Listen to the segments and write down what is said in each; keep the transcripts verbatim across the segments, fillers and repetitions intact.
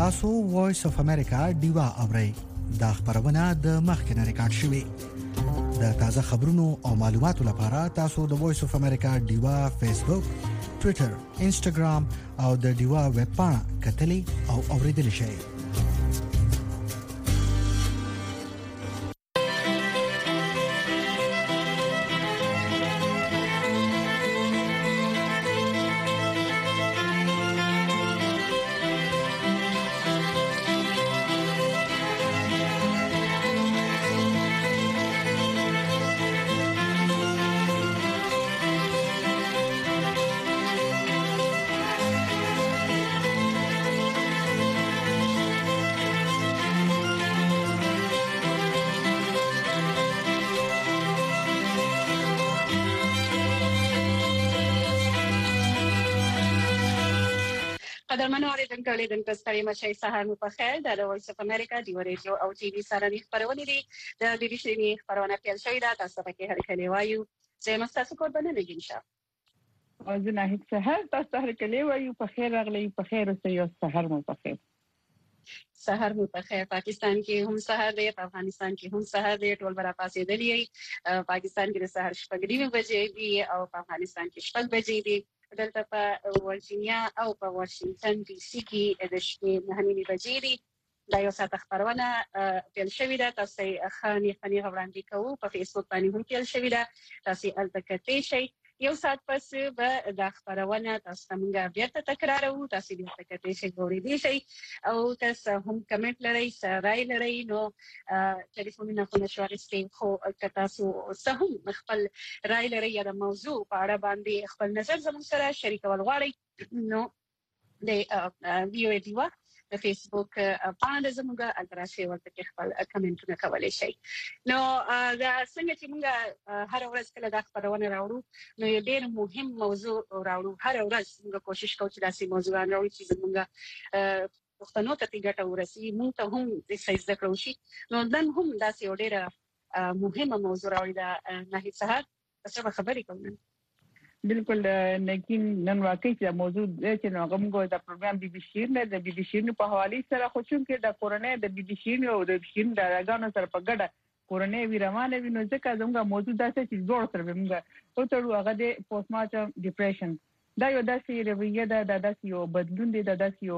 تاسو وایس اف امریکا دیوا اورئ دا خبرونه د مخکنه ریکارډ شوی د تازه خبرونو او معلوماتو لپاره تاسو د وایس اف امریکا دیوا فیسبوک ټوئیټر انسټاګرام او د دیوا ویب پاڼه کتلی او اوریدل شئ. قدرمنو اوریدونکو لیدونکو ستړي مشي سهار مو په خیر د وایس اف امریکا دی ریډیو او ټي وي سره نه خبرونه دي د بي بي سي نه خبرونه پیل شوې ده تاسو پکې هر کله وایو چې مستاسو قربانه لګین شه او زه نه هیڅ سهار تاسو هر کله وایو په خیر راغلی په خیر اوسئ او سهار مو په خیر سهار مو په خیر. پاکستان کې هم سهار دی په افغانستان کې هم سهار دی ټول برا پاسې دی پاکستان کې د سهار شپږ نیمه بجې دی او په افغانستان کې شپږ بجې دی دلته په ورجینیا او په واشنگټن ډي سي کې د شپې نهه نیمې بجې دي. دا یو ساعت خبرونه پیل شوې ده تاسو خاني خاني وړاندې کوو په فیسبوک باندې هم پیل شوې ده تاسو البته شئ یو ساعت پس به د خبرونه تاسو څنګه بیا تکرارو تاسو دې تکته شي ګوري دي شي او تاسو هم کمنټ لرئ سره لرئ نو ټلیفونونه خو نشو اخیستئ خو تاسو سهم خپل رائے لرئ یا د موضوع په اړه باندې خپل نظر زموږ سره شریکول غواړئ نو د ویو دیوا د فیسبوک باندې زموږ التراشي ورته خپل کمنټونه کولای شي. نو دا څنګه چې موږ هر ورځ کله دا خبرونه راوړو نو یو ډېر مهم موضوع راوړو هر ورځ موږ کوشش کوو چې داسې موضوع راوړو چې موږ پښتنو ته پیګټه ورسي موږ ته هم د سایز د کړو شي نو نن هم داسې یو ډېر مهمه موضوع راوړي دا نه هیڅ څه خبرې کوم. بالکل نګین نن واقعي چې موضوع چې نو غوږ د پروګرام بي بي سي نه د بي بي سي په حواله سره خو چې د کورونې د بي بي سي او د شین د راګانو سره په ګډه کورونې ویرمانه وینو ځکه زموږ موضوع داسې چې جوړ سره موږ او تر هغه د پوسټ مارټم ډیپریشن دا یو داسې رویه ده د داسې یو بدلون دی د داسې یو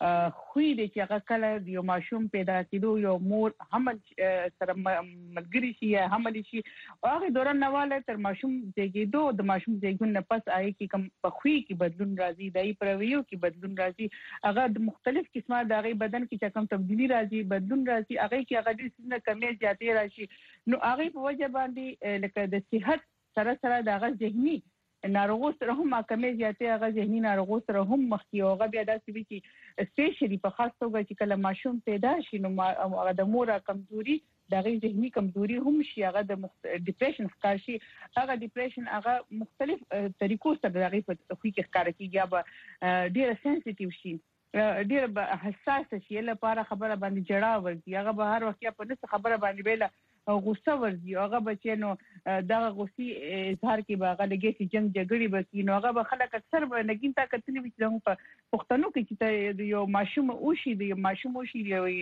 خوې دی چې هغه کله یو ماشوم پیدا کېدو یو مور حمل سره ملګری شي یا حمل شي هغه دوران نواله تر ماشوم زیږیدو د ماشوم زیږون نه پس آی کې کوم په خوې کې بدلون راځي دای په رویو کې بدلون راځي هغه د مختلف قسمه د هغه بدن کې چې کوم تبدیلی راځي بدلون راځي هغه کې هغه د سینه کمې زیاتې راشي نو هغه په وجه باندې لکه د صحت سره سره د هغه ذهني ناروغ سره هم کمې زیاتې هغه ذهني ناروغ سره هم مخ کې هغه بیا داسې وي چې سپیشلی په خاص توګه چې کله ماشوم پیدا شي نو هغه د مور کمزوري دغه ذهني کمزوري هم شي هغه د ډیپریشن ښکار شي هغه ډیپریشن هغه مختلف طریقو سره دغه په خوې کې ښکار کیږي یا ډیر سنسټیو شي ډیر حساس شي لپاره خبره باندې جړا ورځي هغه به هر وخت په نس خبره باندې ویله غوسه ورځي هغه بچنو دغه غوسي اظهار کې باغه لګي چې جنگ جګړې وکړي نو هغه به خلک اکثر نګین تا کتنې وي چې په پښتنو کې چې یو ماشوم او شي د ماشوم او شي دی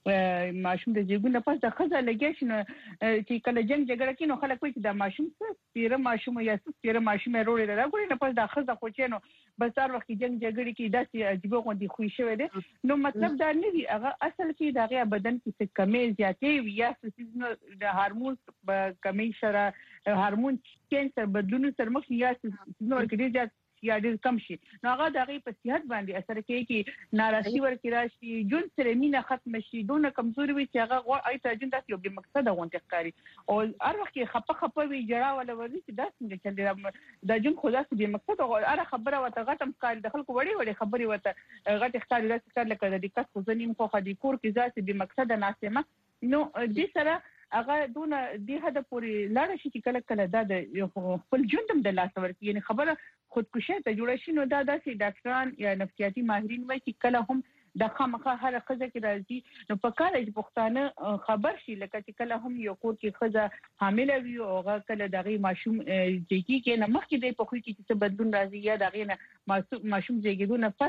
ماشوم د جګونه پس د خزه لګي شنو چې کله جنگ جګړه کې نو خلک وایي چې د ماشوم څه پیره ماشوم یا څه پیره ماشوم وروړي دا ګوري نه پس د خزه خو چینو بس هر وخت جنگ جګړه کې داسې عجیب غوندي خوې شوی دی نو مطلب دا نه دی هغه اصل کې دغه بدن کې څه کمی زیاتې وي یا څه د هورمون کمی سره هورمون کینسر بدلون سره مخ یا څه نور کې زیات یا ډیر کم شي نو هغه دغه په صحت باندې اثر کوي چې ناراضي ورکړي راشي جون سره مینه ختم شي دونه کمزوري وي چې هغه اې ته جون داسې یو بل مقصد غونډه ښکاري او هر وخت خپه خپه وي جړا ولا وري چې داس څنګه چل دا جون خدا سي به مقصد هغه خبره وته غټم ښکاري د خلکو وړي وړي خبري وته غټ ښکاري داسې کار لکه د دقت خو ځنیم خو خدي کور کې ځاسي به مقصد ناسمه نو دې سره هغه دونه دې هدا پوری لاړ شي چې کله کله دا د خپل ژوندم د لاس ورکی یعنی خبره خودکشي ته جوړ شي نو دا داسې ډاکټران یا نفسیاتي ماهرین وایي چې کله هم د خامخا هر خزه کې راځي نو په کال چې پښتانه خبر شي لکه چې کله هم یو کور کې خزه حامل وي او هغه کله دغه ماشوم جېکی کې نه مخکې د پخوي کې څه بدلون راځي یا دغه نه ماشوم جېګیدو نه پس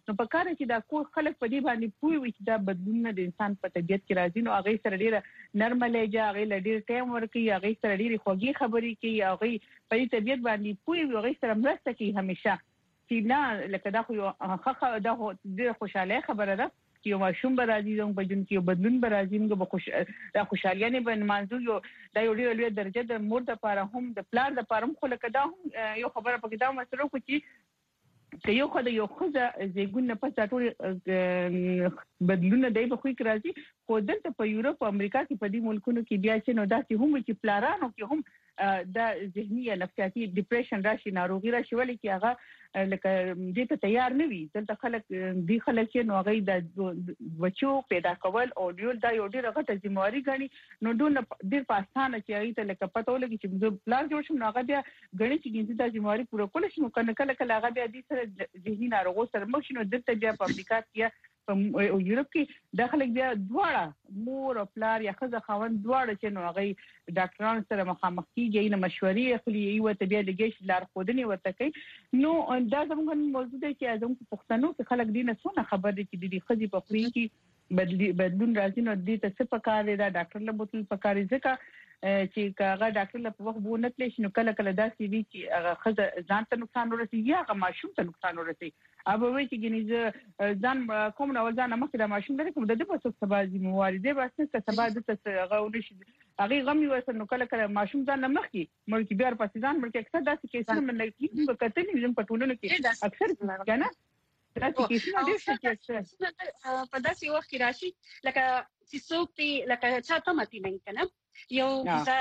نو په کار چې دا کور خلک په دې باندې پوي وي چې دا بدلون د انسان په طبيعت کې راځي نو هغه سره ډیره نرملېجا هغه ډیر ټایم ورکي هغه سره ډیره خوږی خبرې کوي هغه په دې طبيعت باندې پوي وي هغه سره مرسته کوي همیشه چې نه لکه دا خو هغه دا ډیره خوشاله خبره ده چې یو ماشوم به راځي زموږ په ژوند کې یو بدلون به راځي موږ به خوش دا خوشحالي نه به منځو یو دا یو ډېر لوی درجه د مور د لپاره هم د پلار د لپاره هم خو لکه دا هم یو خبره پکې دا مسله کو چې که یو خدای یو خزه زیګون نه پس ټول بدلون دی په خو کې راځي خو دلته په یورپ او امریکا کې په دې ملکونو کې بیا چې نو دا چې هم چې پلارانو کې هم دا ذهني یا نفسیاتي ډیپریشن راشي ناروغي راشي ولې چې هغه لکه دې ته تیار نه وي دلته خلک دی خلک چې نو هغه د بچو پیدا کول او ډیول دا یو ډیر غټه ذمہواری غني نو دون ډیر پاستانه چې هغه ته لکه پته ولګي چې پلان جوړ شم نو هغه بیا غني چې ګینځي دا ذمہواری پوره کول شي نو کنه کله کله هغه بیا دې سره ذهني ناروغو سره مخ شي نو دلته بیا په امریکا کې په یورپ کې داخله بیا دواړه مور او پلار یا خزه خاوند دواړه چې نو هغه ډاکټرانو سره مخامخ کیږي نه مشورې اخلي یو ته بیا لګیش لار خودنی ورته کوي نو دا زموږ موضوع دی چې زموږ پښتنو کې خلک دي نه څونه خبر دي چې د خزي په خوري کې بدلون راځي نو دې ته څه پکار دی دا ډاکټر له بوتل پکاري ځکه چې هغه ډاکټر له وخت بو نه تللی نو کله کله داسې وي چې هغه خزه ځان ته نقصان ورسي یا هغه ماشوم ته نقصان ورسي اوبه وي چې ګنې ځان کوم نو ځان مخکې د ماشوم لري کوم د دې په څه سبا دي موارده بس څه سبا د څه هغه ونشي هغه غم یو سر نو کله کله ماشوم ځان مخکې مړ کې بیا په ځان مړ کې اکثر داسې کیسونه من کې په کتلې زم په ټولنو کې اکثر کنه داسې کیسونه ډېر څه په داسې وخت کې راشي لکه چې څوک دی لکه چا ته متي نه کنه یو ځا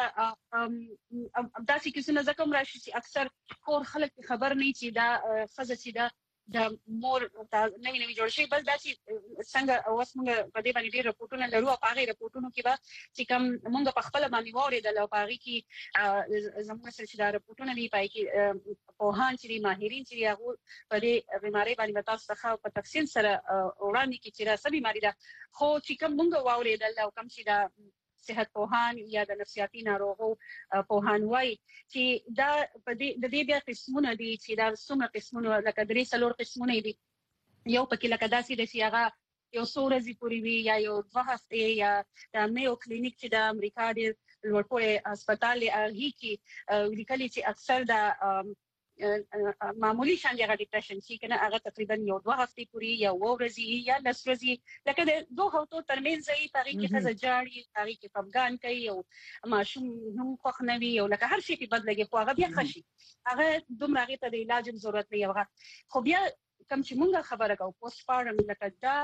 داسې کیسونه ځکه راشي چې اکثر کور خلک خبر نه چې دا خزه چې دا د مور نوی نوی جوړ شي بل داسې څنګه اوس موږ په دې باندې ډېر رپورټونه لرو او هغه رپورټونو کې به چې کوم موږ په خپل باندې واورېدل او هغه کې زموږ سره چې دا رپورټونه دی پای کې پوهان چې ماهرین چې هغه په دې بیماری باندې تاسو څخه په تفصیل سره وړاندې کې چې را سبي ماري دا خو چې کوم موږ واورېدل او کوم چې دا صحت پوهان یا د نفسیاتي ناروغو پوهان وایي چې دا په دې د دې بیا قسمونه دي چې دا څومره قسمونه لکه درې څلور قسمونه دي یو پکې لکه داسې د چې هغه یو څو ورځې پورې وي یا یو دوه هفتې یا د میو کلینیک چې د امریکا ډېر لوړ پوړی هسپتال دی هغې کې لیکلي چې اکثر د معمولی شان دغه ډیپریشن چې کنه هغه تقریبا یو دوه هفتې پورې یا و ورځې یا لس ورځې لکه د دوه هفتو ترمنځ یې پاره کې خزه جاړي پاره کې خفګان کوي او ماشوم هم خوښ نه وي او لکه هر شي په بدلږي خو هغه بیا خشي هغه دومره هغه ته د علاج ضرورت نه یو خو بیا کوم چې مونږه خبره کوو پوسټ پارټم لکه دا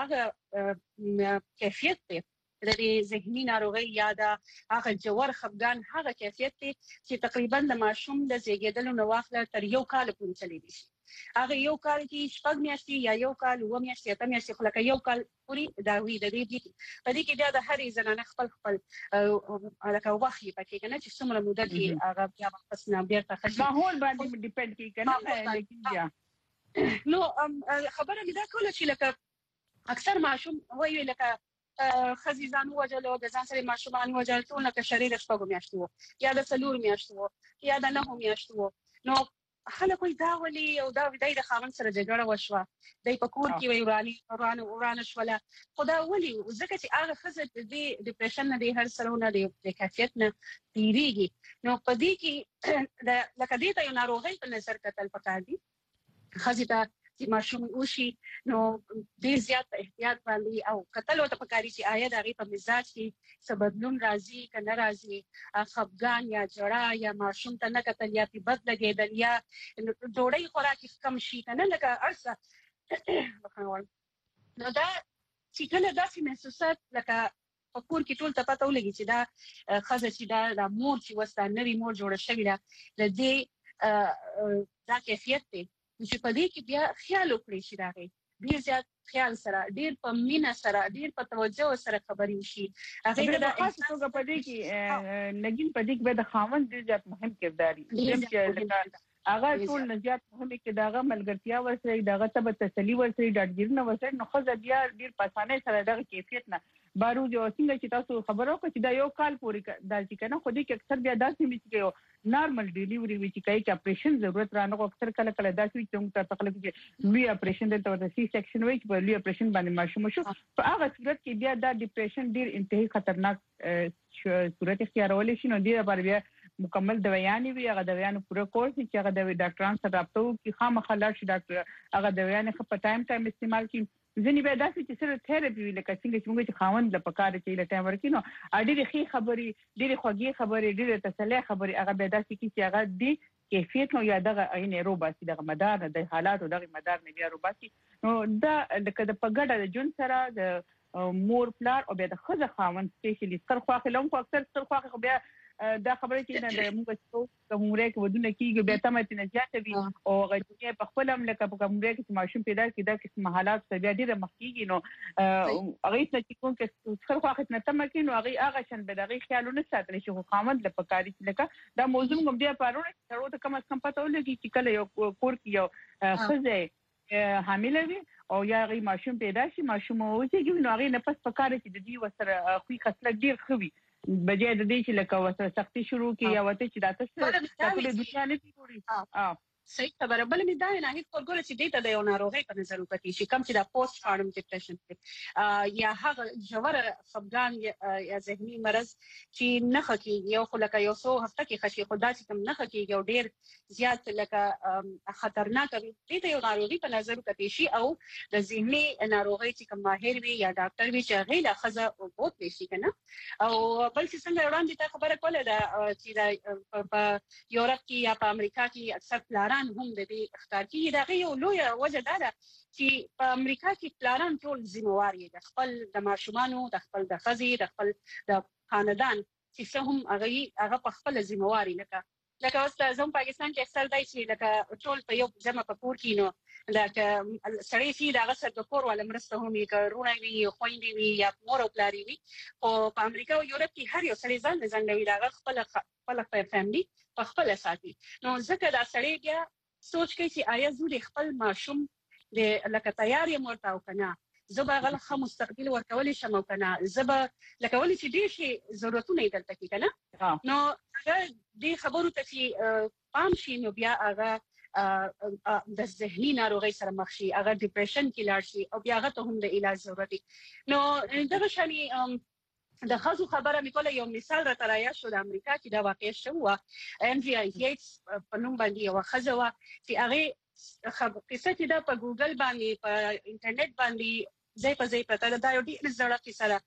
هغه کیفیت دی د دې ذهني ناروغي یا د هغه جوړ خفګان هغه کیفیت دی چې تقریبا د ماشوم د زیږیدلو نو واخله تر یو کال پورې چلی دي هغه یو کال کې شپږ میاشتې یا یو کال و میاشتې اته میاشتې خو لکه یو کال پورې دا وی د دې دي په دې کې بیا د هرې زنانه خپل خپل لکه وخت پکې کنه چې څومره موده کې هغه بیا واپس نه بیا تخصص ماحول باندې ډیپند کوي کنه لیکن بیا نو خبره مې دا کوله چې لکه اکثر ماشوم وایي لکه خزیزان وجل او د ځان سره ماشومان وجل ټول لکه شریر شپږ میاشتې وو یا د څلور میاشتې وو یا د نه میاشتې وو نو خلک وایي دا ولي او دا د خاوند سره جګړه وشوه د په کور کې وی ورانی ورانه ورانه شوله خدا ولي ځکه چې هغه خزه د ډیپریشن نه دی هر سرونه دی د کیفیت نه تیریږي نو په دې کې د لکه دې ته یو ناروغي په نظر کتل پکار دي خزه ته چې ماشوم وشي نو ډیر زیات احتیاط باندې او قتل او تفکاری چې آیا د غي په مزاج کې څه بدلون راځي کنه راځي خفګان یا جړه یا ماشوم ته نه قتل یا په بد لګیدل یا ډوړی خوراک کم شي کنه لکه ارسه نو دا چې کله داسې محسوسات لکه په کور کې ټول ته پته ولګي چې دا خزه چې دا د مور چې وستا نوی مور جوړه شوې ده د دې دا کیفیت دی چې په دې کې بیا خیال وکړي شي راغی ډیر زیات خیال سره ډیر په مینا سره ډیر په توجه سره خبرې وشي هغه د خاص توګه په دې کې لګین په دې کې د خاوند ډیر زیات مهم کردار دی چې هغه ټول نزيات مهمه کې داغه ملګرتیا ورسره داغه ته تسلی ورسره ډاډګیرنه ورسره نو خو ځبیا ډیر پاسانه سره دغه کیفیت نه بارود او څنګه چې تاسو خبرو کوئ چې دا یو کال پورې دا چې کنه خو دې کې اکثر بیا داسې وي چې نارمل ډیلیوري وي چې کوي چې اپریشن ضرورت رانه اکثر کله کله داسې وي چې موږ ته تکلیف کې لوی اپریشن دلته ورته سی سیکشن وي چې په لوی اپریشن باندې ماشوم شو په هغه صورت کې بیا دا ډیپریشن ډیر انتهایی خطرناک صورت اختیارول شي. نو دې لپاره بیا مکمل دوايانې وي هغه دوايانو پوره کول چې هغه د ډاکټرانو سره رابطه وکړي خامخا لاړ شي ډاکټر هغه دوايانې په ټایم ټایم استعمال کړي. ځینې به داسې چې سره تھراپي لکه څنګه چې موږ چې خاوند له پکاره چې له ټایم ورکینو اړې ښې خبرې ډېرې خوږې خبرې ډېرې تسلی خبرې هغه به داسې کې چې هغه دی کیفیت نو یا دغه عین روباسي دغه مدار د حالات او دغه مدار نه بیا روباسي. نو دا لکه د پګړه د جون سره د مور پلار او بیا د خزه خاوند سپیشلی سر خواخ لوم کو اکثر سر خواخ بیا دا خبره چې نه د موږ څو کومره کې ودونه کیږي به تمه چې نه زیاته وي او غوږی په خپل هم لکه په کومره کې ماشوم پیدا کیدا کې حالات څه بیا ډیره مخکېږي. نو هغه څه چې کوم کې خپل خواخت نه تمه کې نو هغه هغه شن به دغه خیالونه ساتل شي خو خامد له پکاري لکه دا موضوع کوم بیا پارونه ترو ته کم از کم پته ولګي چې کله یو کور کې یو خزه حامله وي او یا غي ماشوم پیدا شي ماشوم اوسېږي نو هغه نه پس پکاره چې د دې وسره خو خصلت ډیر خوي بجې د دې چې لکه وسره سختي شروع کی یا وته چې دا تاسو ټول دنیا نه پیږي. اه صحیح خبره بل می دا نه هیڅ ورګول چې دیته د یو ناروغي په نظر وکړي چې کم چې دا پوسټ پارټم ډیپریشن یا هغه جوړ خفګان یا ذهني مرض چې نه خکېږي یو خو لکه یو څو هفته کې خشي خدا چې کم نه خکېږي او ډیر زیات لکه خطرناک وي دیته یو ناروغي په نظر وکړي شي او د ذهني ناروغي چې کم ماهر وي یا ډاکټر وي چې غیله خزه او بوت نشي کنه او بل چې څنګه وړاندې تا خبره کوله دا چې دا په یورپ کې یا په امریکا کې اکثر پلاران هم د دې اختیار کې دا یو لوی وجه ده چې په امریکا کې پلاران ټول ذمہوار دي د خپل د ماشومانو د خپل د خزي د خپل د خاندان چې هم هغه هغه په خپل ذمہوار لکه لکه اوس زموږ پاکستان کې اکثر دای چې لکه ټول په یو جمع په کور کې نو لکه سړی سي دا غسر د کور ولا مرسته هم یې کارونه وي خويندې وي یا مور او پلار وي او په امریکا او یورپ کې هر یو سړی ځان ځان دا خپل خپل فیملی په خپل ساتي. نو ځکه دا سړی بیا سوچ کوي چې آیا زه د خپل ماشوم د لکه تیاری مرته او کنه زبا غل خه مستقبل ورکول شم او کنه زبا لکه ولې چې دې شي ضرورتونه دلته کې کنه نو هغه دې خبرو ته چې پام شي نو بیا هغه د ذهني ناروغي سره مخ شي هغه ډیپریشن کې لاړ شي او بیا هغه ته هم د علاج ضرورت دي. نو دغه شانی د خاصو خبره مې کوله یو مثال را ترایا شو د امریکا کې دا واقع شو ام جی آی ایټس په نوم باندې یو خزه وا چې هغه خبر قصه چې دا په ګوګل باندې په انټرنیټ باندې ځای په ځای پته دا یو ډیر زړه کیسه ده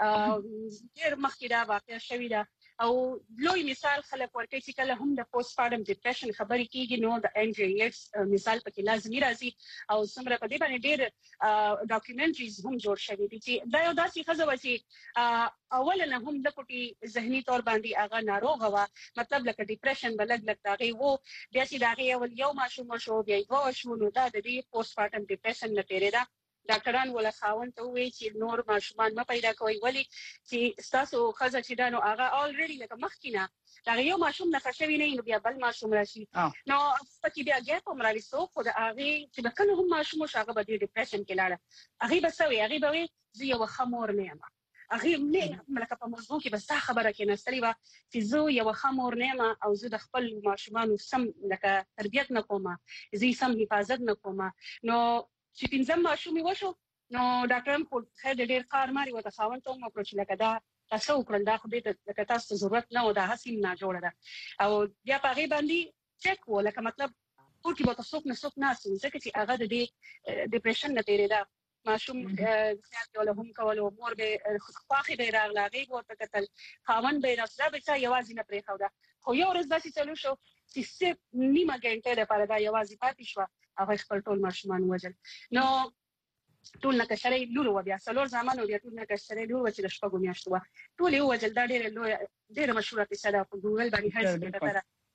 ډیر مخکې دا واقع شوې ده او لوی مثال خلک ورکړي چې کله هم د پوسټ پارټم ډیپریشن خبرې کیږي نو د ام جی آی ایټس مثال پکې لازمي راځي او څومره په دې باندې ډیر ډاکومنټریز هم جوړ شوي دي چې دا یو داسې خزه و چې اولا هم د کوټي ذهني تور باندې هغه ناروغ و مطلب لکه ډیپریشن بلګ لګ داغي وو بیا چې داغي یو یو ماشوم شو بیا یو شو نو دا د دې پوسټ پارټم ډیپریشن نه تیرې ده. ډاکټران ولا خاوند ته وی چې نور ماشومان ما پیدا کوي ولی چې تاسو خزه چې دا نو هغه الریډي لکه مخکینه دا یو ماشوم نه خښوي نه نو بیا بل ماشوم راشي نو پکې بیا ګیپ هم راوي سو خو دا هغه چې کله هم ماشوم شاګه به ډیپریشن کې لاړه هغه به سوي هغه به زه یو خمور نه یم هغه نه ملکه په موضوع کې بس خبره کې نستلی و چې زه یو خمور نه یم او زه د خپل ماشومان سم لکه تربیت نه کوم زه سم حفاظت نه کوم نو چې پنځم ماشوم وشو نو ډاکټرم خو خیر ډېر کار ماري وته خاوند ته مو پروچ لکه دا تاسو وکړل دا خو دې لکه تاسو ضرورت نه و دا هسیم نه جوړه ده او بیا په غي باندې چک و لکه مطلب ټول کې به تاسو نه څوک نه سي ځکه چې هغه د ډیپریشن نه تیرې ده ماشوم زیات ولا هم کول او مور به خواخي به راغلاغي ورته کتل خاوند به راځه به څا یوازې نه پرې خو دا خو یو ورځ داسې چلو شو چې سپ نیمه غنټه لپاره دا یوازې پاتې شو هغه خپل ټول ماشومان وجل نو ټول نه کشرې لولو بیا څلور زمانو بیا ټول نه کشرې لولو چې د شپږو میاشتو ټول یو وجل دا ډېر لوی ډېر مشهور کیسه ده په ګوګل باندې هر څه ده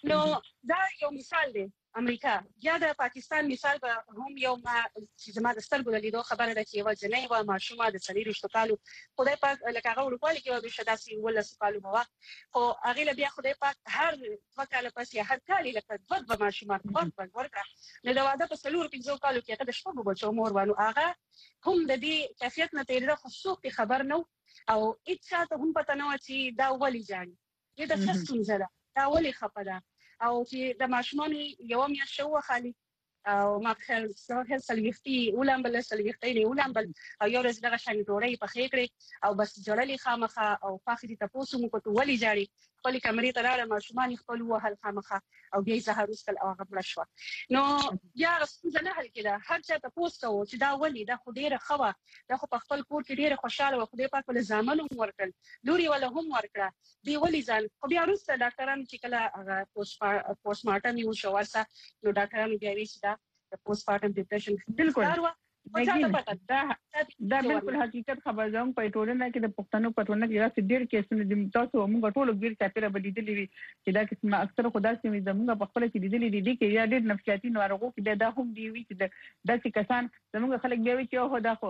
نو دا یو مثال دی امریکا یا د پاکستان مثال به هم یو ما چې زما د سترګو د لیدو خبره ده چې یو جنۍ و ماشومه د څلورو کالو خدای پاک لکه هغه ورکوالي کې د شداسي ولس کالو مو خو هغه له بیا خدای پاک هر وکاله پس یا هر کال لکه دوه به ماشومه ورکړه ورکړه نو دا واده په څلورو پنځو کالو کې هغه د شپږو بچو مور وانه هغه هم د دې کیفیت نه تیرې خو څوک خبر نه او اڅه ته هم پته نه و چې دا ولي جاني دې د څه ستونزه ده دا ولي خپه ده او چې د ماشومان یو میا شو خالي او ما خل سره سلويختي ولم بل سلويختي نه ولم بل او یو ورځ دغه شان ډوړې په خېکړې او بس جړلې خامخه او فاخري تاسو مو کوته ولي جاري خپل کمرې ته راړه ماشومان خپل وهل خامخه او بیا زهر وسکل او غبل شو نو بیا څنګه نه حل کړه هر چا تاسو کو چې دا ولي دا خو ډیره خوا دا خو په خپل کور کې ډیره خوشاله و خدای پاک ول زامن ورکل لوري ولا هم ورکړه دی ولي ځان خو بیا وروسته ډاکټرانو چې کله پوسټ مارټم یو شو ورسه نو ډاکټرانو بیا ویل چې دا پوسټ مارټم ډیپریشن بالکل دا دا بالکل حقیقت خبر زم په ټولنه کې د پښتنو په ټولنه کې راځي ډېر کیسونه د تاسو موږ ټول ګیر چاپیره بدیدلې وي چې دا قسمه اکثر خدا سي زموږ په خپل کې لیدلې دي چې یا ډېر نفسیاتي ناروغو کې دا هم دی وي چې داسې کسان زموږ خلک بیا وي چې هو دا خو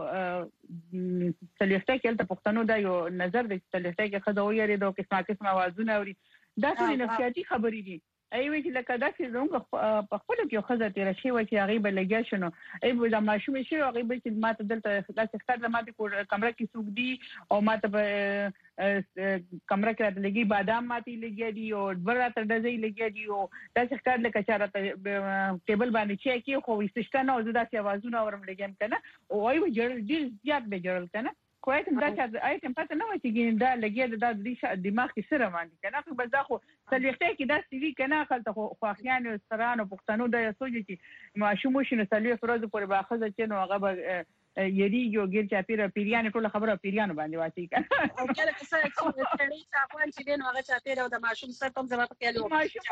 سلیفته کې د پښتنو دا یو نظر د سلیفته کې خدای ویری دا قسمه قسمه आवाजونه اوري دا ټول نفسیاتي خبرې دي ایوي چې لکه دا چې زموږ په خپل کې خزه تیر شي و چې هغه به لګیا شنو ایوي دا ماشوم شي هغه به چې ماته دلته داسې ښکار ماته کمره کې سوق دي او ماته په کمره کې لګي بادام ماته لګي دي او ورته دځي لګي دي او داسې ښکار لکه چارته ټیبل باندې چې کې خو وسشته نه او داسې आवाजونه اورم لګیم کنه او ایوي جړل دي زیات به جړل کنه کویت دا چې آیتم پته نه و چې دا لګي دا د دماغ کې سره باندې کنه خو بس دا خو سلیخته کې دا سی وی کنه خلته خو اخیان سرانو پښتنو د سوجي چې ماشوم شنو سلیخ فروز پورې باخذ چې نو هغه به یری یو ګیر چا پیر پیریان ټول خبره پیریان باندې واچي کنه او کله چې څه کوي چې افغان چې نو هغه چا پیر او د ماشوم سره تم ځواب کېلو ماشوم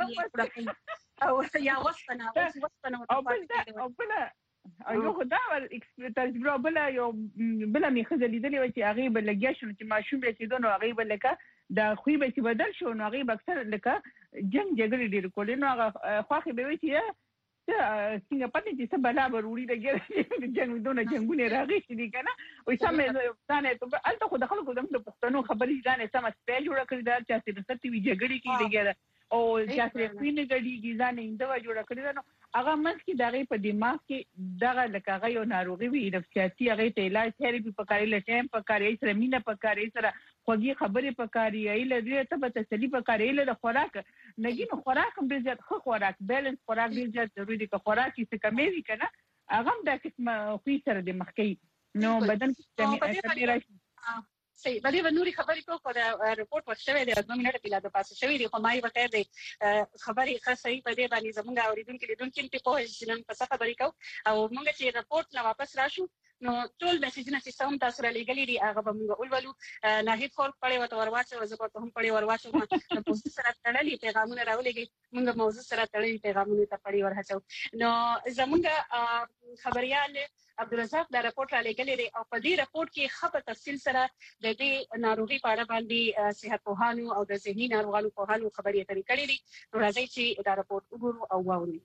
چاړو او یا وسپنه وسپنه او بل ایو خدا ور تجربه بل یو بل می خزل لیدلې و چې هغه بل لګیا شو چې ماشوم به چې دونو هغه بل لکه د خوې به چې بدل شو نو هغه اکثر لکه جنگ جګړې ډیر کولې نو هغه خواخې به وي چې څنګه پاتې چې څه بلا وروري دګر جنگ دونه جنگونه راغی چې کنه وې سمې ځانه ته الته خو د خلکو د پښتنو خبرې ځانه سم سپېل جوړ کړی دا چې ستاسو ټي وی جګړې کې لګیږي او چې څه کوي نه غړي ځانه انده جوړ کړی نو هغه مس کې دغه په دماغ کې دغه لکه هغه یو ناروغي وي نفسیاتي هغه ته علاج تھراپي پکاري لټیم پکاري سره مینه پکاري سره خوږی خبرې پکاري ایله دې ته په تسلی پکاري ایله د خوراک نګین خوراک هم ډېر ښه خوراک بیلنس خوراک ډېر ضروري دی که خوراک یې کمې وي کنه هغه هم د قسمه خو سره د مخکې نو بدن کې راشي صحیح باندې ونوري خبرې کو خو دا رپورت ورشوي د دوه منټه پیلا د پاسه شوی دی خو مای وکړ دی خبرې خاصه په دې باندې زمونږ اوریدونکو لیدونکو ته په ځینن په څه خبرې کو او موږ چې رپورت نه واپس راشو نو ټول میسجونه چې سم تاسو را لګلې دي هغه به موږ ولولو نه هیڅ فورک پړې وته ورواچو زه په هم پړې ورواچو ما په سره تړلې پیغامونه راولېږي موږ موضوع سره تړلې پیغامونه ته پړې ورهچو نو زمونږ خبريال عبدالرزاق دا رپورت را لګلې دی او په دې رپورت کې خپل تفصیل سره د دې ناروغي په اړه باندې صحت پوهانو او د ذهني ناروغانو په اړه خبرې اترې کړې دي نو راځي چې دا رپورت وګورو او واورو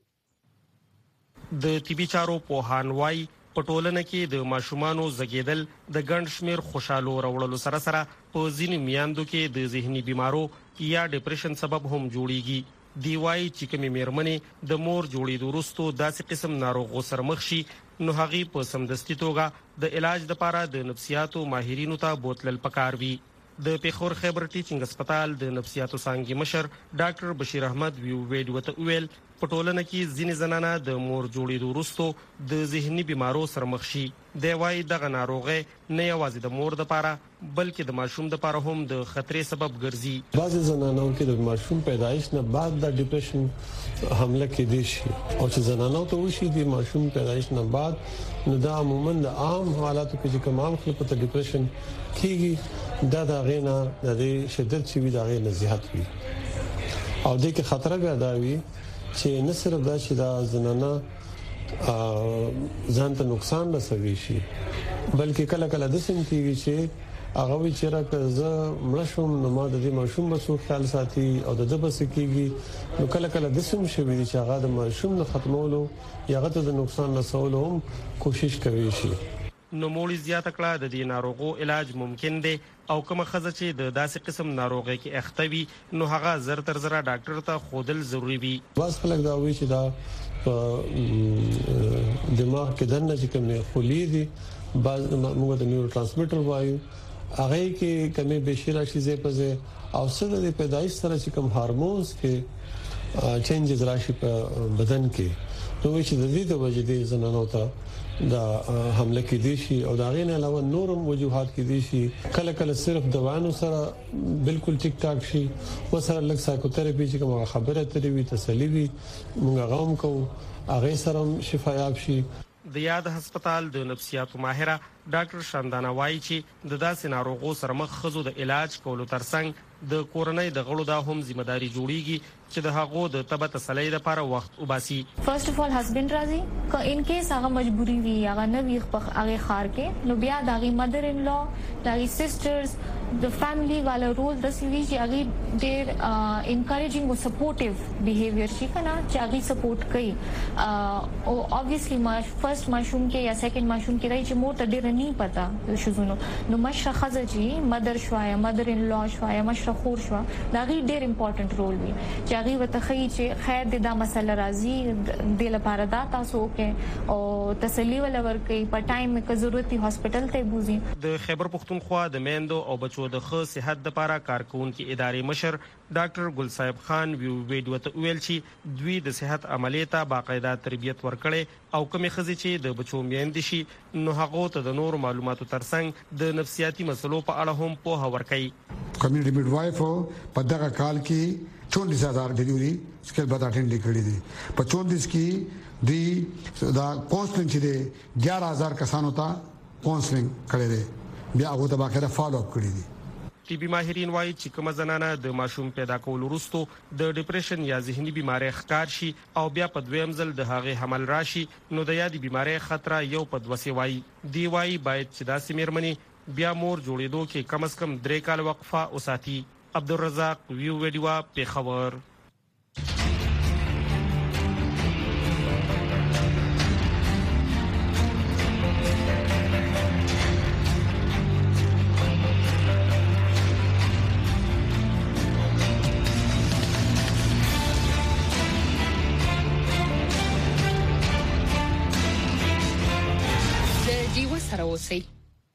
د طبي چارو پوهان وايي په ټولنه کې د ماشومانو زګیدل د ګڼ شمیر خوشالو راوړلو سره سره په ځینې میاندو کې د ذهني بیمارو یا ډیپریشن سبب هم جوړیږي دی وايي چې کومې مېرمنې د مور جوړېدو وروسته داسې قسم ناروغو سره مخ شي نو هغه په سمدستي توګه د علاج لپاره د نفسیاتو ماهرینو ته بوتلل پکار وي د پیښور خیبر ټیچینګ هسپتال د نفسیاتو څانګې مشر ډاکټر بشیر احمد ویو ویډ وته ویل په ټولنه کې ځینې زنانه د مور جوړېدو وروسته د ذهني بیمارو سره مخ شي دی وايي دغه ناروغي نه یوازې د مور لپاره بلکې د ماشوم لپاره هم د خطرې سبب ګرځي بعضې زنانو کې د ماشوم پیدایش نه بعد د ډیپریشن حمله کېدای شي او چې زنانو ته وشي د ماشوم پیدایش نه بعد نو دا عموما د عام حالاتو کې چې کوم عام خلکو ته ډیپریشن کیږي دا د غینا د شدت چې وي د غینا زیات وي او د کې خطر بیا دا وي چې نه صرف دا چې دا زنانه ځان ته نقصان رسوي شي بلکې کله کله د سم کیږي چې هغه وی چې راکه زه مړشم نو ما د دې ماشوم بسو خیال ساتي او د دبس کېږي نو کله کله د سم شوی چې هغه د ماشوم نه ختمولو یا غته د نقصان رسولو هم کوشش کوي شي. نو مولي زیاته کړه د دې ناروغو علاج ممکن دی او کومه خزه چې د داسې قسم ناروغي کې اختوي نو هغه زر تر زر ډاکټر ته خودل ضروری وي. بس خلک دا وی چې دا دماغ کې دنه چې کومه خولي دي بعض موږ د نیورو ترانسمیټر وایو هغه کې کمی بشیره شي زه په او سره د پیدایش سره چې کوم هورمونز کې چینجز راشي په بدن کې نو چې د دې د وجې د زنانو ته دا حمله کې دي شي او دا غین علاوه نورم وجوهات کې دي شي کله کله صرف دواانو سره بالکل ټیک ټاک شي و سره لږ سایکوتراپي چې کوم خبره ترې وي تسلی وي موږ غوښم کوو هغه سره شفایاب شي. د یاد هسپتال د نفسیاتو ماهره ډاکټر شاندانا وایي چې د داسې ناروغو سره مخ خزو د علاج کولو ترڅنګ د کورنۍ د غړو د هم ځمېداري جوړیږي چې د هغو د تبه تسلی لپاره وخت وباسي. فرست اف اول هسبند راځي ک ان کیس هغه مجبوری وي هغه نه وي هغه خار کې نو بیا دغه مدر ان لا دغه سیسټرز د فیملی والا رول د سوي چې هغه ډېر انکریجینګ او سپورټیو بیهیویر شي کنه چې هغه سپورټ کوي او obviously ما فرست ماشوم کې یا سیکنډ ماشوم کې راځي چې مور ته ډېر نه پتا د شوزونو نو مشره خزه چې مدر شوای مدر ان لا شوای مشره خور شو دا غي ډېر امپورټنت رول وي چې هغه وته خي چې خیر د دا مسله راځي د لپاره دا تاسو کې او تسلی ولور کوي په ټایم کې ضرورتي هسپټل ته بوزي. د خیبر پختونخوا د میندو او بچو د ښه صحت لپاره کارکونکو ادارې مشر ډاکټر ګل صاحب خان ویډیو ته ویل چې دوی د صحت عملیه ته باقاعده تربیت ورکړي او کومې خزې چې د بچو میندې شي نو هغه ته د نور معلوماتو ترڅنګ د نفسیاتي مسلو په اړه هم پوهه ورکړي. کمیونټي میډوایف په دغه کال کې چونلیس هزار ډیلیوري سکیل به اټینډ کړي دي په چونلیس کې دی دا کونسلینګ چې دی ګیارہ هزار کسانو ته کونسلینګ کړي دي بیا هغه ته باقاعده فالو اپ کړي دي. طبي ماهرین وایي چې کومه زنانه د ماشوم پیدا کولو وروسته د ډیپریشن یا ذهني بيمارۍ ښکار شي او بیا په دویم ځل د هغه حمل راشي نو د یادې بيمارۍ خطر یو په دوسي وایي دی وایي باید چې داسې مېرمنې بیا مور جوړېدو کې کم از کم درې کال وقفه وساتي. عبدالرزاق ویو ویډیو پیښور. د دیو سره اوسئ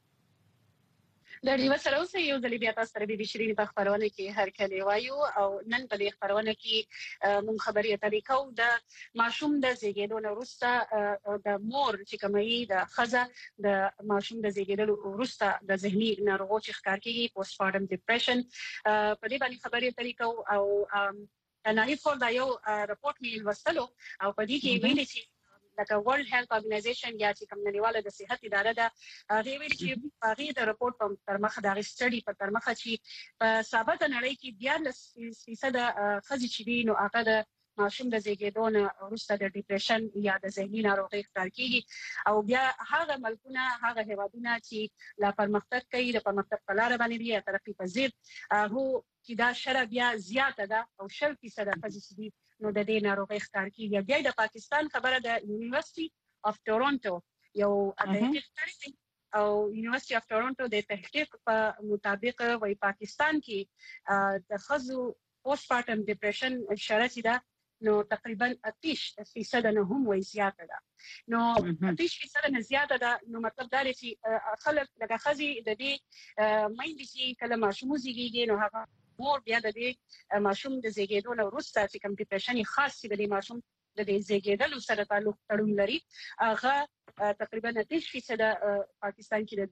د دیو سره اوسئ یو ځل بیا تاسو سره بي بي شيرين په خبرونه کې هر کله وایو او نن په دې خبرونه کې مون خبري طریقو د ماشوم د زیږیدو وروسته د مور چې کومي د خزه د ماشوم د زیږیدو وروسته د ذهني ناروغیو چې ښکار کیږي پوسټ پارټم ډیپریشن په دې باندې خبري طریقو او ناهي فور دا یو رپورت مې وستلو او په دې کې ویلي چې لکه ورلد هیلث اورګنایزیشن یا چې کوم نړیواله د صحت اداره ده هغه ویل چې هغه د رپورت په ترمخ د سټډي په ترمخ چې په ثابت نړۍ کې دیارلس فیصد خزي چې دي نو هغه د ماشوم د زیږیدو نه وروسته د ډیپریشن یا د ذهني ناروغۍ ښکار کیږي او بیا هغه ملکونه هغه هیوادونه چې لا پرمختګ کوي د پرمختګ په لار باندې دي ترقی پذیر هغه چې دا شر بیا زیاته ده او شل فیصد خزي دي نو د دې ناروغۍ ښکار کیږي. بیا د پاکستان خبره د یونیورسيټي اف ټورنټو یو تحقیق کړی او یونیورسيټي اف ټورنټو د تحقیق په مطابق وايي پاکستان کې د خزو پوسټ پارټم ډیپریشن شرط ده نو تقریبا اتیش فیصد نه هم وای زیاته ده نو اتیش فیصد نه زیاته ده نو مطلب دا دی چې خلک لکه خزي د دې مېندې چې کله ماشوم زیږیږي نو هغه مور بیا د دې ماشوم د زیږیدو نه وروسته چې کوم ډیپریشن خاص د دې ماشوم د دې زیږیدلو سره تعلق تړون لري هغه تقریبا اتیش فیصد پاکستان کې د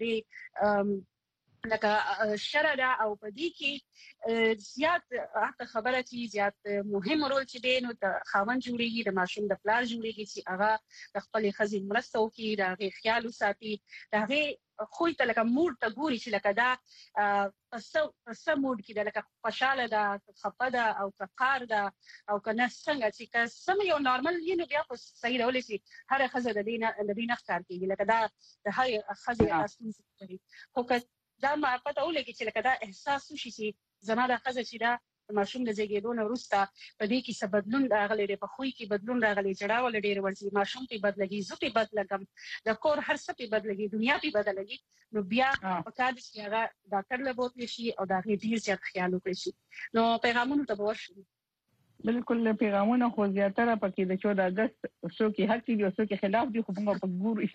دې لکه شردا او په دې کې زیات حتی خبره چې زیات مهم رول چې دی نو د خاوند جوړیږي د ماشوم د پلار جوړیږي چې هغه د خپل خزي مرسته وکړي د هغه خیال وساتي د هغه خو ته لکه موډ ته ګوري چې لکه دا پسو پسو موډ کې د لکه خوشاله ده خپه ده او قهر ده او کنه څنګه چې که سم یو نارمل یې نو بیا خو صحیح ډول شي هر خزه د دینه د دینه ښکار کیږي لکه دا د هر خزه اساس کوي خو که دا ما پته ولګي چې لکه دا احساس وشي چې زما د خزه چې دا ماشوم د زیږیدو نه وروسته په دې کې څه بدلون راغلی دی، په خوی کې بدلون راغلی، جړاول ډیر ورځي، ماشوم په بدلږي، زه په بدلګم، د کور هر څه په بدلږي، دنیا په بدلږي، نو بیا په کار چې هغه ډاکټر له بوتل شي او دا غي ډیر زیات خیال وکړي شي. نو پیغامونه ته ورشي بالکل پیغامونه خو زیاتره پکې د چودہ اگست شو کې حق دي او شو کې خلاف دي، خو موږ په ګورو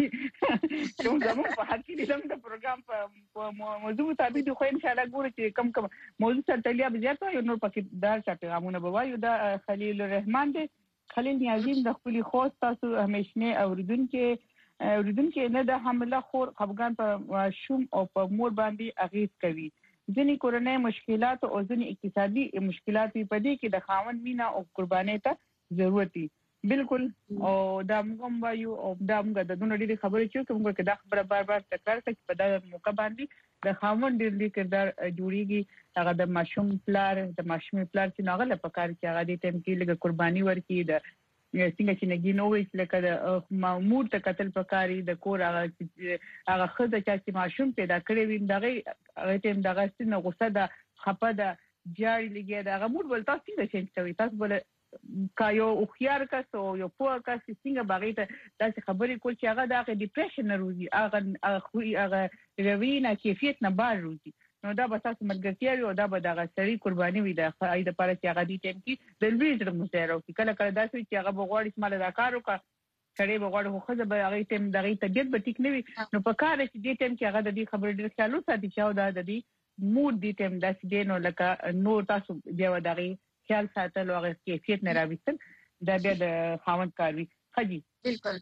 چې موږ په حق دي زموږ د پروګرام په موضوع مطابق خو ان شاء الله ګورو چې کم کم موضوع سره تلیه زیاته یو نور پکې دا چې پیغامونه بوایو. دا خلیل الرحمن دی، خلیل نیازین د خپل خوست تاسو همیشنه اوریدونکو اوریدونکو نه د حمله خور خفګان په شوم او په مور باندې اغیز کوي. ځینې کورنۍ مشکلات او ځینې اقتصادي مشکلات په دې کې د خاوند مینا او قربانۍ ته ضرورت دي. بالکل او دا موږ وایو او دا موږ د دونو ډېری خبرې چې کوم کې دا خبره بار بار تکرار کوي په دا موقع باندې د خاوند ډېر کردار جوړیږي، هغه د ماشوم پلار د ماشوم پلار چې ناغله په کار کې هغه د ټیم کې لږه قرباني ورکړي، د څنګه چې نګینو ویل لکه د مامور ته قتل پکاري، د کور هغه هغه خزه چې ماشوم پیدا کړی وي دغه هغه ټیم دغه ستنه غوسه ده، خپه ده، جاري لګي دا غمور ول تاسو څنګه چینج کوي، تاسو بل کایو او خيار کس او یو پوه کس څنګه باغې ته داسې خبرې کول چې هغه د ډیپریشن روزي، هغه هغه روینه کیفیت نه بار روزي، نو دا به تاسو ملګرتیا او دا به د غسري قرباني وي د خای د پاره چې هغه دي ټیم کې د لوی مشاعره او کله کله داسې چې هغه بغواړي چې مال دا کار وکړي کړي بغواړي خو خزه به هغه ټیم دغه طبيعت به ټیک نه وي، نو په کار چې دې ټیم کې هغه د دې خبرې ډېر خیال وساتي چې او دا د دې مود دې ټیم داسې دی، نو لکه نو تاسو بیا دغه خیال ساتل او کیفیت نه راوستل دا بیا د خاوند کار وي. خجی بالکل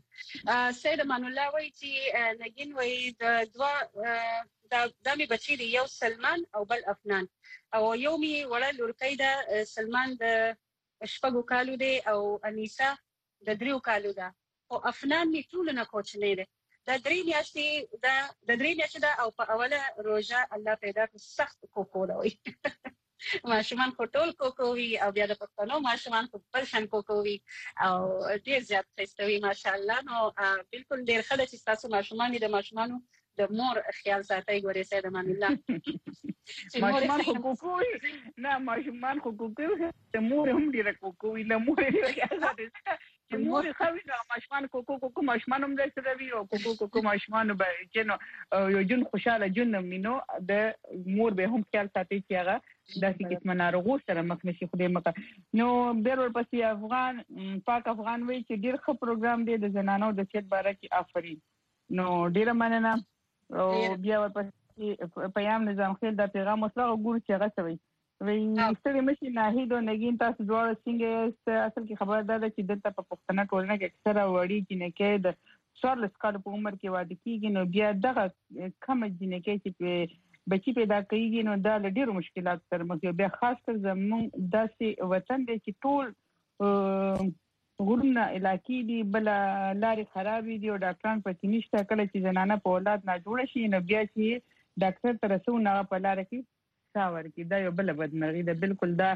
سید امان الله وایي چې نګین وایي د دوا دا د می بچی دی یو سلمان او بل افنان او یو می وړه لورکۍ ده، سلمان د شپږو کالو دی او انیسا د دریو کالو ده او افنان می ټول نه کوچنی دی. د درې میاشتې دا د درې میاشتې دا او په اوله روزه الله پیدا کړ سخت کوکو دا وي ماشومان خو ټول کوکوي او بیا د پښتنو ماشومان خو بل شان کوکوي او ډیر زیات خستوي ماشاءالله. نو بالکل ډیر ښه چې تاسو ماشومان د ماشومانو د مور خیال ساتي. ګورې سید امان الله ماشومان خو کوکوي نه ماشومان خو کوکوي د مور هم ډیر کوکوي له مور ډیر خیال ساتي چې مور خوي نو ماشومان کوکو کوکو ماشومان هم د سره وی او کوکو کوکو ماشومان به چې نو یو جن خوشاله جن مينو د مور به هم خیال ساتي چې هغه داسې قسمه ناروغو سره مخ نشي خدای مکه. نو ډېر ورپسې افغان پاک افغان وی چې ډېر ښه پروګرام دی د زنانو د صحت باره کې آفرین. نو ډېر مننه او بیا ورپسې پیام نظام خیل دا پیغام وسله ګور چې هغه سوي وی ستړي مشي ناهید او نګین تاسو دواړه څنګه اصل کې خبر ده چې دلته په پښتنه ټولنه کې اکثره وړي جنکې د څوارلس کال په عمر کې واده کیږي، نو بیا دغه کم جنکې چې بچی پیدا کوي نو دا له ډیرو مشکلات سره مخ دي، بیا خاص کر زموږ داسې وطن دی چې ټول غرونه علاقې دي بل لارې خراب دي او ډاکټران پکې نشته، کله چې زنانه په اولاد نه جوړ شي نو بیا چې ډاکټر ته رسو نه په لار کې څاور کې دا یو بل بدمرغي ده. بالکل دا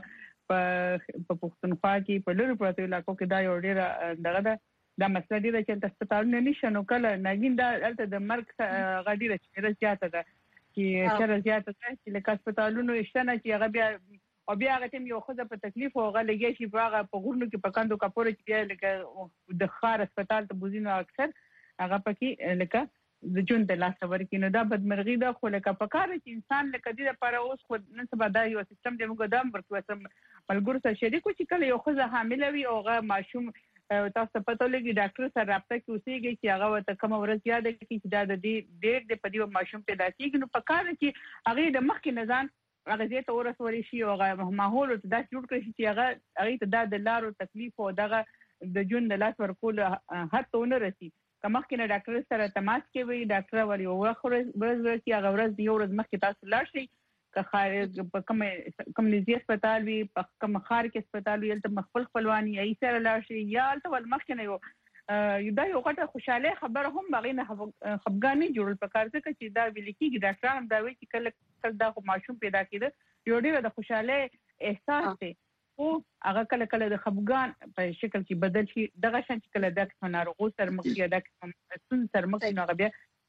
په پښتونخوا کې په لوري پروتو علاقو کې دا یو ډیر دغه ده دا مسله دي چې هسپتال نه نشو کله نګین دا الته د مرګ غډیره چې زیاته ده چې چر زیاته ده چې لکه هسپتالونو اشتنه چې هغه بیا او بیا هغه تم یو خزه په تکلیف او هغه لګي شي په هغه په غورنو کې پکاندو کپور چې بیا لکه د خار هسپتال ته بوزینو اکثر هغه پکې لکه د جون د لاس ورکې نو دا بدمرغي ده، خو لکه پکاره چې انسان لکه دې لپاره اوس خو نن سبا دا یو سیستم دی موږ دام ورکو سم ملګرو سره شریکو چې کله یو خزه حامله وي او هغه ماشوم تاسو پته لګي ډاکټر سره رابطه کې اوسېږي چې هغه وته کوم ورځ یاد کړي چې دا د دې ډېر د پدیو ماشوم پیدا کیږي، نو پکاره چې هغه د مخ کې نزان هغه دې ته ورسوري شي او هغه ماحول ته داس جوړ کړي چې هغه هغه ته د لارو تکلیف او دغه د جون د لاس ورکول هڅه ونه رسي. کمخ کې نه ډاکټر سره تماس کې وي ډاکټر ولې ورخره ورځ کې هغه ورځ یو ورځ مخکې تاسو لاړ شئ که خارج په کوم کوم نږدې هسپتال وي په کوم خار کې هسپتال وي الته مخفل خپلواني ای سره لاړ شئ یا الته ول مخکې نه یو دا یو غټه خوشاله خبره هم باغې نه خفګانی جوړل پکار څه چې دا ویل کېږي ډاکټران دا وایي چې کله کله دا ماشوم پیدا کېده یو ډېر د خوشاله احساس دی او هغه کله کله د خفګان په شکل کې بدل شي دغه شان چې کله د ناروغو سره مخ یا د سن سره مخ نه غبیا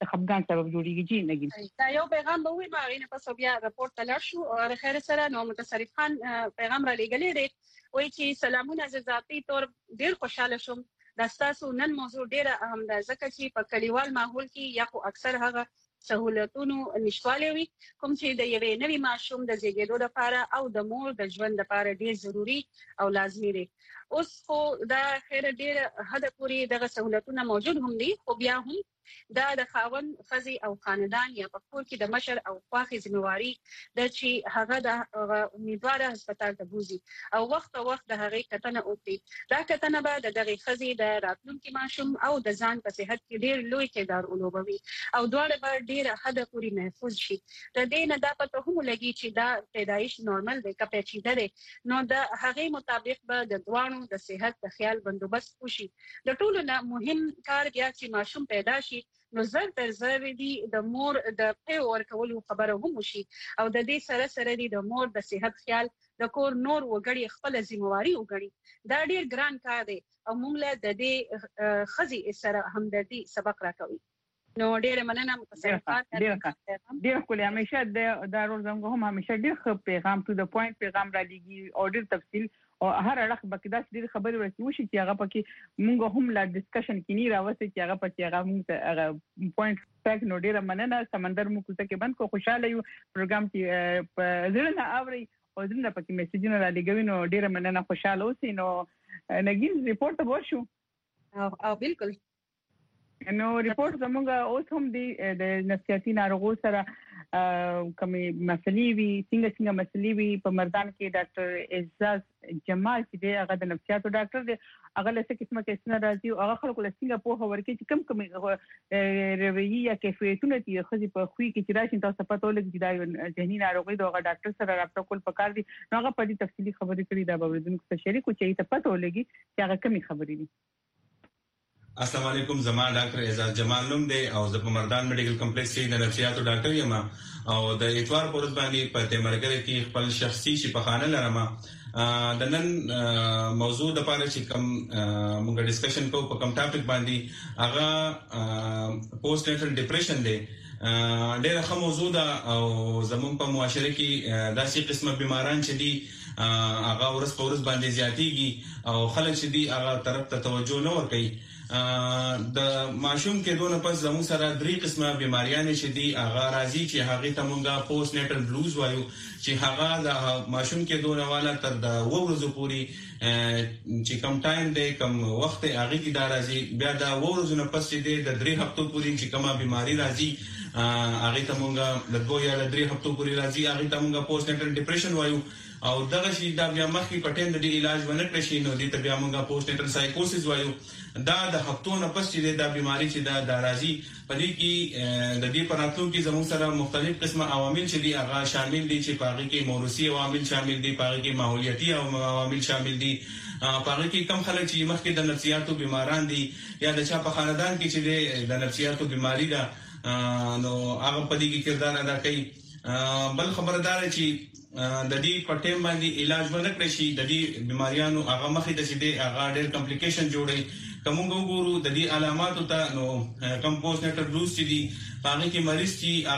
خپګان سبب جوړیږي جی نګین دا یو پیغام به وي ما غینه پس بیا رپورت تلل شو او خیر سره نو متصرف خان پیغام را لګلې دی وایي چې سلامونه ز ذاتی تور ډیر خوشاله شوم دا تاسو نن موضوع ډیره اهم ده ځکه چې په کلیوال ماحول کې یا خو اکثر هغه سہولتونو نشواله وي کوم چې د یوې نوې ماشوم د زیږیدو لپاره او د مور د ژوند لپاره ډیر ضروری او لازمي دي اوس خو دا خیر ډیر حد پورې دغه سہولتونه موجود هم دي خو بیا هم دا د خاون فزي او خاندان یا په کور کې د مشر او خواخي ذمہواری د چې هغه د امیدواره هسپتال ته بوزي او وخت او وخت د هغه کتنه وکړي دا کتنه به د دغه خزي د راتلونکي ماشوم او د ځان په صحت کې ډیر لوی کردار ولوبوي او دواړه به ډیر حد پورې محفوظ شي د دې نه دا پته هم لګي چې دا پیدایش نورمال دی که پیچیده دی نو د هغه مطابق به د دوانو د صحت د خیال بندوبست وشي د ټولو نه مهم کار بیا چې ماشوم پیدا شي نو زر تر زر دي د مور د په ورکولو خبره هم شي او د دې سره سره دي د مور د صحت خیال د کور نور وګړي خپل ذمہواری وګړي دا ډیر ګران کار دی او موږ له د دې خزي سره همدردي سبق راکوي نو ډیر مننه متصرفات ډیر کولې همیشه د دارول زنګ هم همیشه ډیر ښه پیغام تو د پوینټ پیغام را لګي او ډیر تفصیل او هر اړه به کدا ډیر خبرې ورسې وشي چې هغه پکې مونږ هم لا ډسکشن کې نه راوځي چې هغه پکې هغه مونږ هغه پوینټ پک نو ډیر مننه سمندر مو کوته کې بند کو خوشاله یو پروګرام کې په ځلنه اوري او ځنه پکې میسجونه را لګوي نو ډیر مننه خوشاله اوسئ نو نګین ریپورت وشو او او بالکل نو ریپورت زموږ اوس هم دی د نفسیاتي ناروغو سره کومې مسلې وي څنګه څنګه مسلې وي په مردان کې ډاکټر اعزاز جمال چې دی هغه د نفسیاتو ډاکټر دی هغه له څه قسمه کیسونه راځي او هغه خلکو له څنګه په ورکې چې کم کم رویي یا کیفیتونه دي خو په خوې کې چې راشي تاسو پته ولګي چې دا ذهني ناروغي د هغه ډاکټر سره رابطه کول پکار دي نو هغه په دې تفصیلی خبرې کړې دا به ورته سره شریکو چې تاسو پته ولګي چې هغه کمی خبرې دي السلام علیکم زما ډاکټر اعزاز جمال نوم دی او زه په مردان میډیکل کمپلیکس کې د نفسیاتو ډاکټر یم او د اتوار پر ورځ باندې په تمرګره کې خپل شخصي شفاخانه لرم د نن موضوع د پاره چې کوم موږ ډسکشن کوو په کوم ټاپک باندې هغه پوسټ نیټل ډیپریشن دی ډېر ښه موضوع ده او زموږ په معاشره کې داسې قسمه بیماران چې دي هغه ورځ په ورځ باندې زیاتېږي او خلک چې دي هغه طرف ته توجه نه ورکوي د ماشوم کې دونه پس زموږ سره درې قسمه بیماریاں چې دي هغه راځي چې هغه ته مونږه پوسټ نیټل بلوز وایو چې هغه د ماشوم کې دونه والا تر د ورځو پوري چې کم ټایم دی کم وخت هغه کې دا راځي بیا دا ورځو نه پس چې دی د درې هفتو پوري چې کومه بیماری راځي هغه ته مونږه د دوه یا درې هفتو پوري راځي هغه ته مونږه پوسټ نیټل ډیپریشن وایو او دغه شی دا بیا مخکې پټین د علاج ونه کړی شي نو د بیا مونږه پوسټ نیټل سایکوسس وایو دا د هفتو نه پس چې دا بیماری چې دا د راځي په دې کې د دې پراتلو کې زموږ سره مختلف قسمه عوامل چې دي هغه شامل دي چې پاږي کې موروثي عوامل شامل دي پاږي کې ماحولیتي عوامل شامل دي پاږي کې کم خلک چې مخکې د نفسیاتو بیماران دي یا د چا په خاندان کې چې د نفسیاتو بیماری ده نو هغه په دې کې کردار ادا کوي بل خبردار چې د دې پټیم باندې علاج ونه کړی شي د دې بیماریانو هغه مخې ته چې دي هغه ډېر کمپلیکیشن جوړي کومو ګورو د دې علاماتو ته نو کمپوز نیټل بلوز چې دي هغه کې مریض چې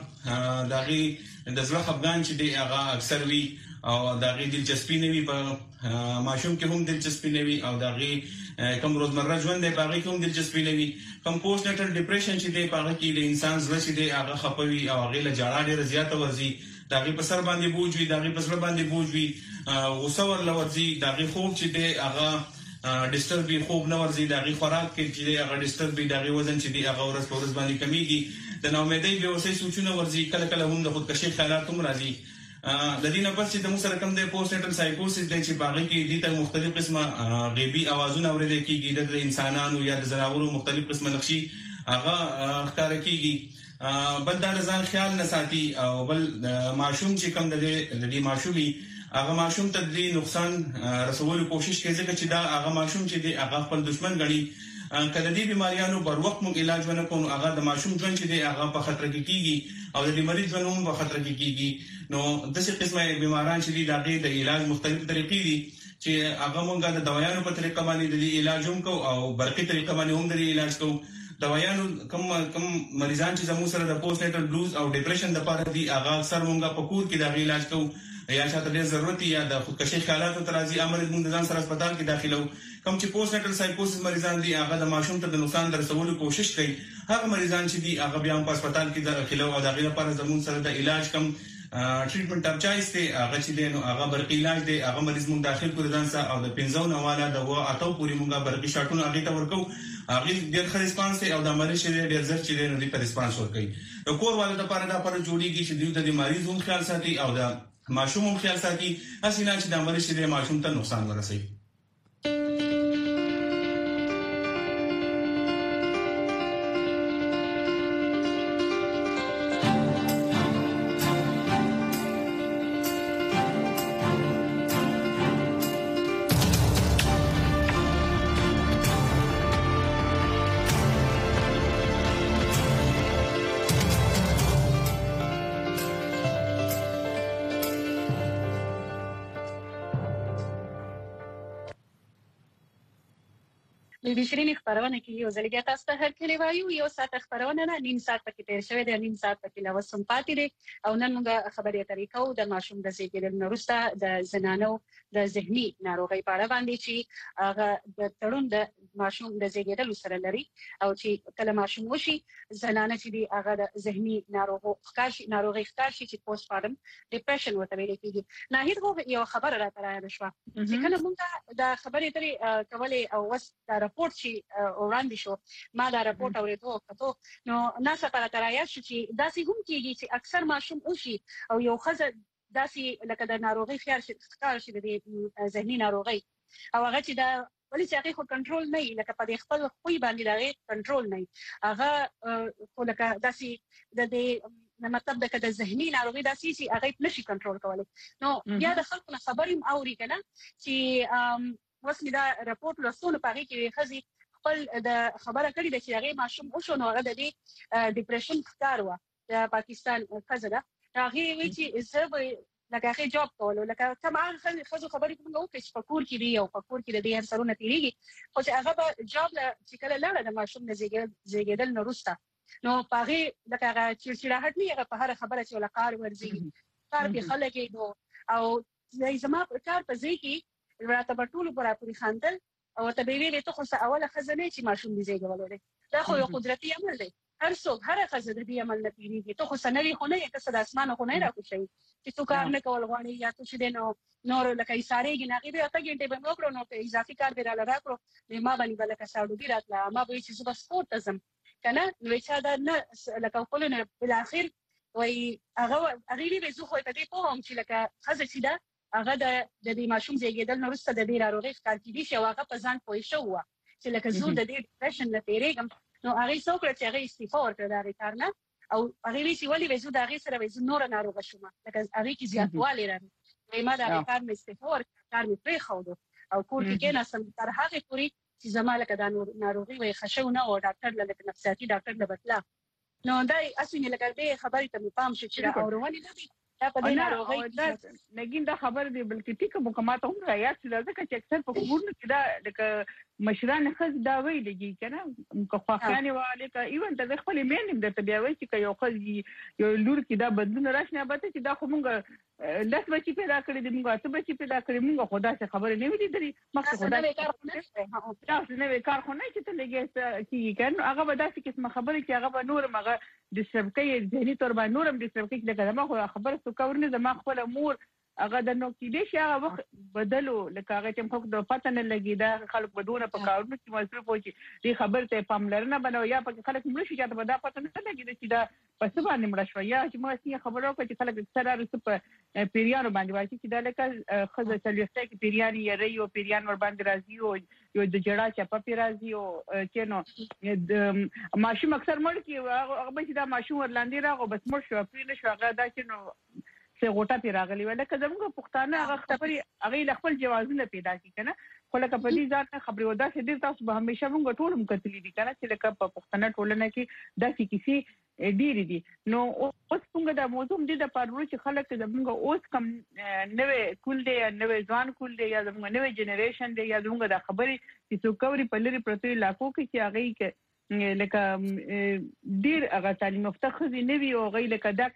هغه دغه د زړه خفګان چې دي هغه اکثر وي او دغه دلچسپي نه وي په ماشوم کې هم دلچسپي نه وي او دغه کوم روزمره ژوند دی هغه کې هم دلچسپي نه وي کمپوز نیټل ډیپریشن چې دی هغه کې د انسان زړه چې دی هغه خپوي او هغه له جړا ډیره زیاته ورزي دغه په سر باندې بوج وي دغه په سر باندې بوج وي غوسه ور لورځي دغه خوب چې دی هغه ډیسټرب وي خوب نه ورځي دغه خوراک کې چې هغه ډیسټرب وي دغه وزن چې دی هغه ورځ په ورځ باندې کمیږي د ناامیدۍ به اوسې سوچونه ورځي کله کله هم د خودکشي خیالات هم راځي د دې نه پس چې د موږ سره کوم د پوسټ نیټل سایکوسس د چې باغې کې دي ته مختلف قسمه غیبي اوازونه اورېدل کېږي د انسانانو یا د زناورو مختلف قسمه نقشي هغه ښکار کېږي بل دا ځان خیال نه ساتي او بل ماشوم چې کوم د دې ماشومي هغه ماشوم ته د نقصان رسولو کوشش کوي ځکه چې دا هغه ماشوم چې دی هغه خپل دشمن ګڼي کله دې بیماریانو پر وخت موږ علاج ونه کوو هغه د ماشوم ژوند چې دی هغه په خطر کې کیږي او د مریض ژوند هم په خطر کې کیږي نو دغه قسمه بیماران چې دي دغه د علاج مختلف طریقې دي چې هغه موږ د دوايانو په طریقه باندې د علاج هم کوو او برقي طریقه باندې هم د علاج کوو دوايانو کم کم مریضان چې زموږ سره د پوسټ نیټل بلوز او ډیپریشن د پاره دي هغه اکثر مونږه په کور کې د علاج کوو یا شاته ډېر ضرورت یا د خودکشي خیالاتو ترازی امر موږ ځان سره هسپتال کې داخلو کوم چې پوسټ نیټل سایکوسس مریضان دي هغه د ماشوم ته د نقصان درسولو کوشش کوي هغه مریضان چې دي هغه بیا په هسپتال کې داخلو او دغه لپاره زموږ سره د علاج کم ټریټمنټ اپ چایس ته هغه چې دینو هغه برقی علاج دی هغه مریض موږ داخل کړو ځان سره او د پنځو نواله د و اتو پوری موږ برقی شاټونه هغه ته ورکو هغه ډېر ښه ریسپانس دی او د مریض چې ډېر زر چې دینو دی په ریسپانس ورکوي د کور والو لپاره دا پر جوړیږي چې دوی د مریض هم خیال ساتي او د ماشوم هم خیال ساتي اسینه چې د مریض چې د ماشوم ته نقصان ورسوي د شيرين خبرونه کې یو ځل بیا تاسو ته هر کلی وایو یو ساعت خبرونه نه نیم ساعت پکې تیر شوی دی نیم ساعت پکې لا وسم پاتې دی او نن موږ خبرې طریقو د ماشوم د زیږیدل وروسته د زنانو د ذهني ناروغي په اړه باندې چې هغه د تړون د ماشوم د زیږیدل سره لري او چې کله ماشوم وشي زنانه چې دی هغه د ذهني ناروغو ښکارشي ناروغي ښکارشي چې پوسټ پارټم ډیپریشن وته ویل کېږي نه هیڅ یو خبره راته راځي شو چې کله موږ د خبرې ترې کولې او وس د راپورټ چې وړاندې شو ما دا راپورټ اورېدو کته نو ناسا پر ترایه شو چې داسې هم کېږي چې اکثر ماشوم وشي او یو خزه داسې لکه د ناروغي خیال شي ښکار شي د ذهني ناروغي او هغه چې دا ولې چې هغه خو کنټرول نه لکه په خپل خوې باندې دا کنټرول نه هغه خو لکه داسې د دې مطلب د کده ذهني ناروغي داسې چې هغه نشي کنټرول کولای نو بیا د خلکو خبرې اوري کنه چې وسمه دا راپورټ لسونه پاره کې خزي خپل د خبره کړې د چې هغه ماشوم وشو نو هغه د دې ډیپریشن ښکار و د پاکستان خزه دا هغه وی چې زه لکه هغه جاب کولو لکه کوم هغه خزو خبرې کوم نو چې پکور کې دی او پکور کې د دې هر سرونه تیریږي خو چې هغه به جاب چې کله لاړه د ماشوم د زیږیدل نو وروسته نو پاره لکه هغه چې چې راهټ نه هغه په هر خبره چې ولقار ورځي کار په خلک نو او زما کار په ځای کې راته بټول پر اپری خاندل او ته به ویلې ته خو څه اوله خزانه چې ماشوم دې زیږولې دا خو یو قدرتي عمل دی هر څوک هر خزانه دې عمل نه پیږي ته خو سنوي خو نه یې څه د اسمانه خو نه راکوشي چې تو کار نه کول غواړي یا تو چې دینو نور لکه ایساره کې نه غوډه ته ګنټه به نو نو ته اضافي کار به را لراکړو ما باندې بل کا ساړو دی راتله ما به چې زما سپورت تزم کنه نو چې دا نه لکه خپل نه بل اخر وای هغه هغه به زه خو ته دې په هم چې لکه خزه چې دا هغه د دې ماشوم زیږیدل نو وروسته د دې ناروغي ښکار کیدی شي هغه په ځان پوي شو چې لکه زه د دې ډیپریشن نه تیریږم نو هغه څوک چې هغه استعفا ورکړه دا کار نه او هغه وی چې ولې وزو د هغه سره وزو نور ناروغه شوم لکه هغه کې زیاتوالی راغی ما دا کار مې استعفا ورکړ کار مې پرې خو او کور کې نه سم تر هغه پوری چې زماله کدا ناروغي وي خشو نه او ډاکټر لکه نفسیاتي ډاکټر لبتلا نو دا اسونه لکه دې خبرې ته پام شي چې اورونی نه دا په دې ناروغي دا نګین دا خبر دی بلکې ټیک مکمات هم رایا چې لږه چې اکثر په کورونو کې دا لکه مشران خز دا وی لګي کنه کو خواخانه والے کا ایون ته خپل مینم د طبيعي چې یو خز یو لور کې دا بدلون راشنه به چې دا خو مونږ لاس بچی پیدا کړی دی مونږ ته بچی پیدا کړی مونږ خدا څخه خبر نه ویلې دري مخکې خدا کار نه تاسو نه کار خو نه چې ته لګي چې کنه هغه به داسې قسم خبره چې هغه به نور مغه د سبکې ذهني تور باندې نورم د سبکې لکه ما خو خبره څه کورنه زما خپل امور هغه د نو کې دې شي هغه وخت بدلو لکه هغه چې خو د پته نه لګي دا خلک بدونه په کارونو کې مصروف وي دې خبر ته پاملرنه بنو یا په خلک مړ شي چې دا پته نه لګي چې دا پس باندې مړ شو یا چې مو سي خبرو کوي چې خلک اکثر رس په پیریانو باندې وایي چې دا لکه خزه چلیسته کې پیریانی یې ریو پیریان ور باندې راځي او یو د جړه چا په پیرازي او چې نو ماشوم اکثر مړ کې هغه چې دا ماشوم ورلاندې راغو بس مړ شو پرې نه شو هغه دا چې نو څه غوټه پیراغلی ولا که زموږ پښتانه هغه خبري هغه خپل جوازونه پیدا کی کنه خو لکه په دې ځان خبري ودا چې دې تاسو به همیشه موږ ټول مکتلی دي کنه چې لکه په پښتانه ټولنه کې داسې کیسې ډېری دي نو اوس څنګه دا موضوع دې د پاره چې خلک زموږ اوس کم نوې کول دي نوې ځوان کول دي یا زموږ نوې جنریشن دي یا زموږ د خبري چې څوک وري په لري پرته علاقو کې چې هغه کې لکه ډیر هغه تعلیم یافته خزي نه وي او غي لکه دا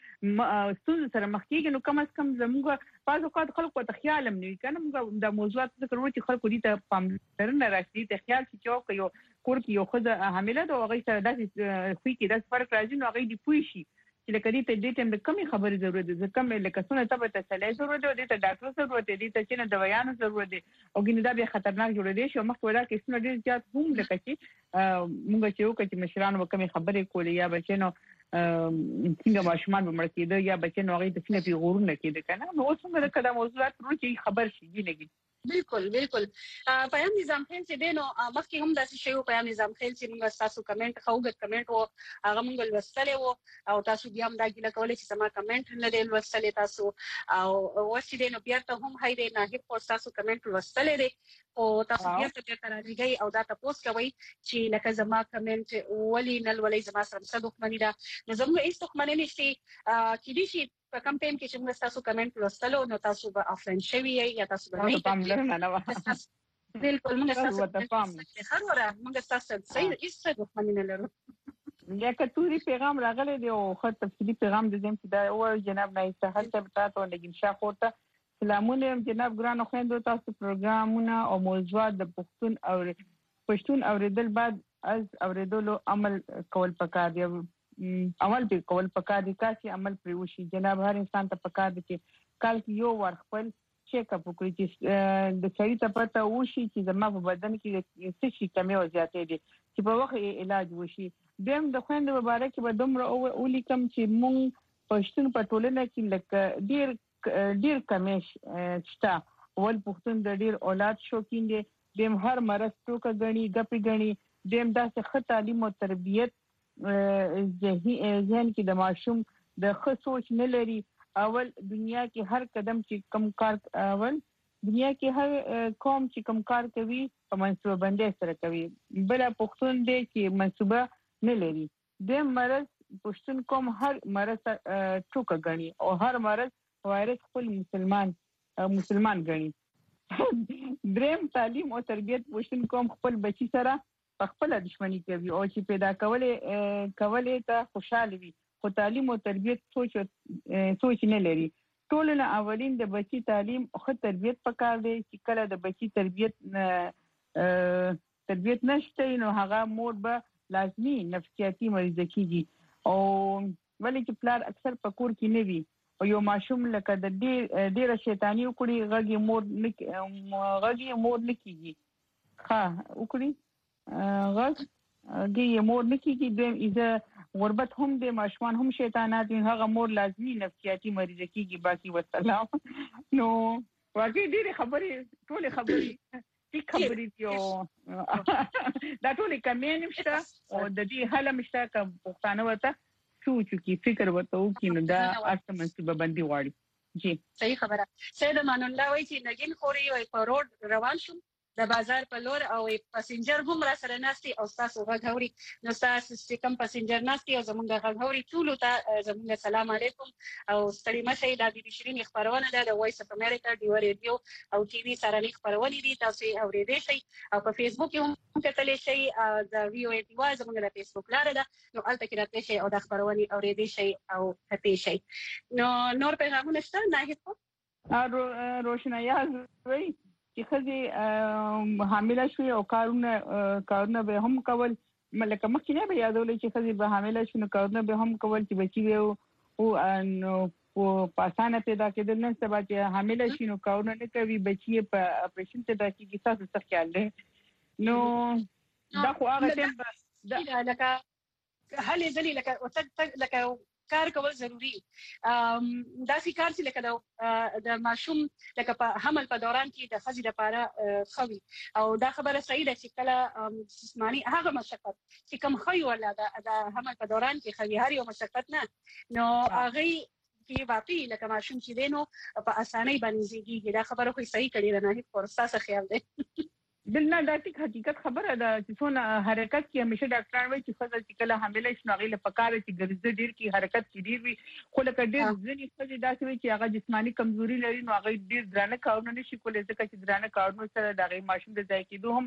ستونزې سره مخ کېږي نو کم از کم زموږ بعض اوقات خلکو ته خیال هم نه وي کنه موږ د موضوعات ذکر وکړو چې خلکو دې ته پاملرنه راکړي ته خیال چې یو کور کې یو خزه حامله ده او غي سره داسې خوې کې داسې فرق راځي نو غي دې پوي شي چې لکه دې ته دې ټیم د کمی خبرې ضرورت ده کم لکه څونه ته ته تسلی ضرورت ده دې ته ډاکټر ضرورت دی دې ته چې نه دوايانو ضرورت دي او ګینه دا به خطرناک جوړ دي شو مخ ولا کې څونه ډیر زیات هم لکه چې موږ چې یو کې مشرانو کمی خبرې کولې یا بچنو څنګه ماشومان به مړ کېده یا بچنو هغه د سینې په غورونه کېده کنه نو اوس موږ کله موضوعات ورو چې خبر شي ګینه بالکل بالکل پیام نظام خیل چې دینو مخکې هم داسې شی او پیام نظام خیل چې موږ تاسو کمنټ خوګت کمنټ او هغه موږ لوستلې وو او تاسو بیا هم دا ګیله کولې چې سما کمنټ نه دی لوستلې تاسو او وڅ دینو بیا ته هم هاي دی نه هیڅ تاسو کمنټ لوستلې دی او تاسو بیا ته تر راځي او دا تاسو کوي چې لکه زما کمنټ ولي نل ولي زما سره صدق منی دا نو زموږ هیڅ څوک منی نشي چې دې شي په کوم ټیم کې چې موږ تاسو کمنټ لوستلو نو تاسو به افرین شوی یا تاسو به نه پاملرنه نه و بالکل موږ تاسو ته هر وره موږ تاسو صحیح ایسته دښمنی نه لرو یا کتوري پیغام راغلی دی او خو تفصیلی پیغام د زم چې دا او جناب نایسته هر څه تاسو لګین شاه خورته سلامونه جناب ګران خويندو تاسو پروګرامونه او موضوعات د پښتون او پښتون اوریدل بعد از اوریدلو عمل کول پکار دی عمل به کول پکار دي چې عمل پرې وشي جناب هر انسان ته پکار دي چې کال کې یو ور خپل چیک اپ وکړي چې د صحیح ته پته وشي چې زما په بدن کې څه شي کمی او زیاتې دي چې په وخت علاج وشي دیم د خويند مبارک به دومره او لیکم چې مونږ پښتون په ټولنه کې لکه ډیر ډیر کمیش شته ول پښتون د ډیر اولاد شوکین دي دیم هر مرز ټوکه غني غپي غني دیم داسې ښه تعلیم او تربيت ذهن کې د ماشوم د ښه سوچ نه لري اول دنیا کې هر قدم چې کم کار اول دنیا کې هر قوم چې کم کار کوي په منصوبه بندي سره کوي بل پښتون دی چې منصوبه نه لري د مرز پښتون قوم هر مرز ټوکه غني او هر مرز وایرس خپل مسلمان مسلمان غني دریم تعلیم او تربیت پښتون قوم خپل بچی سره خپل دښمنی کوي او چې پیدا کولې کولې ته خوشاله وي خو تعلیم او تربیت سوچ سوچ نه لري ټول نه اولین د بچی تعلیم او تربیت پکار دی چې کله د بچی تربیت تربیت نشته نو هغه مور به لازمی نفسیاتی مریض کیږي او ولې چې پلار اکثر پکور کې نه وي او یو ماشوم لکه د ډیر ډیر شیطانی وکړي غږی مور غږی مور نه کیږي ها وکړي غږ کې مور نکیږي د ایزه غربت هم د ماشومان هم شیطانات هغه مور لازمی نفسیاتی مریض کیږي باقي والسلام نو واقعي ډېر خبرې ټول خبرې چې خبرې یو دا ټول کمین مشته او د دې حل مشته کوم پښتانه وته سوچ کی فکر وته کی نو دا اصل منصوبه بندي غواړي جی صحیح خبره سید امان الله وای چې نګین خوري وای په روډ روان شو د بازار په لور او پاسنجر هم را سره ناشتي او تاسو غوړي نو تاسو چې کوم پاسنجر ناشتي او زمونږ غوړي ټول ته زمونږ سلام علیکم او ستړي مشه د بي بي شيرين خبرونه ده د وایس اف امریکا ډیو ریډیو او ټي وي سره نه خبرونه دي تاسو اورېدئ شي او په فیسبوک هم کتلې شي د وی او ای ټي وای زمونږ د فیسبوک لاره ده نو الته کې راځي شي او د خبرونه اورېدئ شي او کتئ شي نو نور پیغامونه شته نه هیڅ روشنايي وي چې خزي حامله شوی او کارونه کارونه به هم کول ملکه مخکې نه به یادول چې خزي به حامله شونه کارونه به هم کول چې بچي وي او نو په پاسانه پیدا کېدل نه سبا چې حامله شونه کارونه نه کوي بچي په اپریشن ته د کیږي تاسو څه خیال دی نو دا خو هغه ټیم دا لکه هلي ځلې لکه وتک لکه کار کول ضروری دا سي کار چې لکه د ماشوم لکه په حمل په دوران کې د خزي لپاره خوي او دا خبره صحیح ده چې کله جسمانی هغه مشقت چې کوم خوي ولا د حمل په دوران کې خوي هر یو مشقت نه نو هغه کې واقعي لکه ماشوم چې دینو په اسانۍ باندې زیږي دا خبره خو صحیح کړي نه هیڅ فرصت خیال دی دلته دا حقیقت خبره ده چې څونه حرکت کې همیشه ډاکټران وایي چې خزه چې کله حامله شنو غیله پکاره چې ګرځي ډیر کې حرکت کې ډیر وي خو لکه ډیر ځینې خزه داسې وي چې هغه جسمانی کمزوري لري نو هغه ډیر درانه کارونه نشي کولای ځکه چې درانه کارونه سره د هغه ماشوم د ځای کېدو هم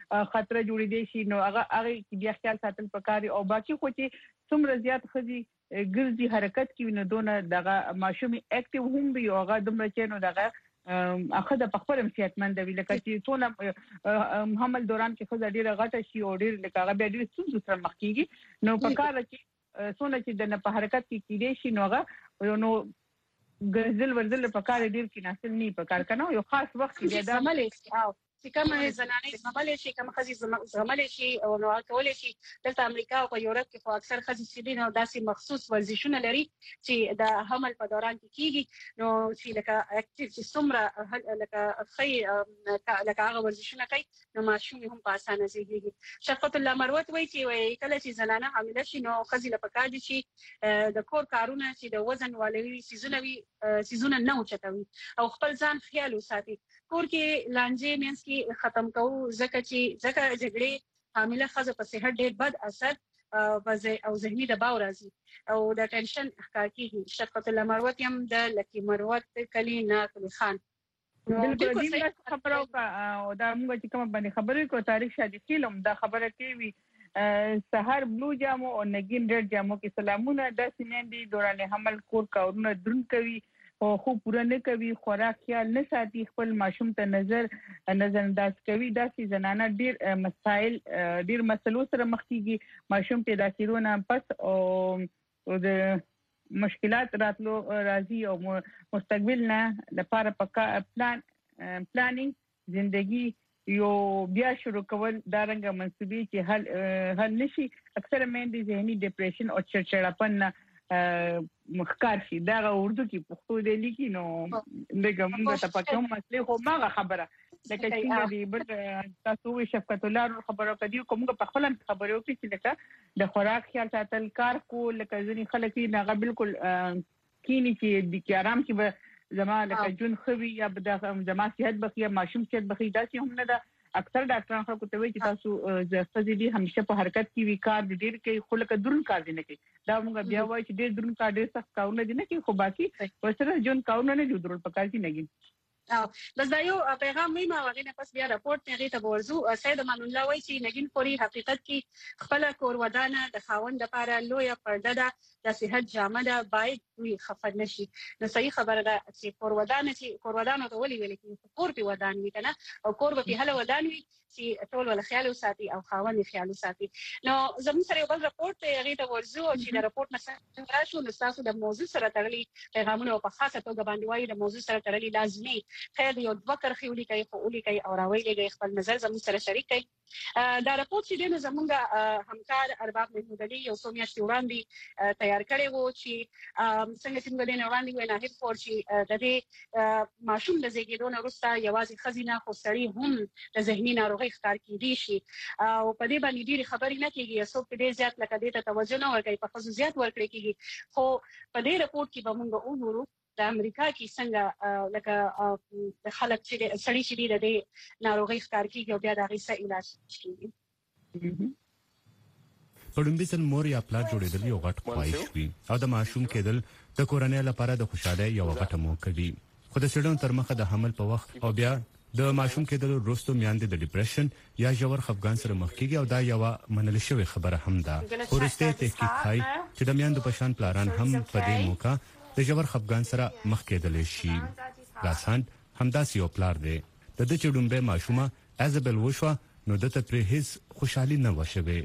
خطر جوړېدي شي نو هغه هغه کې بیا خیال ساتل پکاري او باقي خو چې څومره زیات خزي ګرځي حرکت کوي نو دونه دغه ماشومي اکټیو هم وي او هغه دومره چې نو دغه اخه د خپل امسیتمن دی لکه چې څونه حمل دوران کې خزه ډیره غټه شي او ډیر لکه هغه به ډیر څه سره مخ کیږي نو په کار کې څونه چې د په حرکت کې کېدې شي نو هغه نو ګرځل ورزل په کار ډیر کې ناسل نه په کار کنه یو خاص وخت کې د عمل او چې کوم زنانې زمالي شي کوم خزي زمالي شي او نو کولای شي د امریکا او په یورپ کې خو اکثر خزي سیدي نو داسې مخصوص ورزشونه لري چې د حمل په دوران کې کیږي نو چې لکه اکټیو چې څومره لکه خي لکه هغه ورزشونه کوي نو ماشوم هم په اسانه زیږي شفقت الله مروت وایي چې وایي کله چې زنانه حامله شي نو خزي لپاره کار دي چې د کور کارونه چې د وزن والوي سيزونه وي سيزونه نه اوچتوي او خپل ځان خیال وساتي کور کې لانجې مینس کې ختم کوو ځکه چې ځکه جګړې حامله خزه په صحت ډېر بد اثر او ذهني دباو راځي او د ټینشن ښکار کیږي شفقت الله مروت هم د لکی مروت کلی نه کلی خان بالکل دې خبرو او دا موږ چې کوم باندې خبرې کو تاریخ شادي فلم دا خبره کوي سحر بلو جامو او نگین ریډ جامو کې سلامونه د سیمندي دوران حمل کور کارونه درن کوي او خو پوره نه کوي خوراک خیال نه ساتي خپل ماشوم ته نظر نظر انداز کوي دا سي زنانه ډیر مسائل ډیر مسلو سره مخ کیږي ماشوم پیدا کیدونه پس او د مشکلات راتلو راځي او مستقبل نه لپاره پکا پلان پلانینګ ژوندۍ یو بیا شروع کول دا رنګ منسوبي چې حل حل نشي اکثر مېندې ذهني ډیپریشن او چړچړاپن مخکار شي دا اردو کې پښتو دی لیکي نو دغه موږ ته پکې هم مسلې خو ما خبره لکه چې دی بل تاسو وی شفقت الله خبرو کدي کومه په خپل خبرو کې چې لکه د خوراک خیال ساتل کار کو لکه ځنی خلک نه بالکل کینی چې د آرام کې به زما لکه جون خوي یا د زما صحت بخیا ماشوم صحت بخیا دا چې هم نه ده اکثر ډاکټرانو خلکو ته وایي چې تاسو ځکه دې همیشه په حرکت کې وی کار ډیر کوي خو لکه درون کار دي نه کوي دا موږ بیا وایي چې ډیر درون کار ډیر سخت کارونه دي نه کوي خو باقي وسره جون کارونه نه جوړ په کار کې نه او بس دا یو پیغام مې ما وغینه پس بیا راپورټ نه غیته ورزو سید امان الله وایي چې نگین پوری حقیقت کې خپل کور ودانه د خاوند لپاره لوی پرده ده د صحت جامه ده باید وي خفت نشي نو صحیح خبره ده چې کور ودانه چې کور ودانه ته ولي ویل کې کور په ودان وي کنه او کور په هله ودان وي چې ټول ول خیال وساتي او خاوند خیال وساتي نو زموږ سره یو بل راپورټ غیته ورزو چې د راپورټ مثلا راشو نو تاسو د موضوع سره تړلي پیغامونه په خاصه توګه باندې وایي د موضوع سره تړلي لازمي خیر یو دوکر خولي کوي خولي کوي او راویلې خپل نظر زموږ سره شریک کړي دا راپورټ چې د زمونږ همکار ارباب محمود علي یو څو میاشتې وړاندې تیار کړی وو چې څنګه څنګه د وړاندې وینا هیڅ فور چې د دې ماشوم د زیږیدو نه وروسته یوازې خزینه خو سړی هم د ذهني ناروغي ښکار کیدی شي او په دې باندې ډېری خبرې نه کیږي څوک دې زیات لکه دې ته توجه نه ورکوي په خصوصیات ورکړي کیږي خو په دې راپورټ کې به موږ وګورو د امریکا کې څنګه لکه د خلک چې سړی چې د ناروغي ښکار کیږي او بیا د هغې څه علاج کیږي پړومبي سن مور یا پلار جوړېدل یو غټ خواهش وي او د ماشوم کېدل د کورنۍ لپاره د خوشاله یو غټه موقع وي خو د سړیو تر مخه د حمل په وخت او بیا د ماشوم کېدل وروسته میاندې د ډیپریشن یا ژور خفګان سره مخ کیږي او دا یو منل شوی خبره هم ده ورسته تحقیق کوي چې د میاندو په شان پلاران هم په دې موقع د ژور خفګان سره مخ کېدل شي لاساند همداسې یو پلار دی د دې چډومبه ماشومه ایزابل وشوا نو دته پر هیڅ خوشحالي نه وشوي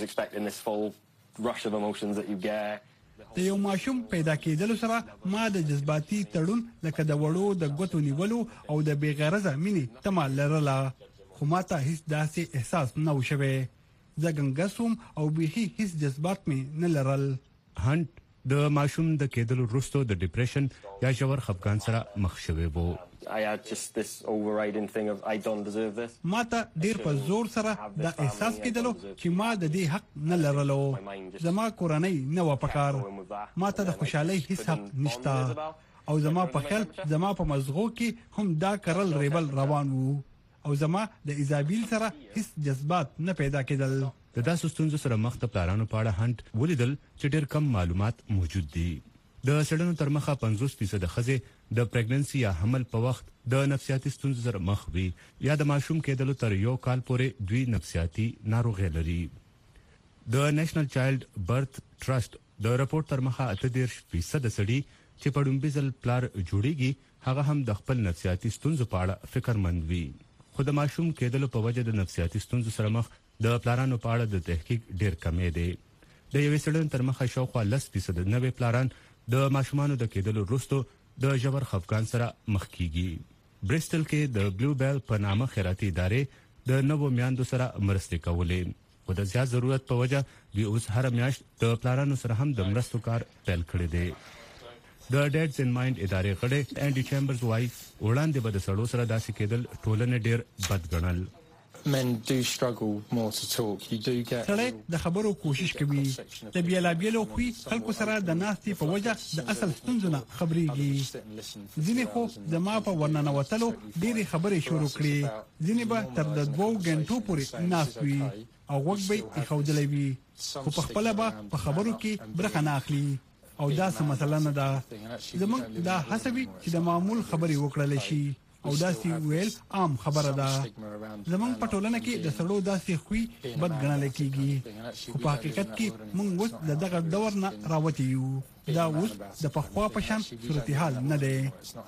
د یو ماشوم پیدا کېدل سره ما د جذباتي تړون لکه د وړو د غوتو نیولو او د بیغرضه مینې تمال لرله خو ما ته هیڅ داسې احساس نه وشوي زګنګسوم او به هیڅ جذبات مې نه لرل هانت د ماشوم د کېدل وروسته د ډیپریشن یا ژور خفګان سره مخ شوی وو I had just this overriding thing of I don't deserve this. ما ته ډیر په زور سره دا احساس کېدلو چې ما د دې حق نه لرلو زما کورنۍ نه و پکار ما ته د خوشحالي هیڅ حق نشته او زما په خیال زما په مزغو کې هم دا کرل ریبل روان وو او زما د ایزابیل سره هیڅ جذبات نه پیدا کېدل د داسې ستونزو سره مخ ته پلانونو په اړه هانت ولیدل چې ډیر کم معلومات موجود دي د سړنو تر مخه پنځوس فیصد ښځې د پریګننسي یا حمل په وخت د نفسیاتي ستونزو سره مخ وي یا د ماشوم کېدلو تر یو کال پورې دوی نفسیاتي ناروغي لري. د نېشنل چایلډ برث ټرست د راپورټ تر مخه اته دېرش فیصد سړي چې په لومړي ځل پلار جوړیږي هغه هم د خپل نفسیاتي ستونزو په اړه فکرمند وي. خو د ماشوم کېدلو په وجه د نفسیاتي ستونزو سره مخ د پلارانو په اړه د تحقیق ډېر کمی دی. د یوې سړنې تر مخه شاوخوا لس فیصد نوي پلاران د ماشومانو د کېدلو وروسته د ژور خفګان سره مخ کیږي. برسټل کې د بلو بیل په نامه خیراتي ادارې د نوو میاندو سره مرستې کولې. خو د زیات ضرورت په وجه دوی اوس هر میاشت د پلارانو سره هم د مرستو کار پیل کړی دی. د ډیډز ان مایند ادارې غړي انډي چیمبرز وايي وړاندې به د سړو سره داسې کېدل ټولنه ډېر بد ګڼل. Men do struggle more to talk. You do get سړی د خبرو کوشش کوي. د بیلابیلو خوې خلکو سره د ناستې په وجه د اصل ستونزو نه خبرېږي. ځینې خو زما په ورننوتلو ډېرې خبرې شروع کړې. ځینې به تر د دوو غنټو پورې ناست وي او غوږ به یې ایښودلی وي خو په خپله به په خبرو کې برخه نه اخلي او دا څه مسله نه ده. زموږ دا هڅه وي چې د معمول خبرې وکړلی شي او داسې ویل عام خبره ده. زمونږ په ټولنه کې د سړو داسې خوې بد ګڼل کېږي خو په حقیقت کې موږ اوس د دغه دور نه راوتي یو. دا اوس د پخوا په شان صورتحال نه دی.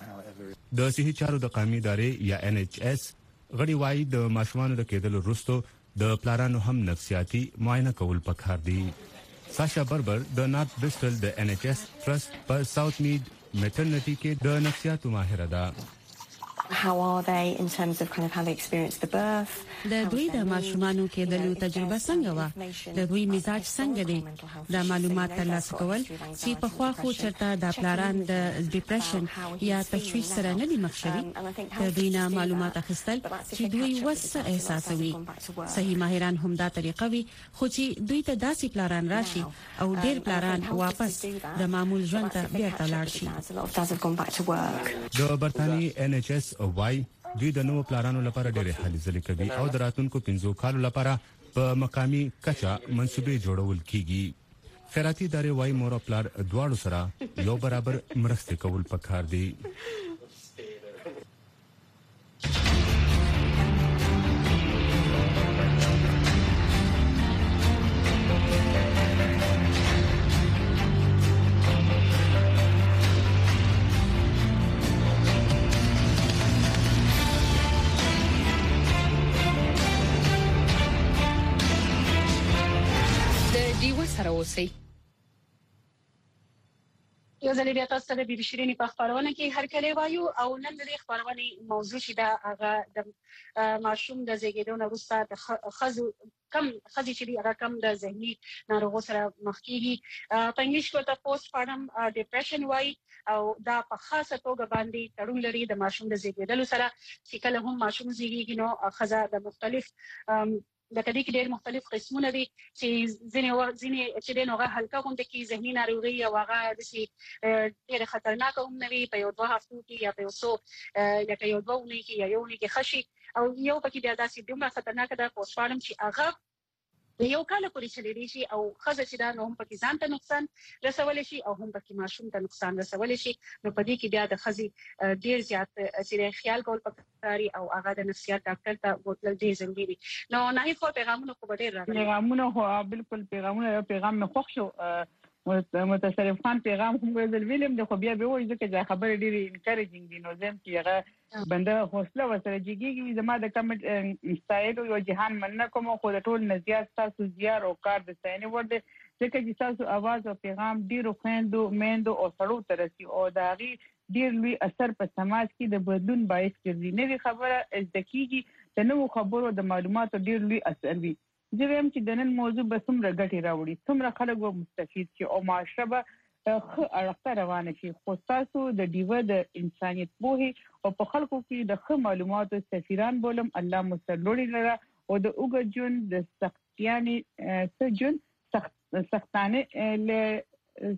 د صحي چارو د قومي ادارې یا ان ایچ اس غړي وايي د ماشومانو د کېدلو وروسته د پلارانو هم نفسیاتي معاینه کول پکار دي. ساشا بربر د نارت برسټل د ان ایچ اس ټرست په ساوث میډ میټرنټي کې د نفسیاتو ماهره ده. How are they in terms of kind of how they experience the birth? د دوی د ماشومانو کېدلو تجربه څنګه وه؟ د دوی مزاج څنګه دی؟ دا معلومات ترلاسه کول چې په خوا خو چرته د پلاران د ډیپریشن یا تشویش سره نه دي مخ شوي. د دوی نه معلومات اخیستل چې دوی وسه احساسوي. صحیح ماهران هم دا طریقه وي خو چې دوی ته داسې پلاران راشي او ډېر پلاران واپس د معمول ژوند ته بیرته لاړ شي. د برتانیې ان ایچ اس وايي دوی د نوو پلانونو لپاره ډېرې هلې ځلې کوي او د راتلونکو پنځو کالو لپاره په مقامي کچه منصوبې جوړول کیږي. خیراتي ادارې وايي مور او پلار دواړو سره یو برابر مرستې کول پکار دي. یو ځل بیا تاسو ته د بي بي شيرینی په خبرونه کې هر کله وایو او نن د خبرونه موضوع شي دا هغه د ماشوم د زیږیدو نه وروسته د خزو کم خزي چې هغه کم د ذهني ناروغیو سره مخ کیږي. په انګلیش کې ته پوسټ پارټم ډیپریشن وایي او دا په خاصه توګه باندې تړون لري د ماشوم د زیږیدلو سره چې کله هم ماشوم زیږیږي نو خزه د مختلف د کدي کې ډېر مختلف قسمونه دي چې ځینې وخت ځینې چې د نوغه هلکه غونډه کې ذهني ناروغي او هغه د شي ډېر خطرناک هم نه وي په یو دوه هفتو کې یا په یو څو لکه یو دوه ونې کې یا یو ونې کې خشي او یو پکې بیا داسې دومره خطرناک ده پوسټ پارټم چې هغه یو کال پورې چلیږي شي او خزه چې دا نو هم پکې ځان ته نقصان رسول شي او هم پکې ماشوم ته نقصان رسول شي. نو په دې کې بیا د خزي ډیر زیات چې خیال کول پکاري او هغه د نفسیات ډاکټر ته بوتل ډیر ضروري دي. نو نه هیڅ خو پیغامونه خو ډیر راغلي پیغامونه خو بالکل پیغامونه پیغام مې خوښ شو متصرف خان پیغام هم ویل ویلم د خو بیا به وایي چې خبره ډیره انکریجینګ دي نو زم چې هغه بنده حوصله وسره جګیږي زما د کمنټ استایل او جهان مننه کوم خو د ټول نزيات تاسو زیار او کار د ستاینې ور دي ځکه چې تاسو आवाज او پیغام ډیرو خويندو میندو او سړو ترسي او داغي ډیر لوی اثر په سماج کې د بدلون باعث ګرځي. نوې خبره از دکیږي د نوو خبرو د معلوماتو ډیر لوی اثر وي. زه وایم چې د نن موضوع به څومره ګټې راوړي څومره خلک به مستفید شي او معاشره به ښه اړخته روانه شي. خو تاسو د ډیوه د انسانیت پوهې او په خلکو کې د ښه معلوماتو سفیران بولم الله مسلوړي لره او د اوږد ژوند د سختیانې څه ژوند سخت سختانه له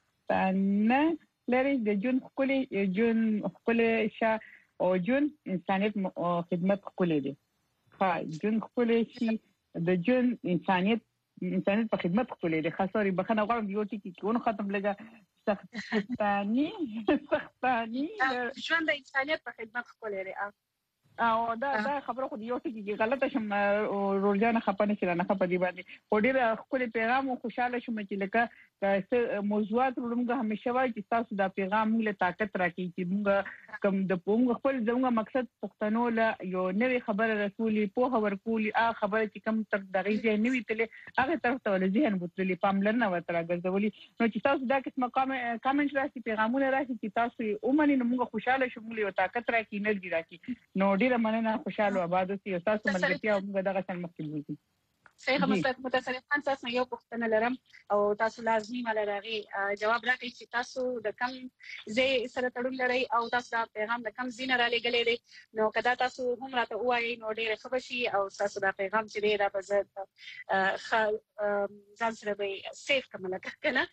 سختانه لري د ژوند ښکلي ژوند ښکلي شه او ژوند انسانیت خدمت ښکلي دی. ښه ژوند ښکلي شي د ژوند انسانیت انسانیت په خدمت خپلې د خاصوري بخنه غواړم یو ټکی کېونه ختم لګا سختانی سختانی ژوند د انسانیت په خدمت کولای لري او دا دا خبره خو یو څه کې غلطه شم روزانه خپنه چې نه خپدي باندې خو ډیر خپل پیغام او خوشاله شوم چې لکه موضوعات ورمغه همیشه وایي چې تاسو دا پیغام موږ له طاقت راکړي چې موږ کوم د پونګ خپل زموږ مقصد پښتنو له یو نوې خبره رسولي په ورکولي ا خبره چې کوم تر دغه ځای نوې تلې هغه طرف ته ول ذهن بوتلې پاملرنه وتره ګرځولي نو چې تاسو دا قسمه کامنټ راشي پیغامونه راشي چې تاسو اومني نو موږ خوشاله شو موږ یو طاقت راکړي انرژي راکړي نو ډیره مننه خوشاله آباد اوسئ او تاسو ملګرتیا موږ دغه څنګه مخکې وځي صحیح مستق متصرفان تاسو یو پوښتنه لرم او تاسو لازمي ملګری جواب راکړئ چې تاسو د کم زی سره تړون لري او تاسو دا پیغام د کم زین را لګلې دي نو کدا تاسو هم راته وایي نو ډیره خبرشي او تاسو دا پیغام چې دی دا په ځان سره به سیف کومه کنه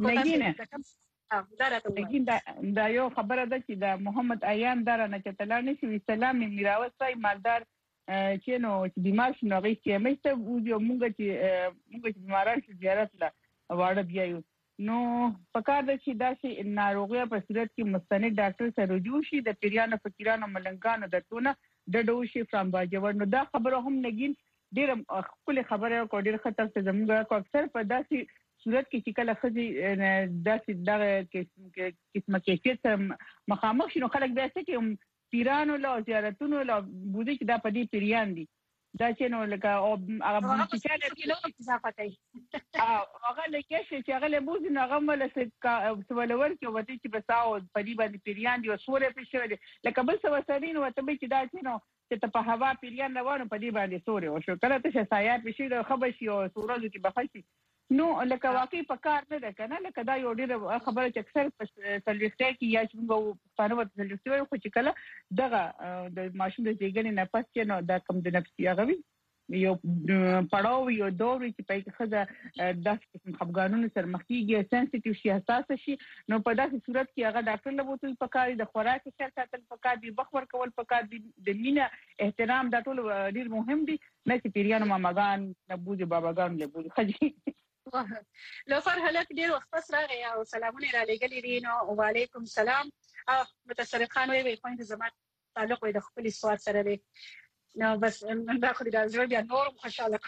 اه دا راته لیکن دا دا یو خبره ده چې د محمد ایان دره نه چتلانی شي سلام میراوس پای مالدار چې نو چې بیمار شنو غي چې مېسته وځو مونږ چې مونږ چې بیماران شي زیارت لا واړه بیايو نو پکار د چې داسې ناروغي په صورت کې مستند ډاکټر سره رجوع شي د پیریانو فقیرانو ملنګانو د تونه د ډوشي فرام باجوړ نو دا خبره هم نګین ډیر خپل خبره کو ډیر خطر څه زموږ کو اکثر په داسې صورت کې چې کله خځې داسې دغه قسمه کیفیت مخامخ شنو خلک بیا څه کوي پیرانو له زیارتونو له بوزي چې دا په دې پیریان دي دا چې نو لکه او هغه چې نو اضافه کوي او هغه لکه چې هغه له بوزي نو هغه مل څه سوالور کې وته چې بساو په دې باندې پیریان دي او سورې په شوه دي لکه بل څه وسرین وته چې دا چې نو چې په هوا پیریان روانو په دې باندې سورې او شو کله ته سایات بشي د خبشي او سورې کې بخشي نو لکه واقعي په کار نه ده کنه لکه دا یو ډیر خبره چې اکثر په سلوخته کې یا چې موږ پښتانه وته سلوخته خو چې کله دغه د ماشوم د زیګنې نه پس کې نو دا کم د نفسي غوي یو پړاو یو دور چې په کې خزه داس قسم خپګانونو سره مخ کیږي سنسټیټیو شي حساس شي نو په داسې صورت کې هغه ډاکټر له بوتل پکاري د خوراک خیال ساتل پکار دي بخور کول پکار دي د مینه احترام دا ټول ډیر مهم دي نه چې پیریانو ماماګان نبوځي باباګان له بوځي خجي لو فرحلک ډیر وخت پس راغی او سلامونه را لګلې دي نو وعلیکم السلام او متصرف خان وی وی پوینټ زما تعلق وي د خپل سواد سره دی نو بس دا خو د ازر بیا نور خوشاله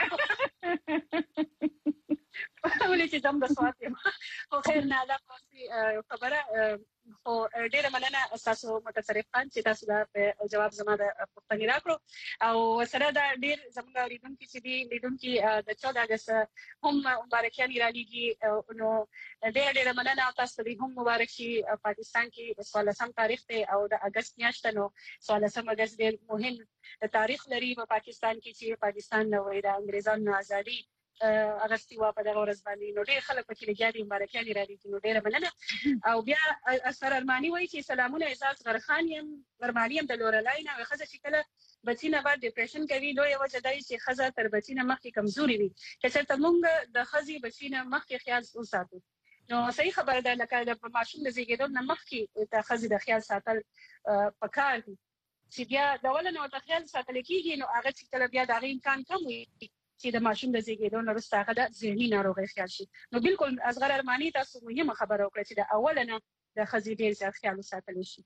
ولې چې دم د سواد یم خو خیر نه دا خبره خو ډیره مننه تاسو متصرف خان چې تاسو دا جواب زما د پوښتنې راکړو او سره دا ډیر زموږ لیدونکو چې دی لیدونکو د چودہ اگست هم مبارکیان را لګي نو ډیره ډیره مننه تاسو ته هم مبارک شي پاکستان کې څوارلسم تاریخ ته او د اگست میاشت نو څوارلسم اگست ډیر مهم تاریخ لري په پاکستان کې چې پاکستان نو د انګریزانو ازادي اغستی وا په دغه ورځ باندې نو ډېر خلک پکې لګیاري مبارکاني را دي نو ډېر مننه او بیا اثر ارمانی وایي چې سلامونه اعزاز غرخان يم ورمانیم د لورلای نه خزه چې کله بچینه بعد ډیپریشن کوي نو یو وجه دی چې خزه تر بچینه مخکې کمزوري وي چې څرته مونږ د خزي بچینه مخکې خیال وساتو نو صحیح خبره ده لکه د ماشوم د زیږیدو نه مخکې د خزي د خیال ساتل پکار دي چې بیا د ولنه د خیال ساتل کیږي نو هغه چې کله بیا د امکان کم وي چې د ماشوم د زیږیدو نه وروسته هغه د ذهني ناروغۍ خیال شي نو بالکل اصغر ارمانی تاسو مهمه خبره وکړه چې د اولنه د خزي ډیر زیات خیال وساتل شي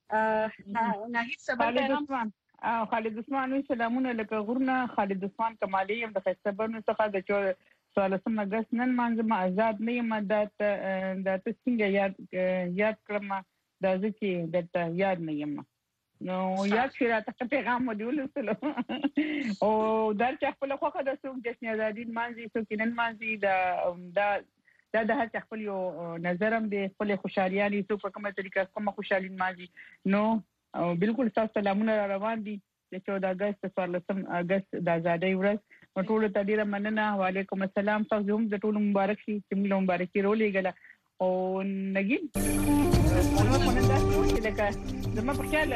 نه هیڅ سبب پیغام او خالد عثمان سلامونه لکه غورنا خالد عثمان کمالی هم د خبرونو څخه د څوارلسم اگست نن مانځه آزاد نه یم د د څنګه یاد یاد کړم د ځکه د یاد نه یم نو یاد شي راته پیغام ودیول سره او در چې خپل خوخه د څوک جشن ازادي مانځي څوک نن مانځي دا دا دا د هر خپل یو نظرم د خپل خوشالياني څوک په کومه طریقه کومه خوشالي مانځي نو بالکل تاسو سلامونه روان دي د چودہ اگست څوارلسم اگست د ازادۍ ورځ ټول ته ډیره مننه وعلیکم السلام تاسو هم د ټول مبارک شي چې موږ مبارکي رولې غلا او نګین نو په نن تاسو چې لکه زما په خیال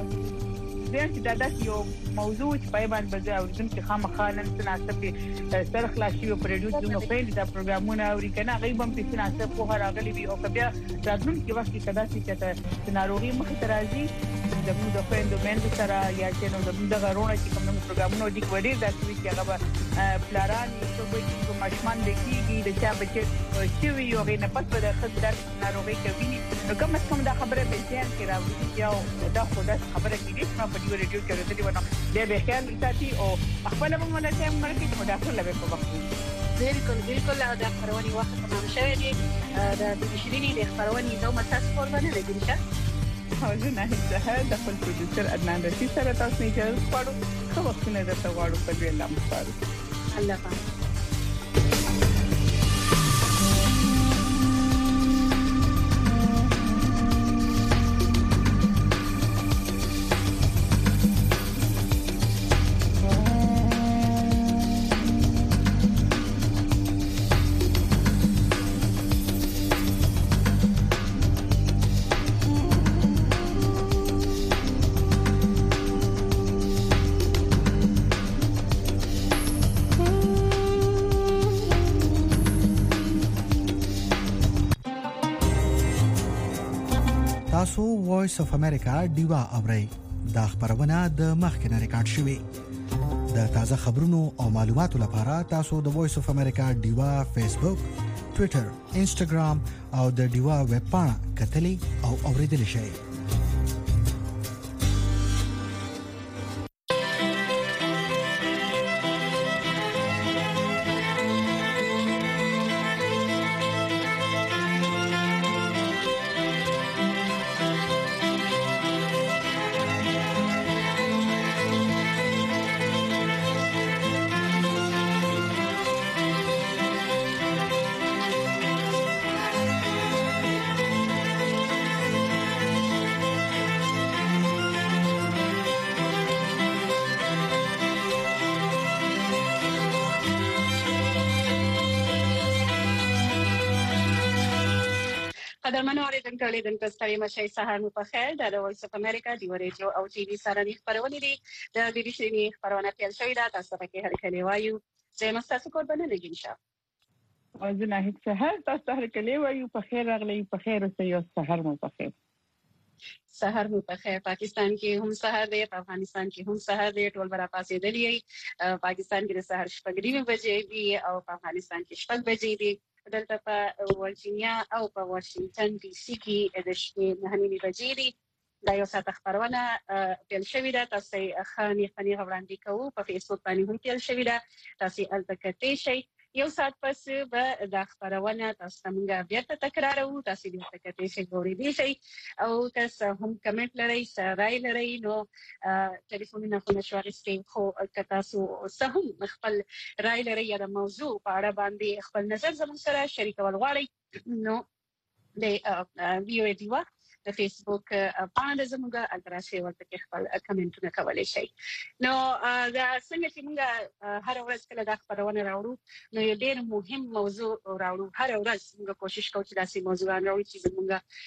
زه چې دا داسې یو موضوع چې په باندې بځه او چې خامخا نن څنګه سره خلاصي او پروډوس نو په دې پروګرامونه او ریکنه غیبم په څنګه په هر راغلي وي او بیا راتلونکي وخت کې کدا چې ناروغي مخ ته راځي زموږ د خويندو مېندو سره یا چې نو زموږ د غرونه چې کوم پروګرامونه دي وړي د څه چې هغه پلاران یو به چې ماشومان د کیږي د چا بچي چې یو غي نه پس د خدای ناروغي کوي نو کوم څه دا خبره به ځان کې راوړي یو دا خدای خبره کیږي چې په دې ریډیو کې راځي ونه د به خیال ساتي او خپل په مولته مرکه مداخله به په وخت بالکل بالکل دا خبرونه وخت تمام شوه دي د بشرینی د خبرونه دوه تاسو قربانه لګی شه حاضر نه هڅه د خپل پروډوسر عدنان رشید سره تاسو نه اجازه غواړو خو وخت نه درته غواړو په دې لامل سره الله پاک تاسو وایس اف امریکا دیوا اورئ دا خبرونه د مخکنه ریکارډ شوې د تازه خبرونو او معلوماتو لپاره تاسو د وایس اف امریکا دیوا فیسبوک ټوئیټر انسټاګرام او د دیوا ویب پاڼه کتلې او اوریدل شئ قدرمنو اوریدونکو لیدونکو ستړي مشي سهار مو په خیر د وایس اف امریکا دی ریډیو او ټي وي سره نه خبرونه دي د بي بي سي نه خبرونه پیل شوې ده تاسو په کې هر کله وایو چې مستاسو قربانه لګین شه او زه نه هیڅ هر تاسو هر کله وایو په خیر راغلی په خیر اوسه یو سهار مو په خیر سحر مو په خیر پاکستان کې هم سحر دی په افغانستان کې هم سحر دی ټول برا پاسې دی پاکستان کې د سحر شپږ نیمه بجې دی او په افغانستان کې شپږ بجې دی دلته په ورجینیا او په واشنگټن ډي سي کې د شپې نه نیمه بجې دی دا یو ساعت خبرونه پیل شوې ده تاسو خاني خاني غوړاندې کوو په فیسبوک باندې هم پیل شوې ده تاسو البته شي یو ساعت پس به د خبرونه تاسو څنګه بیا تکرارو تاسو دې تکته شي ګوري دي شي او تاسو هم کمنټ لرئ سره لرئ نو ټلیفونونه خو نشو اخیستئ خو تاسو سهم خپل رائے لرئ یا د موضوع په اړه باندې خپل نظر زموږ سره شریکول غواړئ نو د ویو دیوا د فیسبوک باندې زموږه التراشه ورته کې خپل کمنټونه کولای شي نو دا څنګه چې موږ هر ورځ کله دا خبرونه راوړو نو یو ډېر مهم موضوع راوړو هر ورځ موږ کوشش کوو چې داسې موضوعونه راوړو چې موږ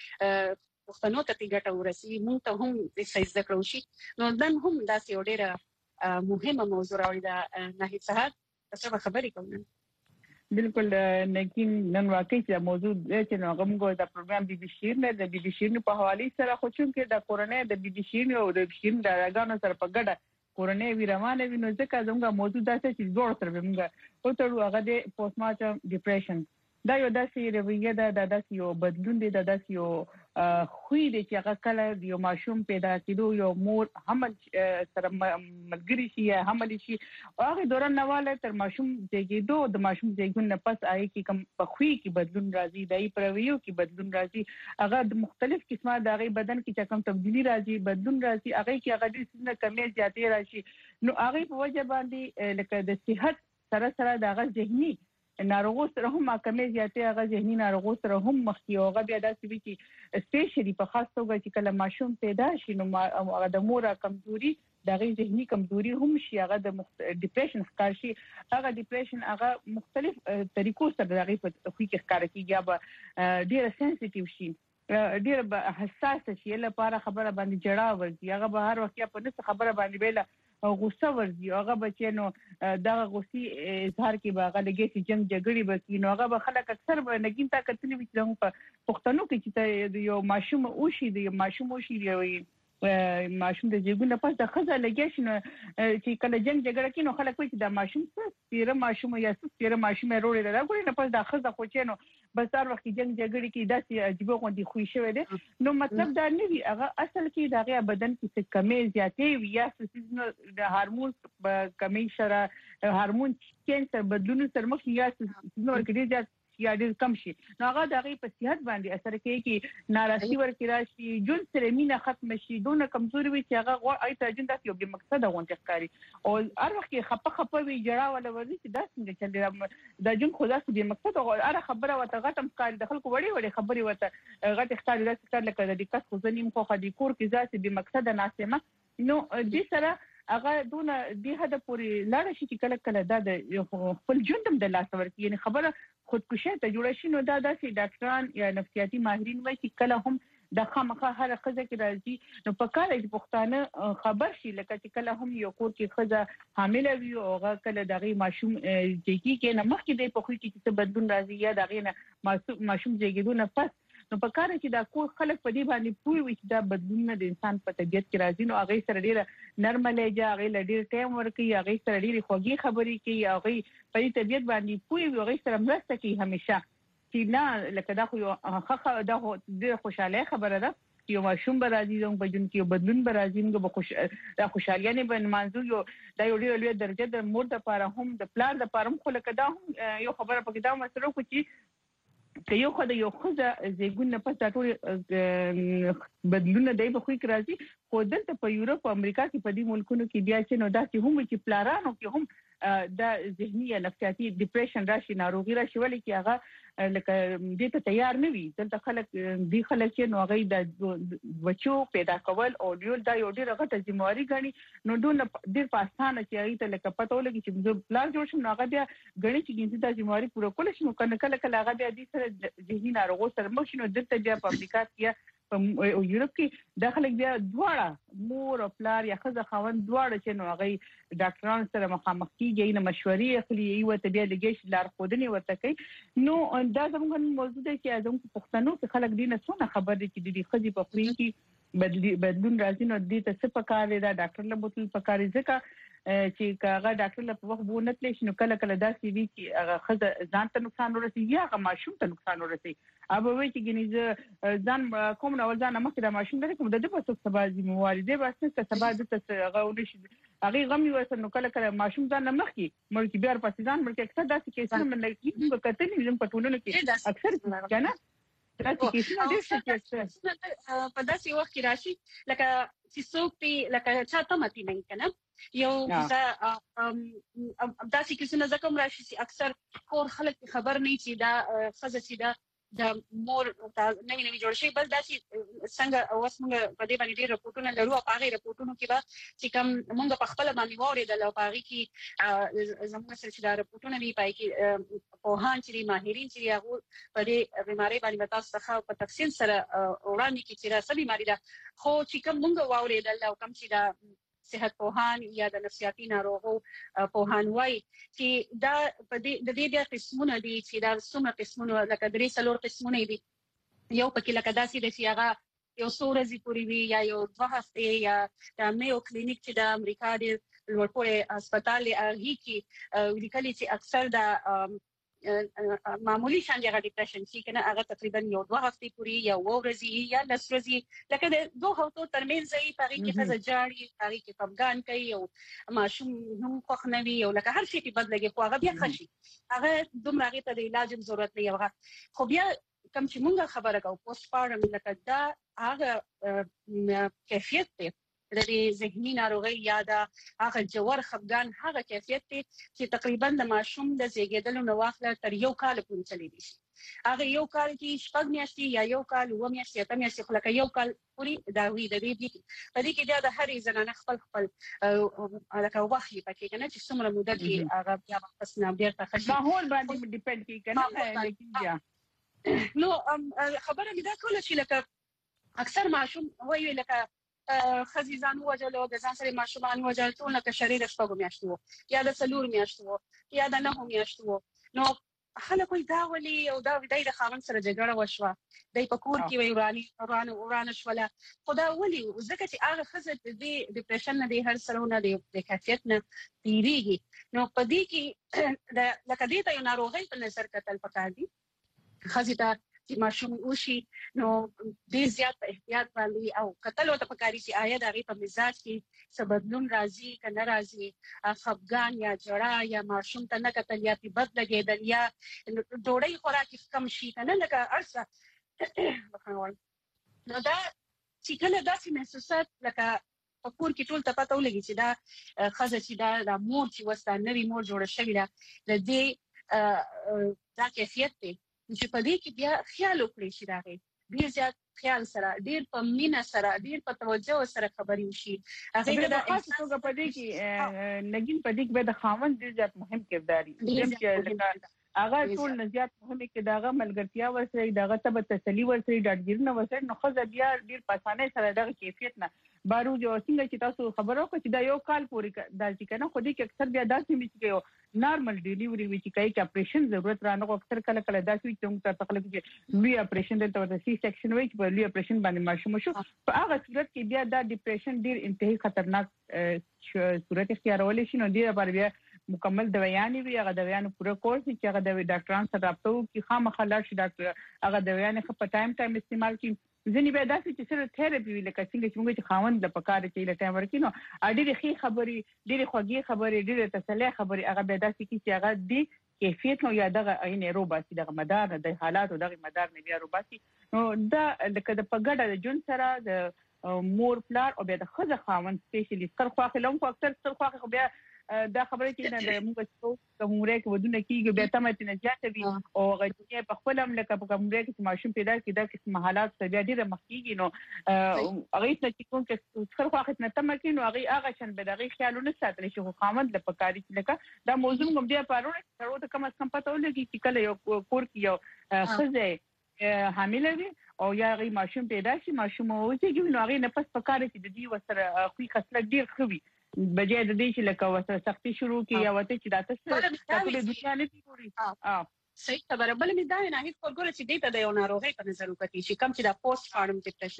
پښتنو ته پیګټه ورسي موږ ته هم د سایز ذکر وشي نو نن هم داسې یو ډېر مهمه موضوع راوړي دا نه هیڅ تاسو خبرې کوئ بالکل نګین نن واقعي چې موضوع چې نو غوږ د پروګرام بي بي شیر نه د بي بي شیر په حواله سره خو چې د کورونه د بي بي شیر او د شیر د راګانو سره په ګډه کورونه وی روانه وینو ځکه زموږ موضوع داسې چې جوړ سره موږ او تر هغه د پوسټ مارټم ډیپریشن دا یو داسې رویه ده د داسې یو بدلون دی د داسې یو خوې دی چې هغه کله یو ماشوم پیدا کېدو یو مور حمل سره ملګری شي یا حمل شي هغه دوران نواله تر ماشوم زیږیدو د ماشوم زیږون نه پس آی کی کم په خوې کې بدلون راځي دای پرویو کې بدلون راځي هغه د مختلف قسمه د هغه بدن کې چې کوم تبدیلی راځي بدلون راځي هغه کې هغه د سینه کمی زیاتې راشي نو هغه په وجه باندې لکه د صحت سره سره د هغه ذهني ناروغ سره هم کمې زیاتې هغه ذهني ناروغ سره هم مخ کې هغه بیا داسې وي چې سپیشلی په خاص توګه چې کله ماشوم پیدا شي نو هغه د مور کمزوري دغه ذهني کمزوري هم شي هغه د ډیپریشن ښکار شي هغه ډیپریشن هغه مختلف طریقو سره دغه په خوې کې ښکار کیږي یا ډیر سنسټیو شي ډیر حساس شي لپاره خبره باندې جړا ورځي هغه به هر وخت په نس خبره باندې بیل غوسه ورځي هغه بچنو دغه غوسي اظهار کې باغه لګي چې جنگ جګړې وکړي نو هغه به خلک اکثر نګین تا کتلې چې په پښتنو کې چې یو ماشوم او شي دی ماشوم او شي دی ماشوم د جګونه پس د خزه لګیش نو چې کله جنگ جګړه کینو خلک وایي چې د ماشوم څه پیره ماشوم یا څه پیره ماشوم وروړي دا غوړي نه پس د خزه خو چینو بس هر وخت جنگ جګړه کې داسې عجیب غوندي خوې شوی دی نو مطلب دا نه وی هغه اصل کې دغه بدن کې څه کمی زیاتې وي یا څه د هورمون کمی سره هورمون کینسر بدلون سره مخ یا څه نور کې زیات یا ډیر کم شي نو هغه دغه په صحت باندې اثر کوي چې ناراضي ورکړي راشي جون سره مینه ختم شي دونه کمزوري وي چې هغه اي ترجن داسې یو مقصد غونډه ښکاری او هر وخت خپه خپه وي جړه ولا ورزي چې داس څنګه چل دا جون خدا سي مقصد او هر خبره وته غټم ښکاری د خلکو وړي وړي خبري وته غټ ښکاری داسې کار لکه د دقت خو ځنیم خو خدي کور کې ذات به مقصد ناسمه نو دې سره هغه دونه د هدا پوری لاړ شي چې کله کله دا د خپل جوندم د لاس ورکی یعنی خبره خودکشي ته جوړ شي نو دا داسې ډاکټران یا نفسیاتي ماهرین وایي چې کله هم د خامخا هر خزه کې راځي نو په کار کې پښتانه خبر شي لکه چې کله هم یو کور کې خزه حامل وي او هغه کله دغه ماشوم جګی کې نه مخکې د پخوي کې څه بدلون راځي یا دغه نه ماشوم جګیدونه پس نو په کار کې دا کور خلک په دې باندې پوي وي چې دا بدلون د انسان په طبيعت کې راځي نو هغه سره ډیره نرمه لهجه هغه ډیر ټایم ورکي هغه سره ډیره خوږی خبرې کوي هغه په دې طبيعت باندې پوي وي هغه سره مرسته کوي همیشه چې نه لکه دا خو هغه دا د خوشاله خبره ده یو ماشوم به راځي زموږ په جون کې یو بدلون به راځي موږ به خوش د خوشحالي نه به منځو یو د یو ډیر لوی درجه د مور د لپاره هم د پلان د لپاره هم خو لکه دا هم یو خبره پکې دا مسله کو چې که یو خدای یو خزه زیګونه په تاسو بدلونه دی په خوې راځي خو دلته په یورپ او امریکا کې په دې ملکونو کې بیا چې نو داسې هم چې پلارانو کې هم د ذهني یا نفسیاتي ډیپریشن راشي ناروغي راشي ولې کې هغه لکه دې ته تیار نه وي دلته خلک دې خلک چې نو هغه د بچو پیدا کول او ډیر دا یو ډیر غټه ذمہواری غني نو دونه ډیر پاستانه چې هغه ته لکه پته ولګي چې موږ پلان جوړ شو نو هغه بیا غني چې ګینځي دا ذمہواری پوره کول شي نو کنه کله کله هغه بیا دې سره ذهني ناروغو سره مخ شي نو دلته بیا په امریکا کې په یورپ کې د خلک بیا دواړه مور او پلار یا خزه خاوند دواړه چې نو هغه ډاکټرانو سره مخامخ کیږي نه مشورې اخلي یو ته بیا لګیش لار خودنی ورته کوي نو دا زموږ موضوع دی چې زموږ پښتنو کې خلک دینه څونه خبر دي چې د خزي په خوري کې بدلون راځي نو دې ته څه پکاره دا ډاکټر له بوتل پکاره ځکه چې هغه ډاکټر له په وخت بو نه تللی نو کله کله داسې وي چې هغه خزه ځان ته نقصان ورسي یا هغه ماشوم ته نقصان ورسي اوبه وي چې ګنې ځان کوم نو ځان مخکې د ماشوم لري کوم د دې په څه سبا دي موالده بس څه سبا د څه هغه ونشي هغه غم یو سره نو کله کله ماشوم ځان مخکې مړ کې بیا په ځان مړ کې اکثر داسې کیسه من لګي په کتنې زم په ټولنه کې اکثر کنه داسې کیسه ډېر څه په داسې وخت کې راشي لکه چې څوک په لکه چاته متي نه کنه یو دا داسې کیسه نه ځکه راشي چې اکثر کور خلک خبر نه چې دا خزه چې دا د مور نوی نوی جوړ شي بل داسې څنګه اوس موږ په دې باندې ډېر راپورټونه لرو او هغه راپورټونو کې به چې کوم موږ په خپل باندې واورېدل او هغه کې زموږ سره چې دا راپورټونه دی پای کې په هان چې ماهرین چې هغه په دې بیماری باندې تاسو څخه په تفصیل سره وړاندې کې چې را سبي ماري دا خو چې کوم موږ واورېدل او کوم چې دا صحت پوهان یا د نفسیاتي ناروغو پوهان وایي چې دا په دې د دې بیا قسمونه دي چې دا څومره قسمونه لکه درې څلور قسمونه دي یو پکې لکه داسې د سیاغه یو څو ورځې پورې وي یا یو دوه هفتې یا د میو کلینیک چې د امریکا د لوړپوړي هسپتال هغه کې لیکلي چې اکثر د معمولی شان دغه ډیپریشن چې کنه هغه تقریبا یو دوه هفتې پورې یا ورځې یا لس ورځې لکه د دوه هفتو ترمنځ یې پاره کې خزه جاړي پاره کې خفګان کوي او ماشوم هم خوښ نه وي او لکه هر شي په بدلږي خو هغه بیا خشي هغه دومره هغه ته د علاج ضرورت نه یو خو بیا کوم چې مونږه خبره کوو پوسټ پارټم لکه دا هغه کیفیت دی د دې ذهني ناروغي یا د هغه جوړ خفګان هغه کیفیت دی چې تقریبا د ماشوم د زیږیدلو نو واخله تر یو کال پورې چلی دي هغه یو کال کې شپږ میاشتې یا یو کال و میاشتې یا میاشتې خو لکه یو کال پورې دا وی د دې په دې کې د هرې زنانه خپل خپل لکه وخت پکې کنه چې څومره موده کې هغه بیا پس نه ډیر ته خشي ماحول باندې ډیپند کوي کنه لیکن نو خبره مې دا کوله چې لکه اکثر ماشوم وایي لکه خزي ځان وجلو د ځان سره ماشومان وجل ټول لکه شریر شپږ میاشتو یا د سلور میاشتو یا د نه میاشتو نو خلک وي دا ولي او دا د خاوند سره جګړه وشوه د په کور کې وي وراني ورانه ورانه شوله خدا ولي ځکه چې هغه خزه د ډیپریشن نه دی هر سره نه دی د کیفیت نه تیریږي نو په دې کې د لکه دې ته یو ناروغي په نظر کتل پکار دي خزه ته چې ماشوم وشي نو ډېر زیات احتیاط باندې او قتل او تفکاری چې آیا د غي په مزاج کې سبدلون راځي کنه راځي خفګان یا جړه یا ماشوم ته نه قتل یا په بد لګیدل یا ډوړی خوراکي کم شي کنه لکه ارسه نو دا چې کله داسې محسوسات لکه په کور کې ټول ته پته ولګي چې دا خزه چې دا د مور چې وستا نوی مور جوړه شوې ده د دې دا کیفیت دی چې په دې کې بیا خیال وکړي چې راغی ډیر زیات خیال سره ډیر په مینا سره ډیر په توجه سره خبرې وشي هغه د خاص توګه په دې کې لګین په دې کې د خاوند ډیر زیات مهم کردار دی هغه ټول نه زیات مهمه کې داغه ملګرتیا ورسره داغه ته تسلی ورسره ډاډګیرنه ورسره نو خو بیا ډیر په اسانه سره دغه کیفیت نه بارو جو څنګه چې تاسو خبرو کو چې دا یو کال پورې دا چې کنه خو دې کې اکثر بیا داسې مې چې نارمل ډیلیوري وی چې کوي چې اپریشن ضرورت رانه اکثر کله کله داسې چې موږ ته تخلق چې لوی اپریشن دلته ورته سی سیکشن وی چې په لوی اپریشن باندې ماشوم شو په هغه صورت کې بیا دا ډیپریشن ډیر انتهایی خطرناک صورت اختیارول شي نو دې لپاره بیا مکمل دوايانې وي هغه دوايانو پوره کورس چې هغه د ډاکټرانو سره رابطه وکړي خامخا شي ډاکټر هغه دوايانې په ټایم ټایم استعمال کړي ځینې به داسې چې سره تھراپي وی لکه څنګه چې موږ چې خاوند د پکاره چې له ټایم ورکینو اړې خې خبرې ډېرې خوږې خبرې ډېرې تسلی خبرې هغه به داسې چې هغه دی کیفیت نو یا دغه عین روباسي دغه مدار د حالاتو دغه مدار نه بیا روباسي نو دا لکه د پګړه د جون سره د مور پلار او بیا د خزه خاوند سپیشلی سر خواخه لوم خو اکثر سر خواخه بیا دا خبره چې نه د موږ څو کومره کې ودونه کیږي بیا تمه ته نه جاته وي او غوډه په خپل هم لکه په کومره کې ماشوم پیدا کیدا کې حالات بیا ډیره مخکېږي نو هغه څه چې کوم چې څخه واخت نه تمه کینو هغه هغه شن به دغه خیالونه ساتل شي خو خامد د پکاري لکه دا موضوع کوم بیا پاره ضرورت کم از کم پته ولګي چې کله یو کور کې یو خزه حامله وي او یا غي ماشوم پیدا شي ماشوم اوسېږي نو هغه نه پس پکاره چې د دې وسره خو خاصله ډیر خوي بجې د دې چې لکه وسره سختي شروع کی یا وته چې دا تاسو ټول دنیا نه پیوري اه صحیح خبره بل مې دا نه هیڅ وګوره چې دې ته د یو ناروغي په نظر وکړي چې کم چې دا پوسټ پارټم ډیپریشن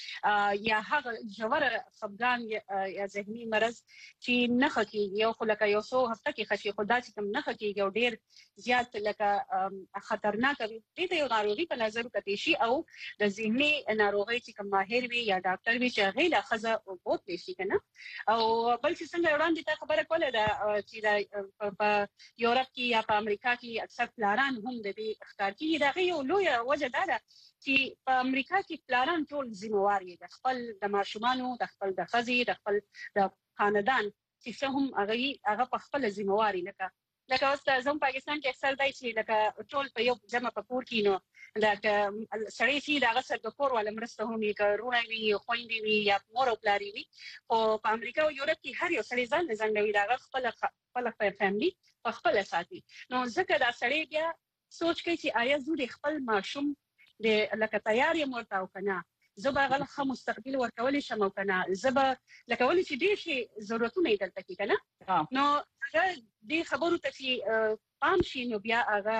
یا هغه جوړ خفګان یا ذهني مرض چې نه خکېږي یو خو لکه یو څو هفته کې خشي خدا چې کم نه خکېږي او ډیر زیات لکه خطرناک وي دې ته یو ناروغي په نظر وکړي شي او د ذهني ناروغي چې کم ماهر وي یا ډاکټر وي چې غیله خزه او بوت شي کنه او بل چې څنګه وړاندې ته خبره کوله دا چې دا په یورپ کې یا په امریکا کې اکثر پلان هم د دې اختیار کیږي دا یو لوی وجه ده چې په امریکا کې پلان ټول ذمہوار دي د خپل د ماشومانو د خپل د خزي د خپل د خاندان چې هم هغه هغه په خپل ذمہوار لکه لکه اوس زموږ پاکستان کې اکثر دای چې لکه ټول په یو جمع په کور کې نو دا سړی چې دا غسر د کور ول مرسته هم یې کارونه وي خويندې وي یا مور او پلاری وي او په امریکا او یورپ کې هر یو سړی ځان ځان دی دا خپل خپل فیملی په خپل ساتي نو ځکه دا سړی بیا سوچ کوي چې آیا زه د خپل ماشوم د لکه تیاری مرته او کنه زبا غل خه مستقبل ورکول شم او کنه زبا لکه ولې چې ډیر شي ضرورتونه یې دلته کې کنه نو هغه دې خبرو ته چې پام شي نو بیا هغه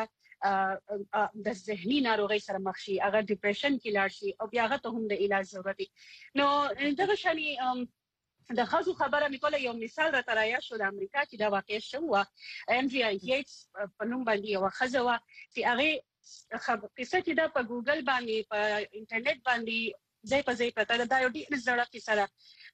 د ذهني ناروغي سره مخ شي هغه ډیپریشن کې لاړ شي او بیا هغه ته هم د علاج ضرورت نو دغه شانی د خاصو خبره مې کوله یو مثال را ترایا شو د امریکا کې دا واقع شو ام جی آی ایټس په نوم باندې یو خزه چې هغه قصه چې دا په ګوګل باندې په انټرنیټ باندې ځای په ځای پته دا یو ډیر زړه کیسه ده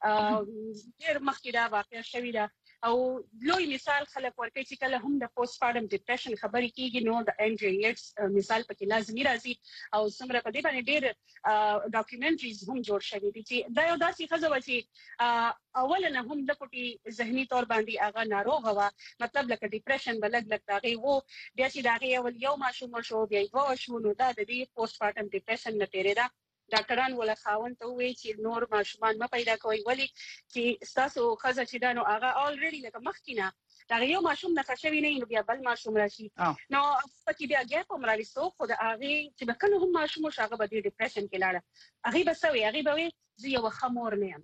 ډیر مخکې دا واقع شوې ده او لوی مثال خلک ورکړي چې کله هم د پوسټ پارټم ډیپریشن خبرې کیږي نو د ام جی آی ایټس مثال پکې لازمي راځي او څومره په دې باندې ډیر ډاکومنټریز هم جوړ شوي دي چې دا یو داسې خزه و چې اولا هم د کوټي ذهني تور باندې هغه ناروغ و مطلب لکه ډیپریشن بلګ لګ هغه وو بیا چې دا یو یو ماشوم شو بیا یو شو نو دا د دې پوسټ پارټم ډیپریشن نه تیرېدا ډاکټران ولا خاوند ته وی چې نور ماشومان ما پیدا کوي ولی چې تاسو خزه چې دا نو هغه الریډي لکه مخکینه دا یو ماشوم نه خښوي نه نو بیا بل ماشوم راشي نو پکې بیا ګیپ هم راويستو خو دا هغه چې بکله هم ماشوم شاغه به ډیپریشن کې لاړه هغه به سوي هغه به زه یو خمور نه یم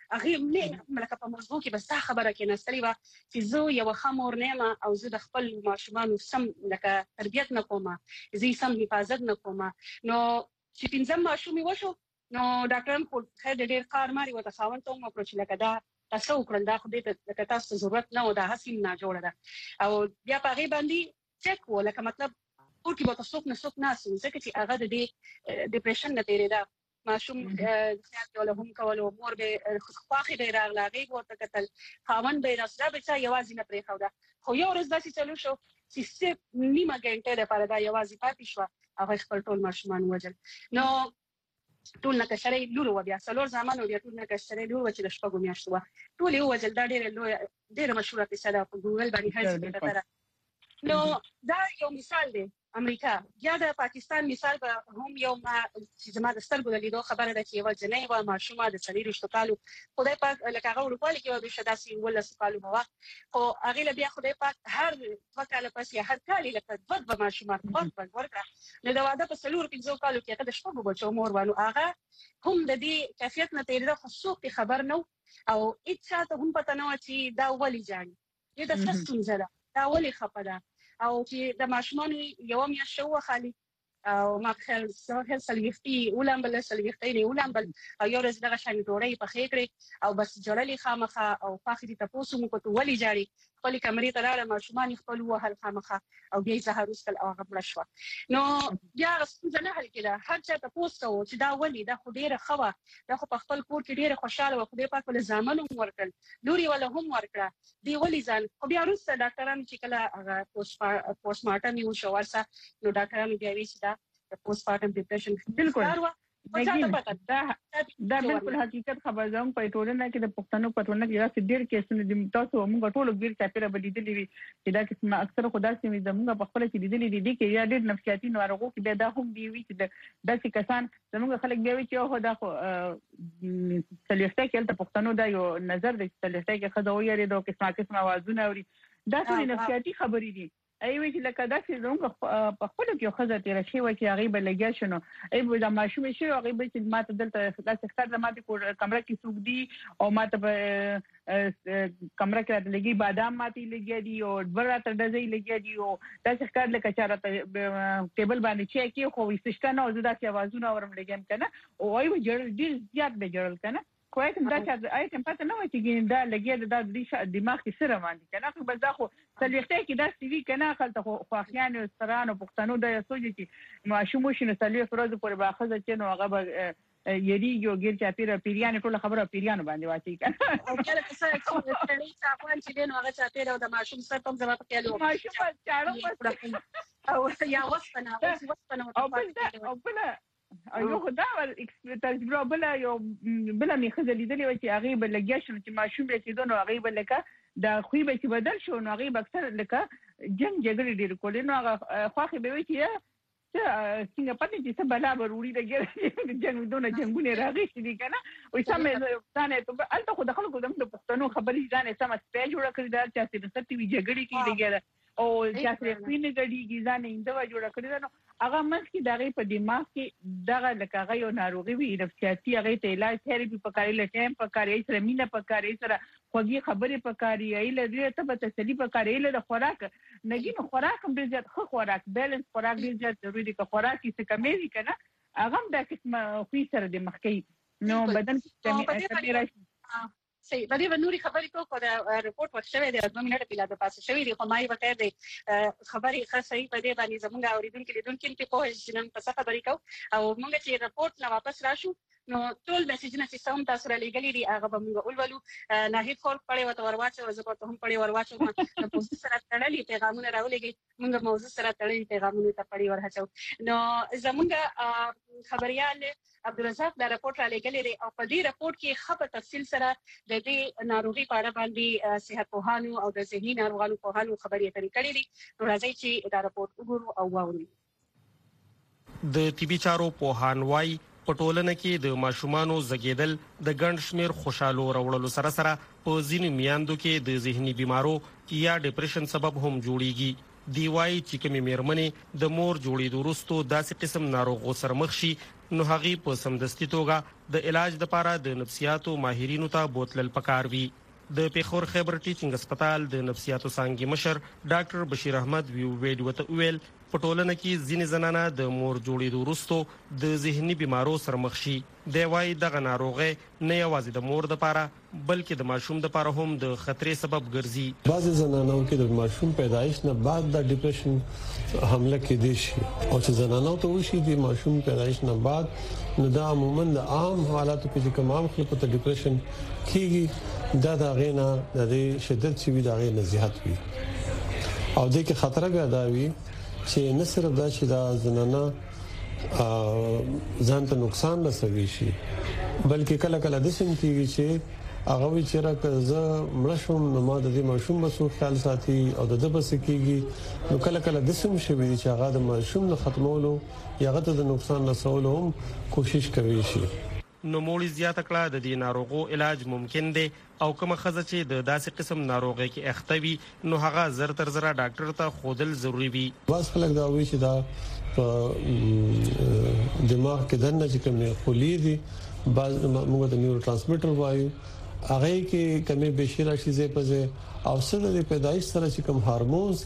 هغه نه ملکه په موضوع کې بس دا خبره کې نستلی و چې زه یو خمور نه او زه د خپل ماشومان سم لکه تربیت نه کوم زه سم حفاظت نه کوم نو چې پنځم ماشومي وشو نو ډاکټران خو خیر ډېر کار ماري وته خاوند ته مو پروچ لکه دا تاسو وکړل دا خو دې ته تاسو ضرورت نه و دا حسین نه جوړه ده او بیا په غي باندې چک ولکه مطلب ټول کې به تاسو نه څوک نه سو ځکه چې هغه د دې ډیپریشن نه تیرې ده ماشوم خیال له هم کولو مور به خواخې به راغلاږي ورته کتل خاوند به راسره به چا یوازې نه پرې خو ده خو یو ورځ داسې چلو شو چې سه نیمه غنټه لپاره دا یوازې پاتې شو هغه خپل ټول ماشومان وجل نو ټول نه کشري لور و بیا څلور زمانو بیا ټول نه کشري لور و چې د شپږو میاشتو ټول یو وجل دا ډېر لوی ډېر مشهور قصه ده په ګوګل باندې هر څه ده نو دا یو مثال دی امریکا یا د پاکستان مثال به هم یو ما چې زما د سترګو د لیدو خبره ده چې یو جنۍ و ماشومه د څلور شتکالو خدای پاک لکه هغه ورکول کې به شداسي ول سپالو بوا خو هغه بیا خدای پاک هر وکاله پسې هر کال لکه دوه به ماشومان په ورکړه نو دا واده په څلور پنځو کالو کې هغه د شپږو بچو مور وانه هغه هم د دې کیفیت نه تیرې خو څوک خبر نه او اڅه ته هم پته نه و چې دا ولي ځان دې د فستون زره دا ولي خپه او چې د ماشومان یو میا شو خالي او ما خل سهل سلويختي ولامبل سلويختي نه ولامبل او یو ورځ دغه شان ډوړې په خېکړې او بس جړلې خامخه او فاخري تاسو مو کوته ولي جاري خپل کمرې ته راړه ماشومان خپل وهل خامخه او بیا زهر وسکل او غبل شو نو بیا څنګه نه حل کړه هر چا تاسو کو چې دا ولي دا خو ډیره خوا دا خو په خپل کور کې ډیره خوشاله و خو په خپل ځامنو ورکل لوري ولا هم ورکړه دی ولي ځان خو بیا وروسته ډاکټرانو چې کله هغه پوسټ مارټم یو شو ورسه نو ډاکټرانو بیا وی چې دا پوسټ مارټم ډیپریشن بالکل دا دا بالکل حقیقت خبر زم په ټولنه کې د پښتنو په ټولنه کې راځي ډیر کیسونه د تاسو موږ ټول ګیر چاپیره بلیدلې وي چې دا قسمه اکثر خدا سي زموږ په خپل کې لیدلې دي کې یا ډیر نفسیاتي ناروغو کې به دا هم دی وي چې داسې کسان زموږ خلک دی وي چې هو دا خو سلیفته کې د پښتنو دا یو نظر د سلیفته کې خدای ویری دا قسمه قسمه आवाजونه اوري دا ټول نفسیاتي خبرې دي ایوي چې لکه دا چې زموږ په خپل کې خزه تیر شي و چې هغه به لګیا شنو ایوي دا ماشوم شي هغه به چې ماته دلته داسې ښکار ماته کمره کې سوق دي او ماته په کمره کې لګي بادام ماته لګیا دي او ورته دځي لګیا دي او داسې ښکار لکه چارته ټیبل باندې چې کې خو وسشته نو زدا چې आवाजونه اورم لګیم کنه او ایوي جړل ډیر زیات به جړل کنه کوی کوم دا چې آیتم پته نه وای چې دا لګي دا د دماغ کې سره باندې کنه خو بس دا خو سلیخته کې دا سی وی کنه خلته خو خواخیان او سترانو پښتنو د سوجي چې ماشوم شنو سلیخ ورځ پر باخذ چې نو هغه یری یو ګیر چاپیره پیریان ټول خبره پیریان باندې واچي کنه او کله څه چې سړی ځوان چې دین هغه چاپیره د ماشوم سره تم زما په کېلو ماشوم چاړو او یا وسپنه وسپنه او بل او بل ایو خدا تجربه بل یو بل می خزلې دلی و چې هغه بل لګیا شنو چې ماشوم به چې دونو هغه بل لکه دا خوې به چې بدل شو نو هغه اکثر لکه جنگ جګړې ډیر کولې نو هغه خواخې به وي چې چې څنګه پاتې چې څه بلا وروري د ګر جنگ دونه جنگونه راغی چې دي کنه وې سمې ځانه ته الته خو دخل کوم د پښتنو خبرې ځانه سم سپېج جوړ کړی دا چې څه ستې وی جګړې کې لګیا او چې څه خوینه غړي ځانه انده جوړ کړی نو هغه مخکې دغه په دماغ کې دغه لکه هغه یو ناروغي وي نفسیاتي هغه ته علاج تھراپي پکاري لټیم پکاري سره مینه پکاري سره خوږی خبرې پکاري ایله دې ته په تسلی پکاري ایله د خوراک نګین خوراک هم ډیر زیات خو خوراک بیلنس خوراک ډیر زیات ضروری دی که خوراک یې کمې کنه هغه هم د قسمه خو سره د مخکې نو بدن کې کمی راشي صحیح باندې ونوري خبرې کو کو دا ریپورت ورشوي د دوه منټه پیلا د پاسه شوی دی خو مای وته دی خبرې ښه صحیح په دې باندې زموږ اوریدونکو لیدونکو په کوه جنن په څه خبرې کو او موږ چې ریپورت نه واپس راشو نو ټول میسجونه چې سم تاسو را لګلې دي هغه به موږ اولولو نه هیڅ خور پړې وته ورواچو زه په هم پړې ورواچو نو په سره تړلې پیغامونه راولېږي موږ موضوع سره تړلې پیغامونه ته پړې ورهچو نو زموږ خبريال عبدالرزاق دا رپورت را لګلې دی او په دې رپورت کې خپه تفصیل سره د دې ناروغي په اړه باندې صحت پوهانو او د ذهني ناروغانو په اړه خبرې اترې کړې دي نو راځي چې دا رپورت وګورو او واورو د طبي چارو پوهان وايي پټولنه کې د ماشومانو زګیدل د ګڼ شمیر خوشاله راوړلو سره سره په ځینې میاندو کې د ذهني بيمارو یا ډیپریشن سبب هم جوړیږي دی وايي چې کومې میرمنې د مور جوړېدو وروسته داسې قسم ناروغو سره مخ شي نو هغه په سمدستي توګه د علاج لپاره د نفسیاتو ماهرینو ته بوتلل پکار وي. د پیښور خیبر ټیچینګ هسپتال د نفسیاتو څانګې مشر ډاکټر بشیر احمد ویو ویډیو ته ویل په ټولنه کې ځینې زنانه د مور جوړېدو وروسته د ذهني بیمارو سره مخ شي. دی وايي دغه ناروغي نه یوازې د مور لپاره بلکې د ماشوم لپاره هم د خطرې سبب ګرځي. بعضې زنانو کې د ماشوم پیدایش نه بعد د ډیپریشن حمله کېدای شي او چې زنانو ته وشي د ماشوم پیدایش نه بعد نو دا عموما د عام حالاتو کې چې کوم عام خلکو ته ډیپریشن کېږي دا د غینا د شدت چې وي دا غي نه زیات وي او د کې خطر بیا دا وي چې نه صرف دا چې دا زنانه ځان ته نقصان رسوي شي بلکې کله کله د سیم کېږي چې هغه وی چې راکزه مړشوم نو ما د دې ماشوم مسو خیال ساتي او د د بس کېږي نو کله کله د سیم شوي چې هغه د ماشوم نه ختمولو یا هغه ته د نقصان رسولو هم کوشش کوي شي. نو مولي زیاته کړه د دې ناروغو علاج ممکن دی او کومه خزه چې د داسې قسم ناروغي کې اختوي نو هغه زر تر زر ډاکټر ته خودل ضروری وي. بس خلک دا وی چې دا دماغ کې دنه چې کوم خولي دي بعض موږ د نیورو ترانسمیټر وایو هغه کې کمی بشیره شي زې پځه او سره د پیدایش سره چې کوم هورمونز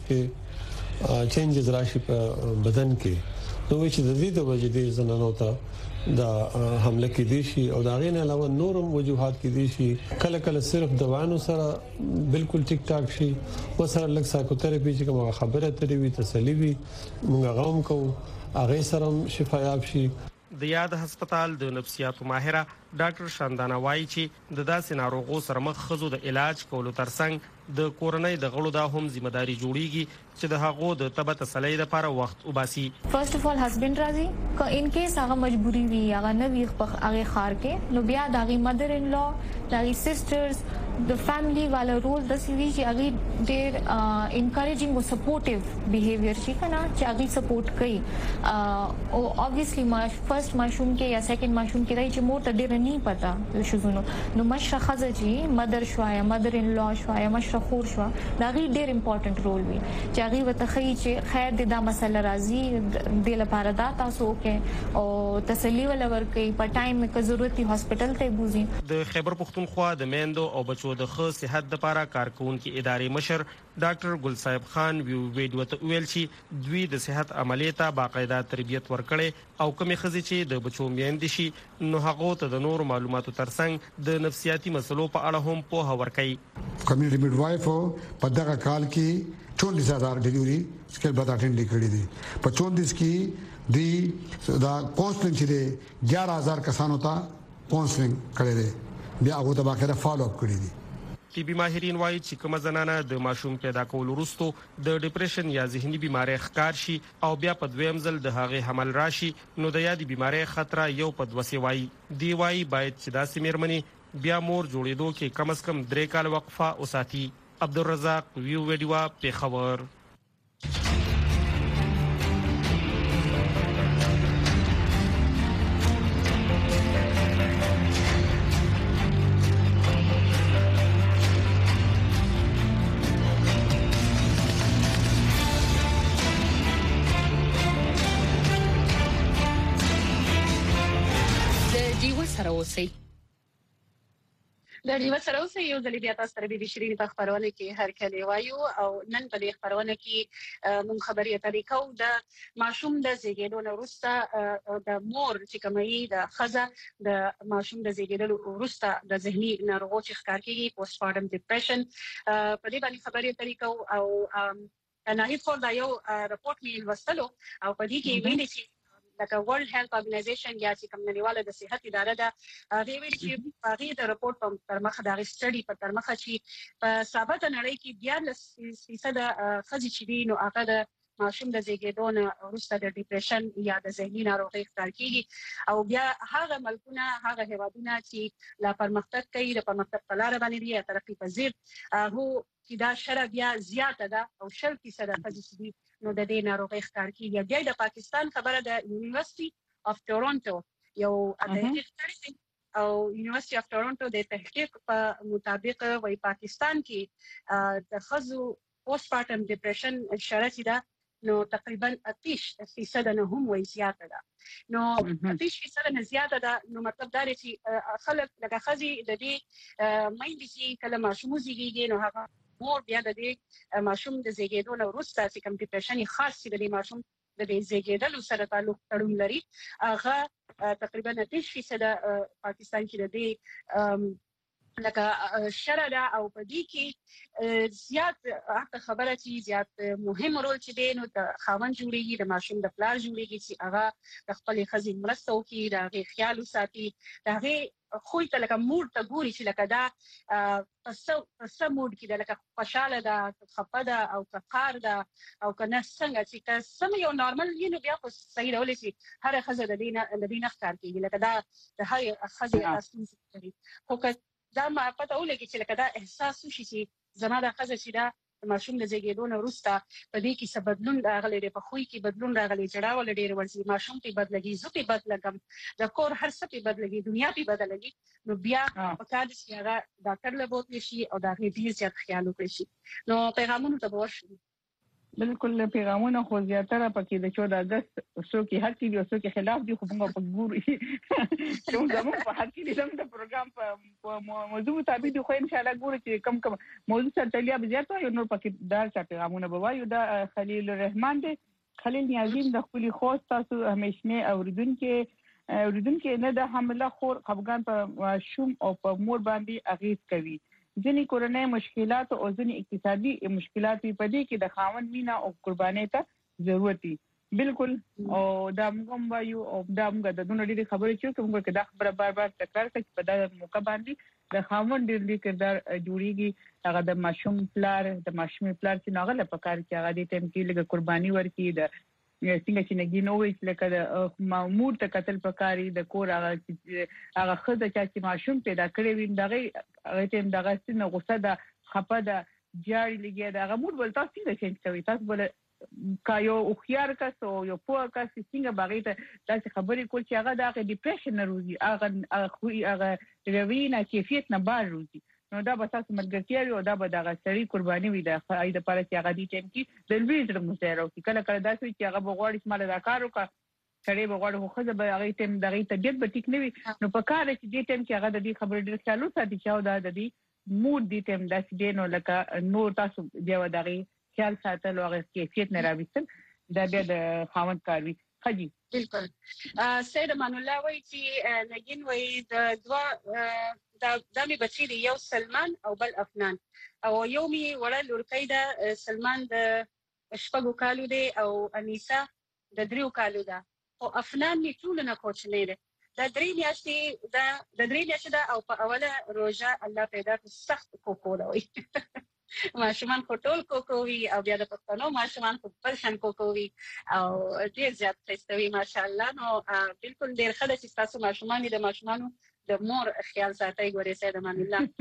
کې چینجز راشي په بدن کې نو چې د دې د وجې د زنانو ته دا حمله کې دي شي او دا غین علاوه نورم وجوهات کې دي شي کله کله صرف دواانو سره بالکل ټیک ټاک شي و سره لږ سایکوتراپي چې کومه خبره ترې وي تسلی وي موږ غوم کوو هغه سره شفایاب شي. د یاد هسپتال د نفسیاتو ماهره ډاکټر شاندانا وايي چې د داسې ناروغو سره مخ خزو د علاج کولو ترڅنګ د کورنۍ د غړو د هم ځمېداري جوړیږي چې د هغو د تبه تسلی لپاره وخت وباسي. فرست اف اول هسبند راځي ک ان کیس هغه مجبوری وي هغه نه وي هغه خار کې نو بیا د هغه مدر ان لا د هغه سسټرز د فیملی والا رول د سی وی چې هغه ډېر انکریجینګ او سپورټیو بیهیویر شي کنه چې هغه سپورټ کوي او obviously ما فرست ماشوم کې یا سیکنډ ماشوم کې راځي چې مور ته ډېر نه پتا شوزونو نو مشره خزه چې مدر شویا مدر ان لا شویا مشره خور شو دا غي ډېر امپورټنت رول وي چې هغه وته خي چې خیر د دا مسله راځي د لپاره دا تاسو کې او تسلی ولور کوي په ټایم کې ضرورت دی هسپټل ته بوزي. د خیبر پختونخوا د میندو او بچو د ښه صحت لپاره کارکونکو ادارې مشر ډاکټر ګل صاحب خان ویو ویډیو ته ویل چې دوی د صحت عملیات ته باقاعده تربیت ورکړي او کومې خزې چې د بچو میندې شي نو هغه ته د نور معلوماتو ترڅنګ د نفسیاتي مسلو په اړه هم پوهه ورکړي. کمیونټي میډوایف په دغه کال کې چونتیس هزار ډیلیوري سکیل به اټینډ کړي دي په چونتیس کې دی دا کونسلینګ چې دی ګیارہ هزار کسانو ته کونسلینګ کړي دي بیا هغه ته باقاعده فالو اپ کړي دي. طبي ماهرین وایي چې کومه زنانه د ماشوم پیدا کولو وروسته د ډیپریشن یا ذهني بیماری ښکار شي او بیا په دویم ځل د هغه حمل راشي نو د یادې بیماری خطر یو په دوسه وایي دی وایي باید چې داسې میرمنې بیا مور جوړېدو کې کم از کم درې کال وقفه وساتي. عبدالرزاق ویو ویډیو پیښور. د ډیو سره اوسې یو ځل بیا تاسو سره به شيرين په خبرونه کې هر کله وایو او نن په دې خبرونه کې مون خبري اترې کو د ماشوم د زیږیدو وروسته د مور چې کومي د خزه د ماشوم د زیږیدو وروسته د ذهني ناروغیو چې ښکار کیږي پوسټ پارټم ډیپریشن په دې باندې خبري اترې کو او نه هیڅ خو دا یو راپورټ می لوستلو او په دې کې ویل چې لکه ورلد هیلث اورګنایزیشن یا چې کوم نړیواله د صحت اداره ده هغه ویل چې هغه د راپورټ په ترمخه د سټډي په ترمخه چې په ثابت نړۍ کې بیا فیصد خزي چې دي نو هغه د ماشوم د زیږیدو نه وروسته د ډیپریشن یا د ذهني ناروغۍ ښکار کیږي او بیا هغه ملکونه هغه هیوادونه چې لا پرمختګ کوي د پرمختګ په لار باندې دي ترقی پذیر هو چې دا شر بیا زیاته ده او شل فیصد خزي دي نو د دې ناروغۍ ښکار کیږي. بیا د پاکستان خبره د یونیورسيټي اف ټورنټو یو تحقیق کړی او یونیورسيټي اف ټورنټو د تحقیق په مطابق وای پاکستان کې د خزو پوسټ پارټم ډیپریشن شرط ده نو تقریبا اتیش فیصد نه هم وي زیاته ده نو اتیش فیصد نه زیاته ده نو مطلب دا دی چې خلک لکه خزي د دې مېندې چې کله ماشوم زیږیږي نو هغه مور بیا د دې ماشوم د زیږیدو نه وروسته چې کوم ډیپریشن خاص د دې ماشوم د دې زیږیدلو سره تعلق تړون لري هغه تقریبا اتیش فیصد پاکستان کې د دې لکه شردا او پدې کې زیات حق خبره چې زیات مهم رول چې دی نو د خاوند جوړیږي د ماشوم د پلار جوړیږي چې هغه د خپل خزي مرسته کوي د هغه خیال وساتي د هغه خو ته لکه موډ ته ګوري چې لکه دا پس پس موډ کې د لکه خوشاله ده خپه ده او قهر ده او کنه څنګه چې که سم یو نارمل یو بیا خو صحیح ډول شي هر خزه د دینه د دینه ښکار کیږي لکه دا د هر خزه اساس کوي خو دا ما پته ولګي چې لکه دا احساس وشي چې زما د خزه چې دا ماشوم د زیږیدو نه وروسته په دې کې څه بدلون راغلی دی په خوی کې بدلون راغلی جړا ول ډیر ورسي ماشوم په بدلږي زو په بدلګم د کور هر څه په بدلږي دنیا په بدلږي نو بیا په کار چې هغه ډاکټر له بوتل شي او دا غي ډیر زیات خیال وکړي شي نو پیغامونه ته ورشي بالکل پیغامونه خو زیاتره پکې د چودہ اگست سو کې هر کې سو کې خلاف دي خو موږ په ګورو چې موږ په هر کې د پروګرام په موضوع مطابق خو ان شاء الله ګورو چې کم کم موضوع سره تلیا زیات وي نو پکې دار چا پیغامونه بوایو دا خلیل الرحمن دی خلیل نیازیم د خپل خوست تاسو همیشنه اوریدونکو اوریدونکو نه د حمله خور خفغان په شوم او په مور باندې اغیز کوي ځینې کورنۍ مشکلات او ځینې اقتصادي مشکلات په دې کې د خاوند مینا او قربانۍ ته ضرورت دي بالکل او دا موږ وایو او دا موږ د دونو ډېری خبرې چې کومه کې دا خبره بار بار تکرار کوي په دا موقع باندې د خاوند ډېر کردار جوړیږي هغه د ماشوم پلار د ماشوم پلار چې ناغله په کار کې هغه د ټیم کې لږه قرباني ورکړي د څنګه چې نګي نو وي لکه د مامور ته قتل پکاري د کور هغه هغه خزه چې ماشوم پیدا کړی وي دغه هغه ټیم دغه سن غوسه د خپه د جاري لګي دغه مور بل تاسو څنګه چینج کوي تاسو بل کایو او خيار کس او یو پوه کس څنګه باغې ته تاسو خبرې کول چې هغه د ډیپریشن نه روزي هغه خو هغه روینه کیفیت نه بار روزي نو دا به تاسو ملګرتیا او دا به د غسري قرباني وي د خای د پاره چې هغه دي ټیم کې د لوی تر مشاعره او کله کله دا چې هغه بغواړي سماله دا کار وکړي کړي بغواړي خو خزه به هغه ټیم دغه طبيعت به ټیک نه وي نو په کار چې دې ټیم کې هغه د دې خبرې ډېر خیال وساتي چې او دا د دې مود دې ټیم داسې دی نو لکه نور تاسو بیا دغه خیال ساتل او هغه کیفیت نه راوستل دا بیا د خاوند کار وي خجی بالکل سید امان الله وایي چې نګین وایي د دوا دا د می بچی دی یو سلمان او بل افنان او یو می وړل ورکې دا سلمان د شپږو کالو دی او انیسا د دریو کالو ده او افنان می ټول نه کوچنی دی دا درې میاشتې دا د درې میاشتې دا او په اوله روزه الله پیدا کړ سخت کوکو دا وي ماشومان خو ټول کوکوي او بیا د پښتنو ماشومان خو پرشن کوکوي او ډیر زیات خستوي ماشاءالله نو بالکل ډیر خلک چې تاسو ماشومان د ماشومانو د مور خیال ساتي ګورې سید امان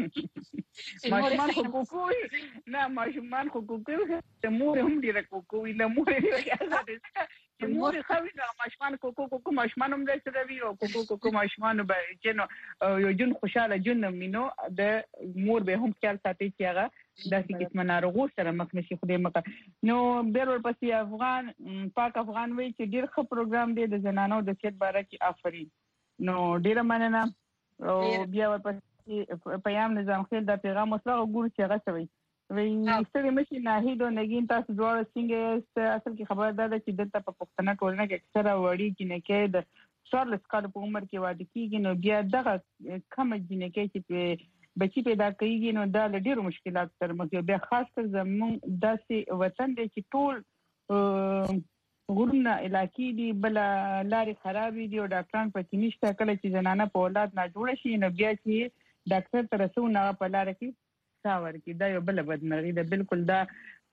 الله ماشومان خو کوکوي نه ماشومان خو کوکوي د مور هم ډیر کوکوي د مور خیال ساتي چې مور خوي د ماشومان کوکو کوکو ماشومان هم د سره وی او کوکو کوکو ماشومان به چې نو یو جن خوشاله جن مينو د مور به هم خیال ساتي چې هغه د کیسه ناروغو سره مخ نشي خو دې مکه نو بیر ورپسې افغان پاک افغان وی چې ډیر ښه پروګرام دی د زنانو د صحت باره کې آفرین نو ډیر مننه او بیا ورپسې پیام نظام خیل د پیغام اوسه ګور چې هغه سوي وی ستړي مشي ناهید او نګین تاسو دواړه څنګه اصل کې خبر ده چې دلته په پښتنه ټولنه کې اکثره وړي کې کې د څوارلس کال په عمر کې واده کیږي نو بیا دغه کم جنې کې چې بچی پیدا کیږي نو دا له ډیرو مشکلات سره مخ بیا خاص کر زمون داسې وطن دی چې ټول غرونه علاقې دي بل لارې خراب دي او ډاکټران پکې نشته کله چې زنانه په اولاد نه جوړ شي نو بیا چې ډاکټر تر څو نه په لار کې څاور کې دا یو بل بدمرغي ده بالکل دا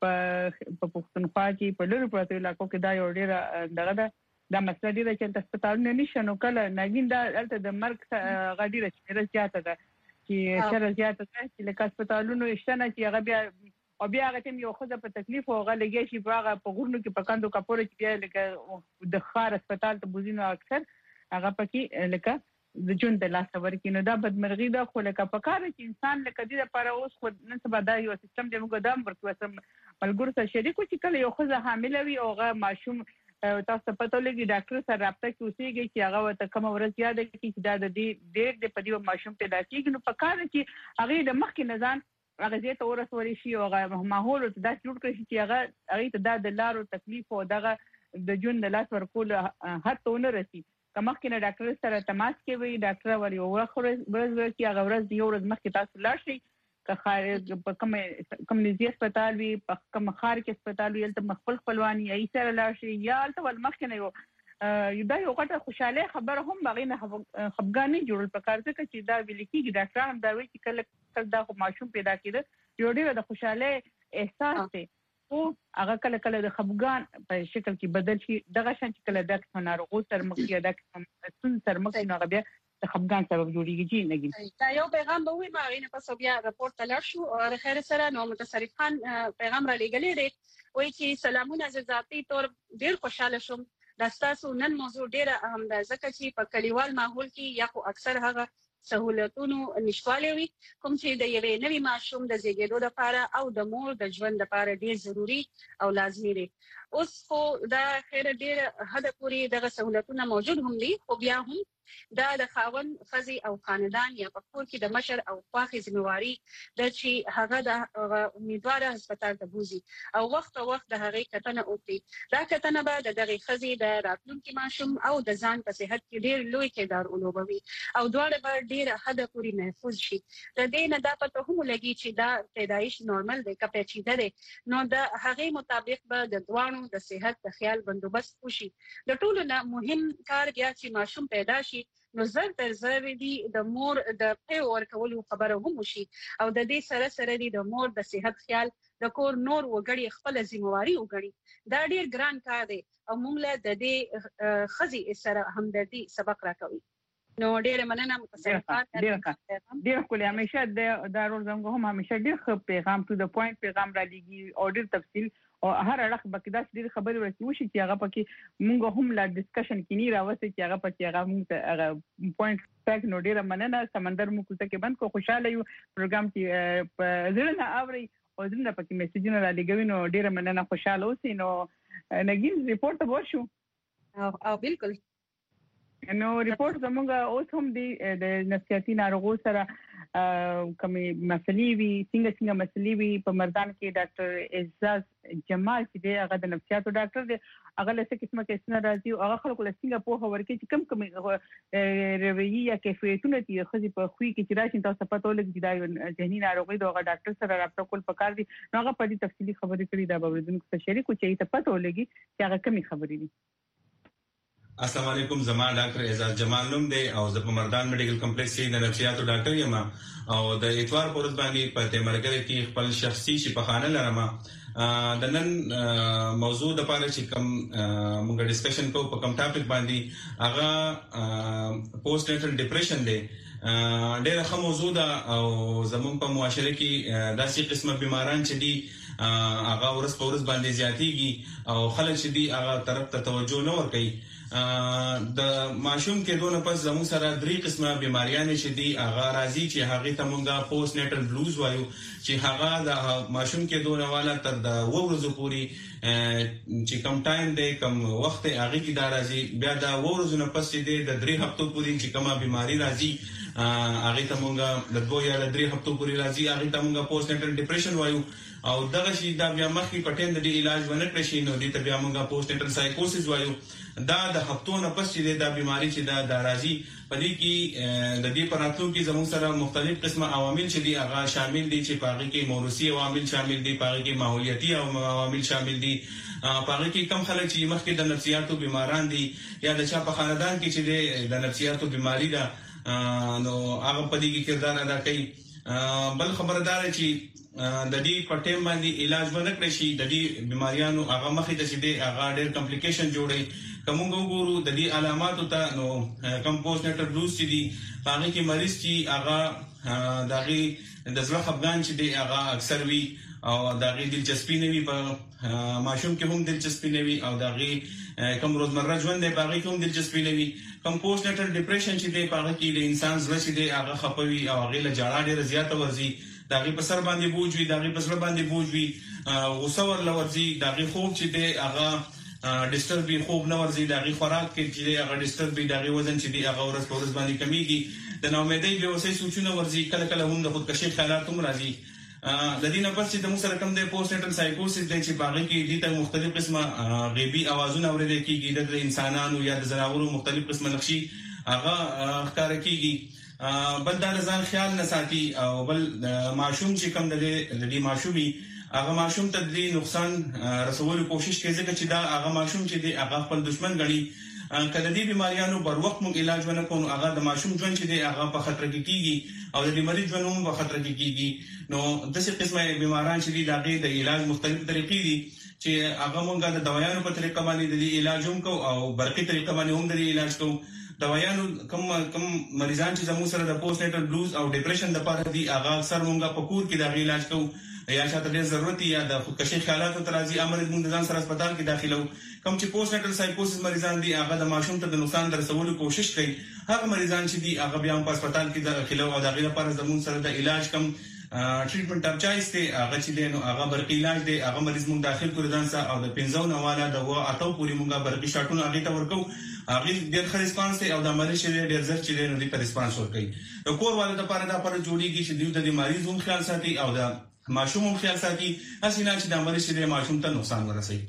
په پښتونخوا کې په لوري پروت علاقو کې دا یو ډیر دغه ده دا مسله ډیره چې هسپتالونه نشنو کله نګین دا الته د مرګ غډیره چې زیاته ده چې شر زیاته ده چې لکه هسپتالونو شنه چې هغه بیا او بیا هغه تم یو خزه په تکلیف او هغه لګي شي په هغه په غورنو کې په کاندو کپور کې بیا لکه د خار هسپتال ته بوزینو اکثر هغه پکې لکه د جون د لاس ورکې نو دا بدمرغي ده خو لکه په کار کې انسان لکه دې لپاره اوس خو نن سبا دا یو سیستم دی موږ دام ورکو سم ملګرو سره شریکو چې کله یو خزه حامل وي او هغه ماشوم تاسو پته لګي ډاکټر سره رابطه کوسيږي چې هغه ته کوم ورځ یاد کړي چې دا د دې ډېر د پدیو ماشوم پیدا کیږي نو پکاره چې هغه د مخکې نزان هغه زه ته ورسوري شي او هغه ماحول ته داس جوړ کړي چې هغه هغه ته د لارو تکلیف او دغه د جون د لاس ورکول هڅه ونه رسي کمخکې نه ډاکټر سره تماس کوي ډاکټر ور یو ورځ ورځ کې هغه ورځ یو ورځ مخکې تاسو لاړ شئ که خارج په کوم کوم نږدې هسپتال وي په کوم خار کې هسپتال وي تل خپل خپلواني ای سره لاړ شي یا تل ول مخکې نه یو یو دا یو غټه خوشاله خبره هم بغینه خفګانی جوړل پکار څه چې دا ویل کېږي ډاکټر هم دا وایي چې کله کله دا ماشوم پیدا کېده یو ډېر د خوشاله احساس دی او هغه کله کله د خفګان په شکل کې بدل شي دغه شان چې کله د ناروغ سره مخ یا د ستون سره مخ نه غبیا د خفګان سبب جوړیږي چې نګي دا یو پیغام به وي ما غینه پس بیا راپورټ تلل شو او خیر سره نو متصرف خان پیغام را لګلې دی وایي چې سلامونه ز ذاتی تور ډیر خوشاله شوم دا تاسو نن موضوع ډیره اهم ده ځکه چې په کلیوال ماحول کې یا خو اکثر هغه سہولتونو نشواله وي کوم چې د یوې نوې ماشوم د زیږیدو لپاره او د مور د ژوند لپاره ډیر ضروری او لازمي دي اوس خو دا خیر ډیر حد پورې دغه سہولتونه موجود هم دي خو بیا هم دا د خاون خزي او خاندان یا په کور کې د مشر او خواخي ذمہواری د چې هغه د امیدوار هسپتال ته بوزي او وخت او وخت د هغه کتنه وکړي دا کتنه به د دغه خزي د راتلونکي ماشوم او د ځان په صحت کې ډیر لوی کردار ولوبوي او دواړه به ډیر حد پورې محفوظ شي د دې نه دا پته هم لګي چې دا پیدایش نورمال دی که پیچیده دی نو د هغه مطابق به د دوانو د صحت د خیال بندوبست وشي د ټولو نه مهم کار بیا چې ماشوم پیدا شي نو زر تر زر دي د مور د پی ورکولو خبره هم وشي او د دې سره سره دي د مور د صحت خیال د کور نور وګړي خپل ذمہواری وګړي دا ډیر ګران کار دی او موږ له د دې خزي سره همدردي سبق راکوي نو ډیر مننه متصرفات ډیر کولې همیشه د دارو زموږ هم همیشه ډیر ښه پیغام ټو د پوینټ پیغام را لګي او ډیر تفصیل او هر اړه به کدا ډیر خبرې ورته وشي چې هغه پکې مونږ هم لا ډسکشن کې نه راوځي چې هغه پکې هغه مونږ هغه پوینټ تک نو ډیر مننه سمندر مو کوڅه کې بند کو خوشاله یو پروګرام چې په زړه اوري او زنده پکې میسجونه را لګوي نو ډیر مننه خوشاله اوسئ نو نګین ریپورت ورشو او او بالکل نو ریپورت زموږ اوس هم د نفسیاتي ناروغو سره کومې مسلې وي څنګه څنګه مسلې وي په مردان کې ډاکټر اعزاز جمال چې دی هغه د نفسیاتو ډاکټر دی هغه له څه قسمه کیسونه راځي او هغه خلکو له څنګه په هور کې چې کم کم رویي یا کیفیتونه دي خو په خوې کې چې راشي تاسو پته ولګي دا یو ذهني ناروغي د هغه ډاکټر سره رابطه کول پکار دي نو هغه په دې تفصیلی خبرې کړي دا به ورته څه شریکو چې ته پته ولګي چې هغه کمی خبرې دي السلام علیکم زما ډاکټر اعزاز جمال نوم دی او زه په مردان میډیکل کمپلیکس کې د نفسیاتو ډاکټر یم او د اتوار پورز باندې په تمرګره کې خپل شخصي شفاخانه لرم د نن موضوع د پاره چې کوم موږ ډسکشن کوو په کوم ټاپک باندې هغه پوسټ نیټل ډیپریشن دی ډېر ښه موضوع ده او زموږ په معاشره کې داسې قسمه بیماران چې دي هغه ورځ په ورځ باندې زیاتېږي او خلک چې دي هغه طرف ته توجه نه ورکوي د ماشوم کې دونه پس زموږ سره درې قسمه بیماریاں چې دي هغه راځي چې هغه ته موږ پوسټ نیټل بلوز وایو چې هغه د ماشوم کې دونه والا تر د ورځو پورې چې کم ټایم دی کم وخت هغه کې دا راځي بیا دا ورځو نه پس دی د درې هفتو پورې چې کومه بیماری راځي هغه ته موږ د دوه یا درې هفتو پورې راځي هغه ته موږ پوسټ نیټل ډیپریشن وایو او دغه شی دا بیا مخکې پټین د علاج ونه کړی شي نو دې ته بیا موږ پوسټ نیټل سایکوسس وایو دا د هفتو نه پس چې دا بیماری چې دا د راځي په دې کې د دې پراتلو کې زموږ سره مختلف قسمه عوامل چې دي هغه شامل دي چې پاغي کې موروثي عوامل شامل دي پاغي کې ماحولیتي عوامل شامل دي پاغي کې کم خلک چې مخکې د نفسیاتو بیماران دي یا د چا په خاندان کې چې د نفسیاتو بیماری ده نو هغه په دې کې کردار ادا کوي بل خبردار چې د دې پټیم باندې علاج ونه کړی شي د دې بیماریانو هغه مخې ته چې هغه ډېر کمپلیکیشن جوړي کومو ګورو د دې علامات ته نو کم پوسټ نیټل بلوز چې دي هغه کې مریض چې هغه دغه د زړه خفګان چې دی هغه اکثر وي او دغه دلچسپي نه وي په ماشوم کې هم دلچسپي نه وي او دغه کوم روزمره ژوند دی هغه کې هم دلچسپي نه وي کوم پوسټ نیټل ډیپریشن چې دی هغه کې د انسان زړه چې دی هغه خپوي او هغه له جړا ډېر زیاته ورزي دا غي په سر باندې بوج وي دا غي په سر باندې بوج وي غوسه ور لورځي دا غي خوب چې دی هغه ډیسټرب وي خوب نه ورځي دا غي خوراک کې چې هغه ډیسټرب وي دا غي وزن چې دی هغه ورځ په ورځ باندې کمیږي د ناامیدۍ به وسې سوچونه ورځي کله کله هم د خودکشي خیالات هم راځي د دې نه پس چې د موږ سره کوم د پوسټ نیټل سایکوسس د چې باغې کې د ته مختلف قسمه غیبي اوازونه اورېدل کېږي د انسانانو یا د زناورو مختلف قسمه نقشي هغه ښکار کېږي بل دا ځان خیال نه ساتي او بل معشوم چې کوم د دې معشومي هغه معشوم ته د نقصان رسولو کوشش کوي ځکه چې دا هغه معشوم چې دی هغه خپل دشمن غړي کله دې بیماریانو پر وخت موږ علاج ونکړو هغه د معشوم ژوند چې دی هغه په خطر کې کیږي او د دې مریض ژوند هم په خطر کې کیږي نو دغه قسمه بیماران چې دی دغه د علاج مختلف طریقې دي چې هغه موږ د دوايانو په طریقه باندې د علاج هم کوو او برقي طریقه باندې هم د علاج کوو دوايانو کم کم مریضان چې زموږ سره د پوسټ نیټل بلوز او ډیپریشن لپاره دي هغه اکثر موږ په کور کې د علاج کوو یا شاته ډېر ضرورت یا د خودکشي خیالاتو ترازی امر موږ ځان سره هسپتال کې داخلو کوم چې پوسټ نیټل سایکوسس مریضان دي هغه د ماشوم ته د نقصان رسولو کوشش کوي هغه مریضان چې دي هغه بیا په هسپتال کې داخلو او دغه لپاره زموږ سره د علاج کم ټریټمنټ اپچایز ته هغه چې دی نو هغه برقي علاج دی هغه مریض موږ داخل کړو ځان سره او د پنځو نواله د و اټو پوری موږ برقي شاټونه هغه ته ورکو هغه ډېر ښه ریسپانس دی او د مریض چې ډېر زر چې دی نو د ریسپانس ورکوي کور والو لپاره دا پر جوړیږي چې دوی د مریض هم خیال ساتي او د معشوم هم خیال ساتي اسینه چې د مریض چې معشوم ته نقصان ورسوي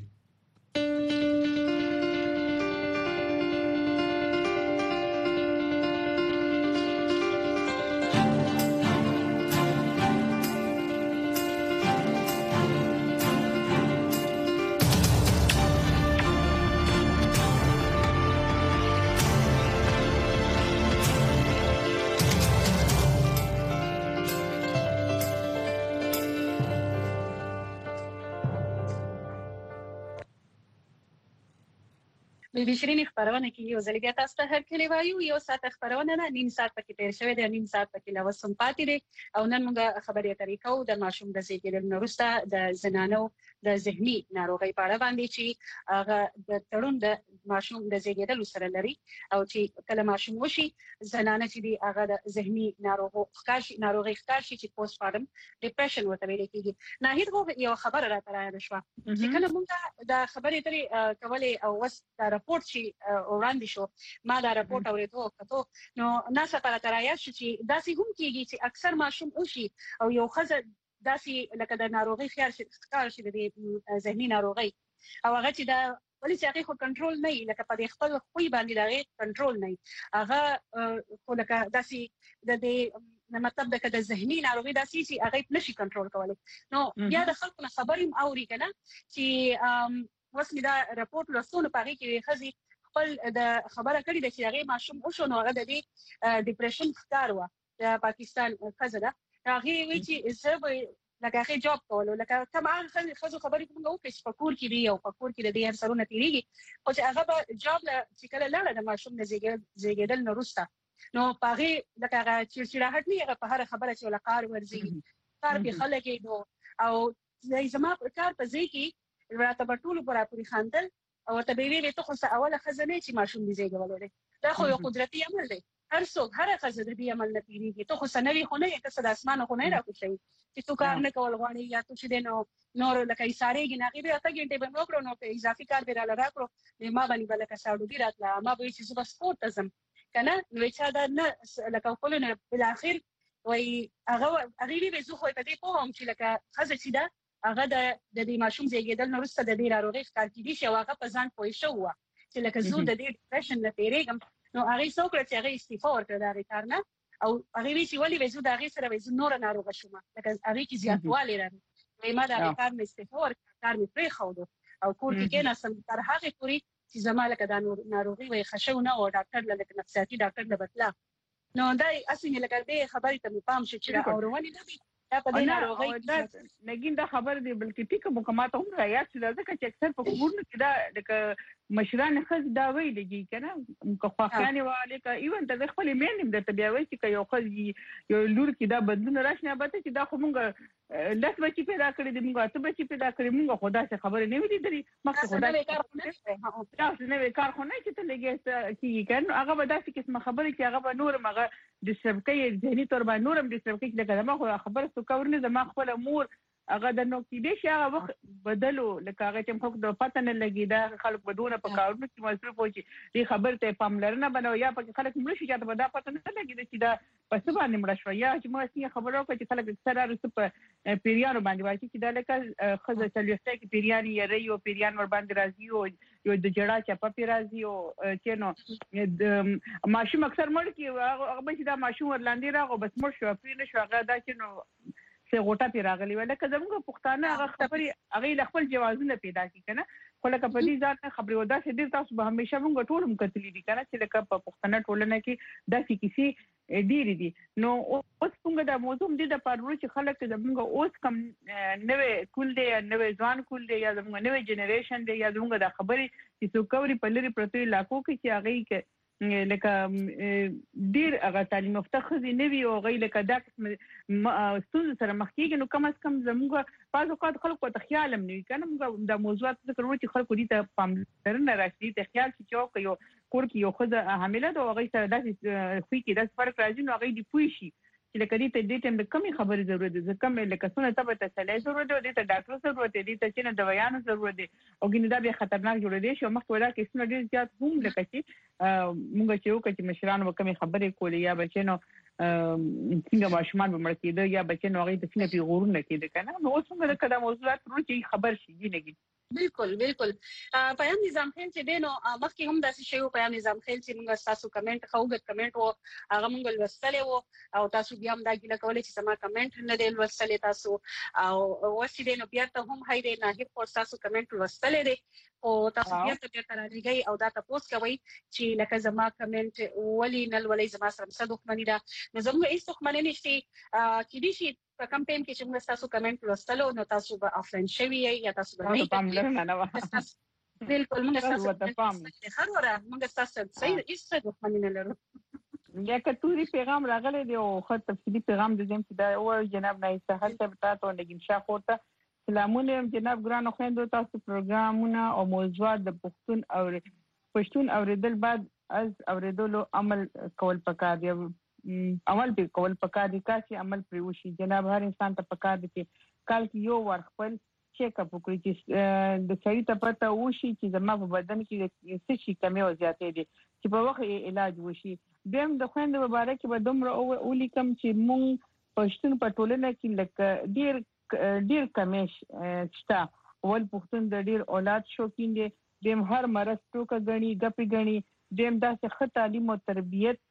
د شيرين خبرونه کې یو ځل بیا تاسو ته هر کلی وایو یو ساعت خبرونه نه نیم ساعت پکې تیر شوی دی نیم ساعت پکې لا وسم پاتې دی او نن موږ خبرې اترې کوو د ماشوم د زیږیدل وروسته د زنانو د ذهني ناروغۍ په اړه باندې چې هغه د تړون د ماشوم د زیږیدل سره لري او چې کله ماشوم وشي زنانه چې دی هغه د ذهني ناروغو ښکارشي ناروغي ښکارشي چې پوسټ پارټم ډیپریشن وته ویل کېږي نه هیڅ یو خبره راته راځي شو چې کله موږ د خبرې اترې کولې او وس د راپورټ چې وړاندې شو ما دا راپورټ اورېدو کته نو ناسا پر ترایه چې داسې هم کېږي چې اکثر ماشوم وشي او یو خزه داسې لکه د ناروغي خیال شي ښکار شي د ذهني ناروغي او هغه چې دا ولې چې هغه خو کنټرول نه لکه په خپل خوې باندې دا کنټرول نه هغه خو لکه داسې د دې مطلب د کده ذهني ناروغي داسې چې هغه نشي کنټرول کولای نو بیا د خلکو خبرې اوري کنه چې وسمه دا راپورټ لوستونه پاره کې خزي خپل د خبره کړې د چې هغه ماشوم او شنو هغه د دې ډیپریشن ښکار و د پاکستان خزه هغه وی چې سبب لکه هغه جاب کولو لکه طبعا خزو خبرې کوم او چې فکر کې دی او فکر کې د دې هر سرونه تیریږي او چې هغه به جاب چې کله لاړه د ماشوم د زیږیدل نه وروسته نو پاره لکه هغه چې چیرې هټ نه په هر خبره چې ولقار ورځي کار په خلک نو او زما کار په ځای کې راته ټول پر پوری خاندل او ته به ویلې ته خو اوله خزانه چې ماشوم دې زیږولې دا خو یو قدرتي عمل دی هر څوک هر خزه دې عمل نه پیریږي ته خو سنوي خو نه یې کس د اسمانه خو نه راکوشي چې تو کار نه کول غواړي یا تو چې دې نو نور لکه یې ساريږي نه غي ته ګنټه به نو کړو نو په اضافي کار به را لراکړو ما باندې بل کا ساړو دی راتله ما به چې زما سپورت تزم کنه نو چې دا نه لکه خپل نه په اخر وای هغه هغه به زه خو په دې پوهم چې لکه خزه چې دا هغه د دې ماشوم زیږیدل نو وروسته د دې ناروغي ښکار کیدی شي هغه په ځان پوي شو چې لکه زه د دې ډیپریشن نه تیریږم نو هغه څوک چې هغه استعفا ورکړه دا کار نه او هغه وی چې ولې وځو دا هغه سره وځو نور ناروغه شوم لکه هغه کې زیاتوالی راځي وای ما دا کار مې استعفا ورکړه کار مې پرې خو او کور کې کې نه سم تر هغه پوری چې زماله کدا ناروغي وای خښونه او ډاکټر لکه نفسیاتي ډاکټر د بتلا نو دا اصلي لکه دې خبرې ته پام شي چې اورونی نه دي دا په دې ناروغي دا لګین دا خبر دی بلکې ټیک مکمات هم رایا چې دا ځکه چې اکثر په کورونو کې دا د مشران خز دا وی لګي کنه که خواخانه والے کا ایون ته خپل مینم د تبیا وی چې یو خز یو لور کې دا بدلون راشنه به چې دا خو مونږ لس بچی پیدا کړی دی موږ ته بچی پیدا کړی موږ خدا څخه خبرې نه وې دي مخکې خدا څخه کار نه تاسو نه کار خو نه چې ته لګي کیږي کنه هغه به داسې قسمه خبرې چې هغه به نور مغه د سبکې ذهني تور باندې نورم د سبکې لکه ما خو خبره څه کور نه زما خپل امور هغه د نو کې دي چې هغه وخت بدلو لکه هغه چې خو د پته نه لګي دا خلک بدونه په کارونو کې مصروف وي چې خبر ته پاملرنه بنو یا په خلک مړ شي چې دا پته نه لګي چې دا پس باندې مړ شو یا چې ما سي خبرو کوي چې خلک سره رسو په پیریانو باندې وايي چې دا لکه خزه چلیسته کې پیریان یې ریو پیریان ور باندې راځي او یو د جړه چپا پی راځي او چې نو ماشوم اکثر مړ کی هغه به چې دا ماشوم ورلاندې راغو بس مړ شو پیر نشو هغه دا چې نو څه غوټه پی راغلی ولکه زموږ پښتانه هغه خبرې هغه خپل جوازونه پیدا کی کنه خو لکه په دې ځات خبرې ودا چې ډیر تاسو به همیشه موږ ټول مکتلې دي کنه چې لکه په پښتنه ټولنه کې داسې کیسې ډیر دي نو اوس څنګه دا موضوع دې د پاره چې خلک زموږ اوس کم نوې کول دي نوې ځوان کول دي یا زموږ نوې جنریشن دي یا زموږ د خبرې چې څو کوري په لري پروتې علاقو کې چې هغه کې لکه ډیر هغه تعلیم یافته خزي نوي او غي لکه دا ستونزه سره مخ کېږي نو کم از کم زموږ بعض اوقات خلکو ته خیال هم نه کنه موږ د موضوعات ذکر وکړو چې خلکو دې ته پاملرنه راشي ته خیال چې چوک یو کور کې یو خزه حامله ده او غي سره داسې خوې کې داسې فرق راځي نو هغه دې پوي شي چې لکه دې ته دې ټیم د کمی خبرې ضرورت ده ځکه لکه څونه ته به تسلی ضرورت ده دې ته ډاکټر ضرورت دی دې ته چې نه دوايانو ضرورت دي او ګینه دا به خطرناک جوړ دي شو مخکې ودا کې څونه ډیر زیات هم لکه چې موږ چې وکړو چې مشرانو کمی خبرې کولې یا بچنو څنګه ماشومان به مړ کېده یا بچنو هغه د څنګه پیغورونه کېده کنه نو اوس موږ د کدا موضوعات ورو چې خبر شي دي بالکل بالکل پیام نظام خیل چې دینو مخکې هم داسې شی او پیام نظام خیل چې موږ تاسو کمنټ خوګه کمنټ او هغه موږ لوستلې وو او تاسو بیا هم دا ګیله کولې چې سما کمنټ نه دی لوستلې تاسو او وسی دینو بیا ته هم هاي دی نه هیڅ تاسو کمنټ لوستلې دی او تاسو بیا ته تر راځي او دا تاسو کوي چې لکه زما کمنټ ولي نل ولي زما سره صدق منی دا نو زموږ هیڅ څوک منی نشي کې دي شي په کم ټیم کې چې موږ تاسو کمنټ لوستلو نو تاسو به افلاین شوي یا تاسو به نه پاملرنه نه وه بالکل موږ تاسو ته پام خبره موږ تاسو صحیح هیڅ دښمنی نه لرو یا کتوري پیغام راغلی دی او خط تفصیلی پیغام د دې چې دا او جناب نایسه هڅه تاسو لګین شاخورته سلامونه جناب ګران خويندو تاسو پروګرامونه او موضوعات د پښتون او پښتون اوریدل بعد از اوریدلو عمل کول پکار دی عمل به کول پکار دي کاسي عمل پریوشي جناب هر انسان ته پکار دي چې کال کې یو ور خپل چیک اپ وکړي چې د سړي ته پته وشي چې زما په بدن کې څه شي کمی او زیاتې دي چې په وخت علاج وشي دیم د خويند مبارک به دومره اولي کم چې مونږ پښتون په ټولنه کې لکه ډیر ډیر کمیش شته ول پښتون د ډیر اولاد شوکین دي دیم هر مرز ټوکه غني غپي غني دیم داسې ښه تعلیم او تربيت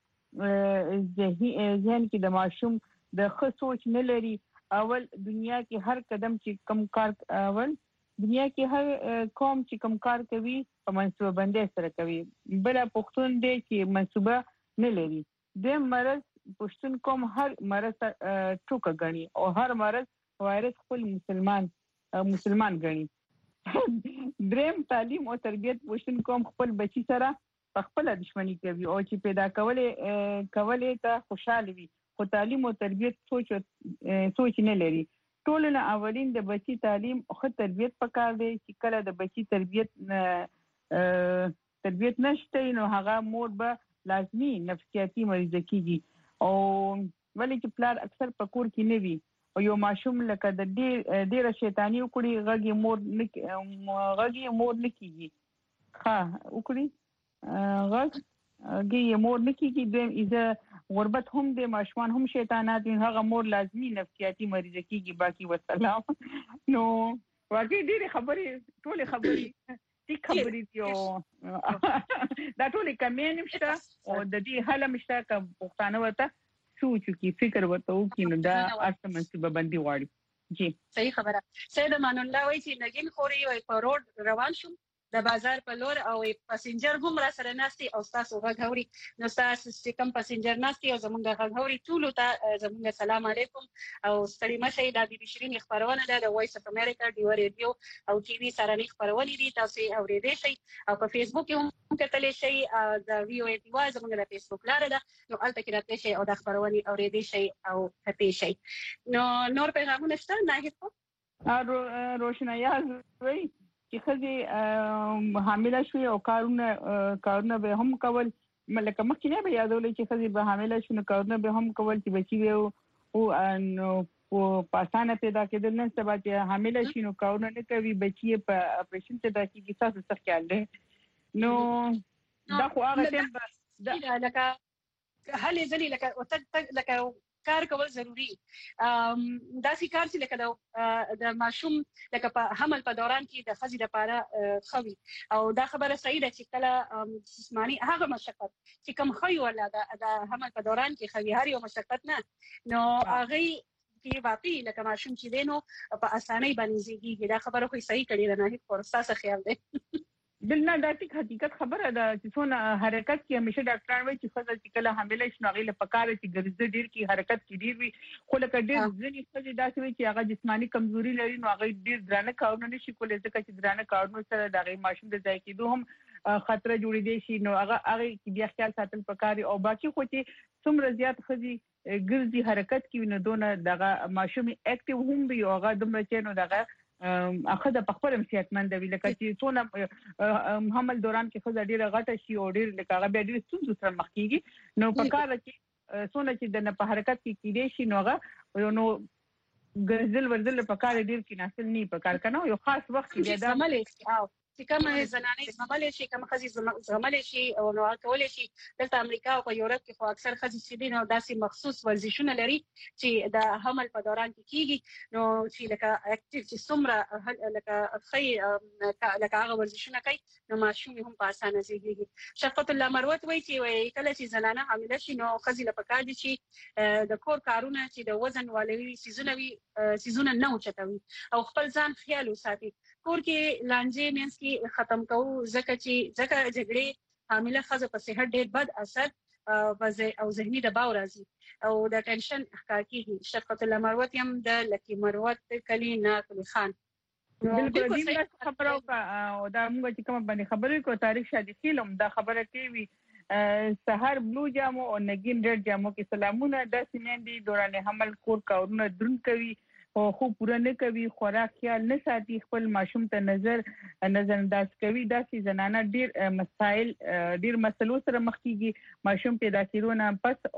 ذهن کې د ماشوم د ښه سوچ نه لري اول دنیا کې هر قدم چې کم کار اول دنیا کې هر قوم چې کم کار کوي په منصوبه بندۍ سره کوي بل پښتون دی چې منصوبه نه لري د مرز پښتون قوم هر مرز ټوکه غني او هر مرز وایرس خپل مسلمان مسلمان غني دریم تعلیم او تربیت پښتون قوم خپل بچی سره خپل دښمنی کوي او چې پیدا کولې کولې ته خوشاله وي خو تعلیم او تربیت سوچ سوچ نه لري ټول نه اولین د بچی تعلیم او تربیت پکار دی چې کله د بچی تربیت تربیت نشته نو هغه مور به لازمی نفسیاتی مریض کیږي او ولې چې پلار اکثر پکور کې نه وي او یو ماشوم لکه د ډیر ډیر شیطانی وکړي غږی مور غږی مور نکېږي ها وکړي غږ ګي مور نکېږي د ایزه غربت هم د ماشومان هم شیطانات دي هغه مور لازمی نفسیاتی مریض کیږي باقي وسلام نو واقعي ډېر خبرې ټول خبرې دي خبرې یو دا ټول کمین مشته او د دې حل مشته ک پښتانه وته سوچ کی فکر وته کی نو دا اصل منصوبه بندي غواړي جی صحیح خبره سید امان الله وای چې نګین خوري وای په روډ روان شوم د بازار په لور او پاسنجر هم را سره ناشتي او تاسو غوړي نو تاسو چې کوم پاسنجر ناشتي او زمونږ غوړي ټول ته زمونږ سلام علیکم او ستړي مشه د بي بي شيرين خبرونه ده د وایس اف امریکا ډیو ریډیو او ټي وي سره نه خبرونه دي تاسو اورېدئ شي او په فیسبوک هم کتلی شي د وی او ای ټي وای زمونږ د فیسبوک لاره ده نو البته کې راته شي او د خبرونه اورېدئ شي او کتئ شي نو نور پیغامونه شته نه هیڅ روشنايي وي چې خزي حامله شوی او کارونه کارونه به هم کول ملکه مخکې نه به یادولې چې خزي به حامله شونه کارونه به هم کول چې بچي وي او نو په پاسانه پیدا کېدل نه سبا چې حامله شینو کارونه نه کوي بچي په اپریشن ته د کیږي تاسو څه خیال دی نو دا خو هغه ټیم دا لکه هلي ځلې لکه او تک لکه کار کول ضروری ام داسې کار چې لکه د ماشوم لکه په حمل په دوران کې د خزي لپاره خوي او دا خبره صحیح ده چې کله جسمانی هغه مشقت چې کوم خوي ولا د حمل په دوران کې خوي هر یو مشقت نه نو هغه کې واقعي لکه ماشوم چې دینو په اسانۍ باندې زیږي دا خبره خو صحیح کړي نه هیڅ پرساسه خیال ده بلنه دا ټیک حقیقت خبره ده چې څونه حرکت کې همیشه ډاکټران وایي چې خزه چې کله حامله شنو غیله پکاره چې ګرځي ډیر کې حرکت کې ډیر وي خو لکه ډیر ځنی خزه داسې وي چې هغه جسمانی کمزوري لري نو هغه ډیر درانه کارونه نشي کولای ځکه چې درانه کارونه سره دغه ماشوم د ځای کېدو هم خطر جوړې دي شي نو هغه هغه بیا خیال ساتل پکاري او باقي خو چې څومره زیات خزي ګرځي حرکت کې نه دونه دغه ماشوم اکټیو هم وي او هغه دومره چې نو دغه اخذ په خپل صحتمند وي لکه چې څونه حمل دوران کې خزه ډیره غټه شي او ډیر لکه هغه بیا ډیر ستونزې سره مخ کیږي نو په کار کې څونه چې د په حرکت کې کېدې شي نو هغه نو ګرځل ورزل په کار ډیر کې ناسل نه په کار کنه یو خاص وخت کې دا عملي او چې کوم زنانې زغملې شي کوم خزي زغملې شي او نو کولې شي دلته امریکا او یورپ کې خو اکثر خزي چې دي نو داسې مخصوص ورزشونه لري چې د حمل په دوران کې کیږي نو چې لکه اکټیو چې څومره لکه خي لکه هغه ورزشونه کوي نو ماشوم هم په اسانه زیږي شفقت الله مروت وایي چې کله چې زنانه حامله شي نو خزي لپاره کار دي چې د کور کارونه چې د وزن والوي سيزونه وي سيزونه نه اوچتوي او خپل ځان خیال وساتي کور کې لانجې مینس کې ختم کوو ځکه چې ځکه جګړې حامله خزه په صحت ډېر بد اثر او ذهني دباو راځي او د ټینشن ښکار کیږي شفقت الله مروت هم د لکی مروت کلی نه کلی خان بالکل دې خبرو او دا موږ چې کوم باندې خبرې کو تاریخ شادي فلم دا خبره کوي سحر بلو جامو او نگین ډېر جامو کې سلامونه د سیمندي دوران حمل کور کارونه درن کوي او خو پوره نه کوي خوراک خیال نه ساتي خپل ماشوم ته نظر نظر انداز کوي دا چې زنانه ډیر مسائل ډیر مسلو سره مخ کیږي ماشوم پیدا کیدونه پس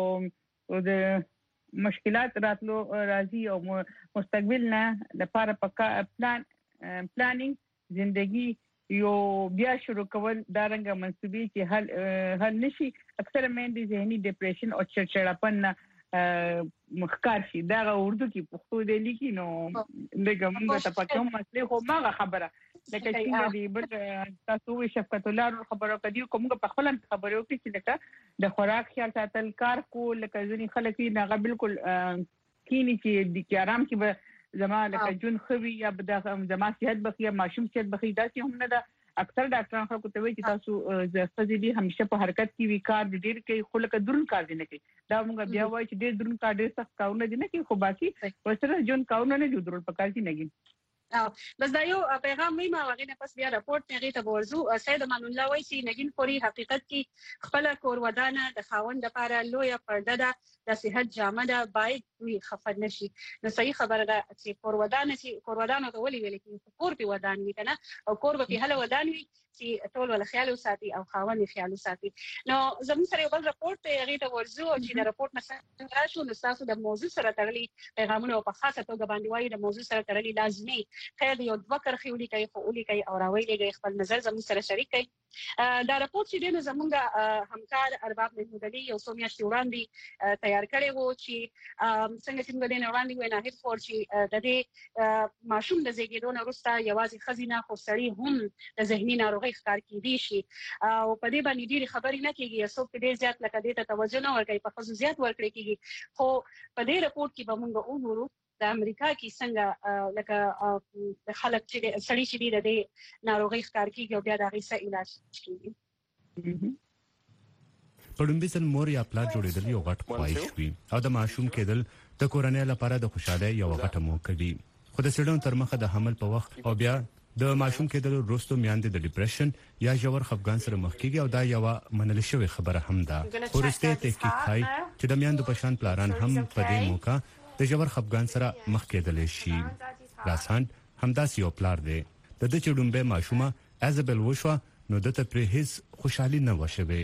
او د مشکلات راتلو راځي او مستقبل نه لپاره پکا پلان پلانینګ ژوندۍ یو بیا شروع کول دا رنګه منسوبي چې حل حل نشي اکثر مېندې ذهني ډیپریشن او چړچړاپن مخکار شي دا اردو کې پښتو دی لیکي نو دغه موږ ته پکې هم مسلې خو ما خبره لکه چې دی بل تاسو وی شفقت الله خبرو کدي کوم په خپل خبرو کې چې لکه د خوراک خیال ساتل کار کو لکه ځنی خلک نه بالکل کینی چې د آرام کې به زما لکه جون خوي یا د زما صحت بخي ماشوم صحت بخي دا چې هم نه ده اکثر ډاکټرانو خلکو ته وایي چې تاسو ځکه دي همیشه په حرکت کې وی کار ډیر کوي خو لکه درون کار دي نه کوي دا موږ بیا وایي چې ډیر درون کار ډیر سخت کارونه دي نه کوي خو باقي ورسره جون کارونه نه دي درول پکار دي نه او بس دا یو پیغام مې ما وغینه پس بیا راپورټ نه غیته ورزو سید امان الله وایي چې نگین پوری حقیقت کې خپل کور ودانه د خاوند لپاره لویه پرده ده د صحت جامه ده باید وی خفت نشي نو صحیح خبره ده چې کور ودانه چې کور ودانه ته ولي ویل کې کور په ودان وی کنه او کور په هله ودان وی چې ټول ول خیال وساتي او خاوند خیال وساتي نو زموږ سره یو بل راپورټ یې ته ورزو چې د راپورټ نه راشو نو تاسو د موضوع سره تړلي پیغامونه په خاصه توګه باندې وایي د موضوع سره تړلي لازمي خیر یو دوه کرخي ولي کوي خو ولي کوي او راوي خپل نظر زموږ سره شریک کوي دا راپورټ چې دینو زموږ همکار ارباب محمود علي یو څو میاشتې وړاندې تیار کړی وو چې څنګه څنګه دین وړاندې وینا هیڅ فور چې د دې ماشوم د زیږیدو نه وروسته یوازې خزینه خو سړی هم د ذهني ناروغي ښکار کیدی شي او په دې باندې ډېری خبرې نه کیږي څوک دې زیات لکه دې ته توجه نه ورکوي په خصوص زیات ورکړي کیږي خو په دې راپورټ کې به موږ وګورو د امریکا کې څنګه لکه د خلک چې سړي چې د ناروغي ښکار کیږي او بیا د هغې څه علاج کیږي. پړومبي ځل مور یا پلار جوړېدل یو غټ خواهش وي او د ماشوم کېدل د کورنۍ لپاره د خوشاله یو غټه موقع وي. خو د سړیو تر مخه د حمل په وخت او بیا د ماشوم کېدل وروسته میاندې د ډیپریشن یا ژور خفګان سره مخ کیږي او دا یو منل شوی خبره هم ده. ورسته تحقیق ښایي چې د میاندو په شان پلاران هم په دې موقع د ژور خفګان سره مخ کېدل شي. لاسان همداسې یو پلار دی د دې چې ډومبه ماشومه ایزابل وشو نو دته پر هیڅ خوشحالي نه وشوي.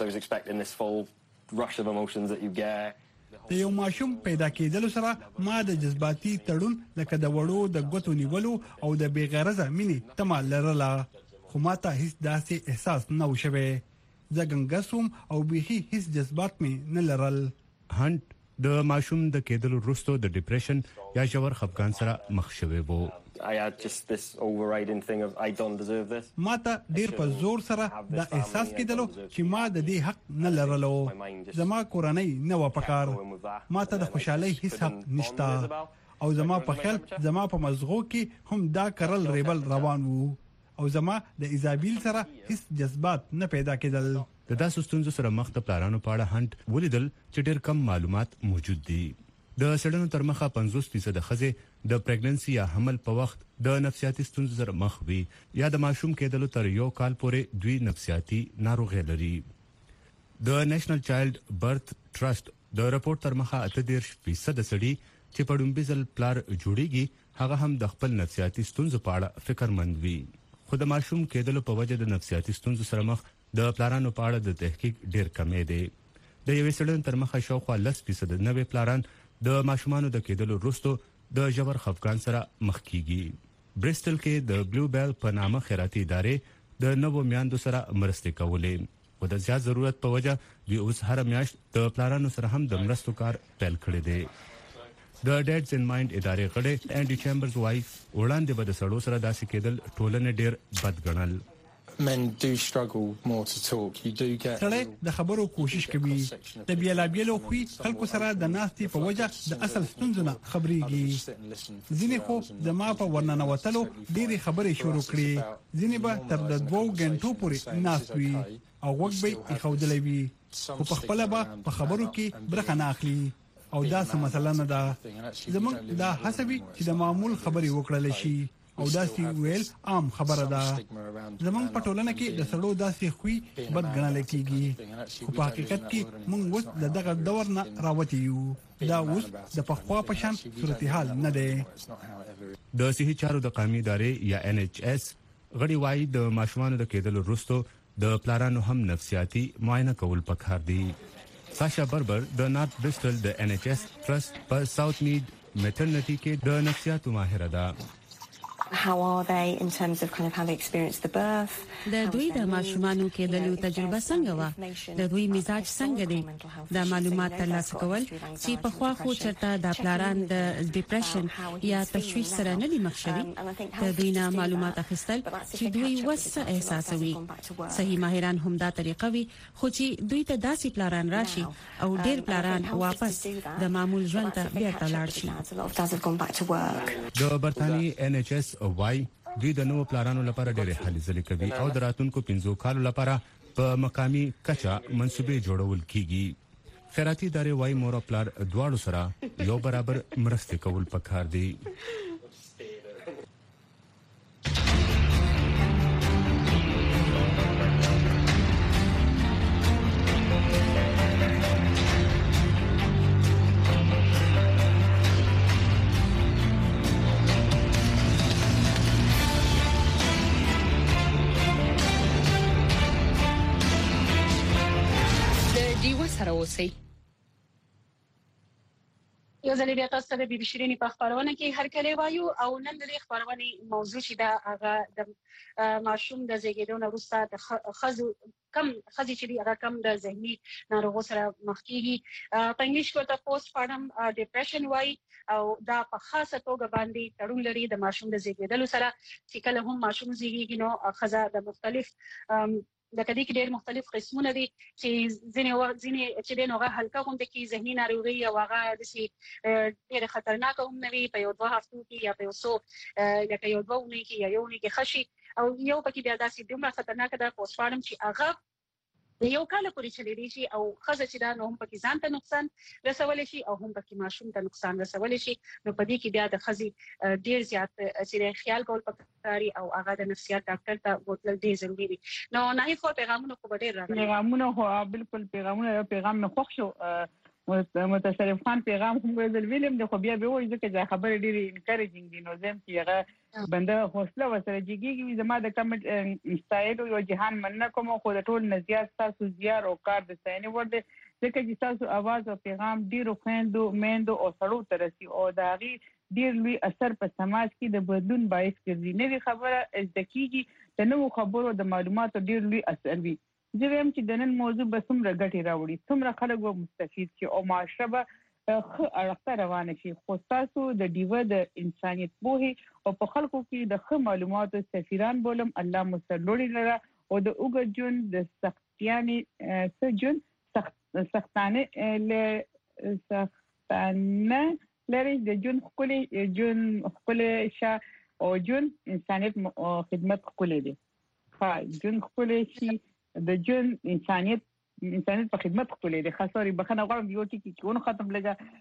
د یو ماشوم پیدا کېدل سره ما د جذباتي تړون لکه د وړو د غوتو نیولو او د بیغرضه مینې تمه لرله، خو ما ته هیڅ داسې احساس نه وشوي. زه ګنګسوم او بيخي هیڅ جذبات مې نه لرل. هانت د ماشوم د کېدل وروسته د ډیپریشن یا ژور خفګان سره مخ شوی وو. I had just this overriding thing of I don't deserve this. ما ته ډیر په زور سره دا احساس کېدلو چې ما د دې حق نه لرلو. زما کورنۍ نه و پکار، ما ته د خوشحالي هیڅ حق نشته او زما په خیال زما په مزغو کې هم دا کرل ریبل روان وو او زما د ایزابیل سره هیڅ جذبات نه پیدا کېدل. د داسې ستونزو سره مخ د پلانونو په اړه هانت ولیدل چې ډیر کم معلومات موجود دي. د سړنو تر مخه پنځوس فیصد خزه د پریګننسي یا حمل په وخت د نفسیاتي ستونزو سره مخ وي یا د ماشوم کېدلو تر یو کال پورې دوی نفسیاتي ناروغي لري. د نېشنل چایلډ برث ټرست د راپور تر مخه اته دېرش فیصد سړي چې په ډومبي ځل پلار جوړیږي هغه هم د خپل نفسیاتي ستونزو په اړه فکرمند وي. خو د ماشوم کېدلو په وجه د نفسیاتي ستونزو سره مخ د پلارانو په اړه د تحقیق ډیر کمې دی. د یوې سړن تر مخه شاوخوا لس فیصد نوې پلاران د ماشومانو د کېدلو وروسته د ژور خفګان سره مخ کیږي. برسټل کې د بلو بیل په نامه خیراتي ادارې د نوو میاندو سره مرستې کولې. خو د زیات ضرورت په وجه دوی اوس هر میاشت د پلارانو سره هم د مرستو کار پیل کړی دی. د ډیډز ان مایند ادارې غړي انډي چیمبرز وايي وړاندې به د سړو سره داسې کېدل ټولنه ډیر بد ګڼل. Men do struggle more to talk. You do get سړی د خبرو کوشش کوي. د بیلابیلو خوې خلکو سره د ناستې په وجه د اصل ستونزو نه خبريږي. ځینې خو د ما په ورننه وتلو ډېری خبرې شروع کړې. ځینې به تر د دوو غنټو پورې ناست وي او وګ به خودلې وي خو په خپل به په خبرو کې برخه نه اخلي او دا څه مسله نه ده. زموږ دا حسابي چې د معمول خبرې وکړل شي او داسې ویل عام خبره ده. زمونږ په ټولنه کې د سړو داسې خوې بد ګڼل کېږي خو په حقیقت کې موږ اوس د دغه دور نه راوتی یو. دا اوس د پخوا په شان صورتحال نه دی. د صحي چارو د قومي ادارې یا ان ایچ اس غړي وايي د ماشومانو د کېدلو وروسته د پلارانو هم نفسیاتي معاینه کول پکار دي. ساشا بربر د نارت برسټل د ان ایچ اس ټرست په ساوث میډ میټرنټي کې د نفسیاتو ماهر ده. How are they in terms of kind of how they experience the birth? د دوی د ماشومانو کېدلو تجربه څنګه و؟ د دوی مزاج څنګه دی؟ د معلومات ترلاسه کول چې په خوا خو چرته د پلاران د ډیپریشن یا تشویش سره نه دي مخ شوي. د دوی نه معلومات اخیستل چې دوی وسه احساسوي. صحیح ماهران هم دا طریقه وي خو چې دوی ته داسې پلاران راشي او ډیر پلاران واپس د معمول ژوند ته بیرته لاړ شي. د برتانی ان ایچ اس وای دوی د نوو پلانونو لپاره ډېر هلې ځلې کوي او د راتلونکو پنځو کالو لپاره په مقامي کچا منصوبې جوړول کیږي. خیراتي ادارې وای مور او پلار دواړو سره یو برابر مرستې کول پکار دي. سره اوسئ. یو ځل بیا تاسو ته د بي بي شيرینی په خبرونه کې هر کله وایو او نن د خبرونه موضوع چې دا هغه د ماشوم د زیږیدو نه وروسته د خزو کم خزي چې هغه کم د ذهني ناروغیو سره مخ کیږي. په انګلیش کې ته پوسټ پارټم ډیپریشن وایي او دا په خاصه توګه باندې تړون لري د ماشوم د زیږیدلو سره چې کله هم ماشوم زیږیږي نو خزه د مختلف د کدي کې ډېر مختلف قسمونه دي چې ځینې وخت ځینې چې د نوغه هلکه غونډه کې ذهني ناروغي او هغه د سي ډېر خطرناک هم نه وي په یو دوه هفتو کې یا په یو څو لکه یو دوه ونې کې یا یو ونې کې خشي او یو پکې بیا داسې دومره خطرناک ده پوسټپارټم چې هغه د یو کال پورې چلیدي شي او خزه چې دا نو هم پکې ځان ته نقصان رسول شي او هم پکې ماشوم ته نقصان رسول شي نو په دې کې بیا د خزي ډیر زیات چې خیال کول پکاري او هغه د نفسیات ډاکټر ته بوتل ډیر ضروري دي نو نه هیڅ پیغامونه خو ډیر راغلي پیغامونه خو بالکل پیغامونه پیغام نه خوښ شو متصرف خان پیغام هم ویلم د خو بیا به وایي چې خبره ډیره انکریجینګ دي نو زم چې هغه بنده حوصله وسره جګیږي زما د کمنټ استایل او جهان مننه کوم خو د ټول نزيات تاسو زیار او کار د سايني ورد ځکه چې تاسو आवाज او پیغام ډیرو خويندو میندو او سړو ترسي او دا غي ډیر لوی اثر په سماج کې د بدلون باعث ګرځي نوې خبره از دقیقي د نوو خبرو د معلوماتو ډیر لوی اثر وي زه هم چې د نن موضوع به څومره ګټي راوړي څومره خلک به مستفید شي او معاشره به ښه اړخته روانه شي خو تاسو د ډیوه د انسانيت بوهي او په خلکو کې د ښه معلوماتو سفیران بولم الله مسلوړي لره او د اوګ جون د سختياني سجن سخت سختانه له سختانه لري د جون خپل جون خپل شا او جون انسانيت خدمت خپل دي ها جون خپل شي د جون انسانيت انسانيت په خدمت خپلې دي خاصوري بخنه غواړم یو ټکی کېونه ختم لګا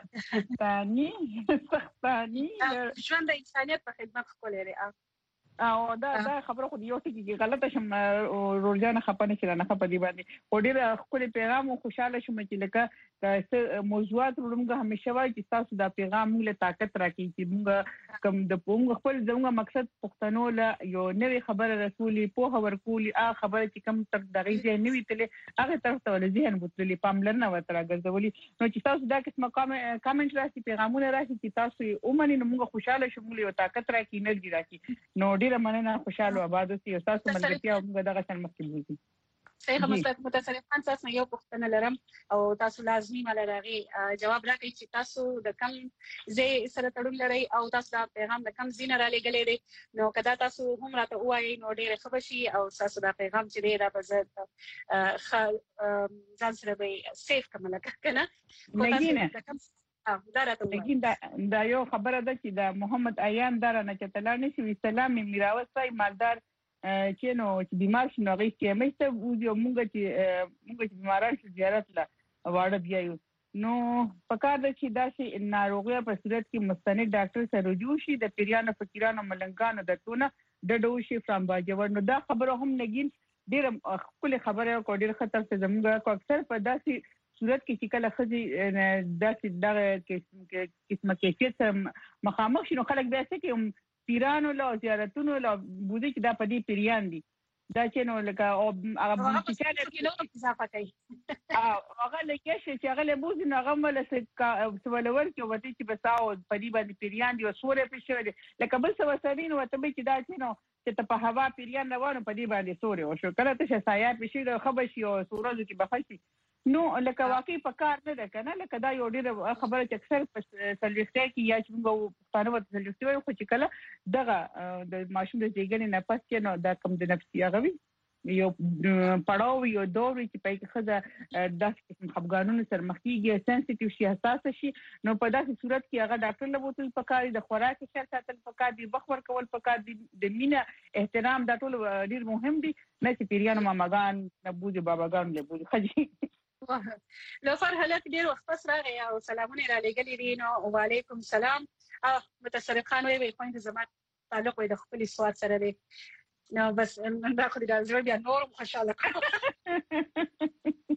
سختاني سختاني ژوند د انسانيت په خدمت خپلې دي او دا دا خبره خو یو ټکی کې غلطه شم روزانه خپنه شي نه خپدي باندې او ډیر خپل پیغام او خوشاله شوم چې لکه موضوعات ورمغه همیشه وایي چې تاسو دا پیغام موږ له طاقت راکړي چې موږ کوم د موږ خپل زموږ مقصد پښتنو له یو نوې خبره رسولي په ورکولي هغه خبره چې کوم تر دغه ځای نوې تلې هغه طرف ته ول ذهن بوتلې پاملرنه وتر غرضولي نو چې تاسو دا قسمه کامنټ راشي پیغامونه راشي چې تاسو اومني نو موږ خوشاله شو موږ یو طاقت راکړي انرژي راکړي نو ډیره مننه خوشاله آباد اوسئ او تاسو ملګرتیا موږ دغه څنګه مخکې وځي صحیح مسلک متصرف خان تاسو یو پوښتنه لرم او تاسو لازمي ملګری جواب راکړئ چې تاسو د کم زی سره تړون لري او تاسو دا پیغام د کم زین را لګلې دي نو کدا تاسو هم راته وایي نو ډېر خبرشي او تاسو دا پیغام چې دی را په ځان سره به سیف کومه کنه نګینه دا راته نګین دا یو خبره ده چې د محمد ایان دره نه چتلار نشي سلام میراوس پای مالدار چې نو چې بیمار شنو غي چې مېسته وځو مونږ چې مونږ چې بیماران شو زیارت لا واړه بیايو نو پکار د چې داسې ناروغي په صورت کې مستند ډاکټر سره رجوع شي د پیریانو فقیرانو ملنګانو د ټونه د ډوشي فرام باجور نو دا خبره هم نګین ډیر خپل خبره کو ډیر خطر څه زموږ کو اکثر په داسې صورت کې چې کله خځې داسې دغه قسمه کیفیت مخامخ شنو خلک بیا څه کوي پیرانو له زیارتونو له بودی چې دا پدې پیریان دي دا چې نو لکه او هغه چې نو اضافه کوي هغه لکه چې هغه له بوزي نو هغه مل څه سوالور کې وته چې بساو پدې باندې پیریان دي او سورې پښه دي لکه بل څه وسوین وته به چې دا چې نو چې په هوا پیریان روانو پدې باندې سورې او شو کله ته سایه پښه خبشي او سورځو کې بخشي نو لکه واقعي په کار نه ده کنه لکه دا یو ډیره خبره چې اکثر په سلوخته کې یا چې موږ پښتانه وته سلوخته وي خو چې کله دغه د ماشوم د زیګنې نه پس کې نو دا کم د نفسي غوي یو پړاو یو دور چې په کې خزه د خپګانونو سره مخ کیږي سنسټیو شي حساس شي نو په داسې صورت کې هغه ډاکټر له بوتل پکاري د خوراک خیال ساتل پکاري بخور کول پکاري د مینا احترام دا ټول ډیر مهم دي نه چې پیریانو ماماګان نه بوجي باباګان له بوجي خجي لو فرحلت ډیر وخت پس راغی او سلامونه را لګلې دي نو وعلیکم السلام متصرف خان وی پوینټ زما تعلق وي د خپل سواد سره دی نو بس دا خو د ځوړ بیا نور خوشاله کړو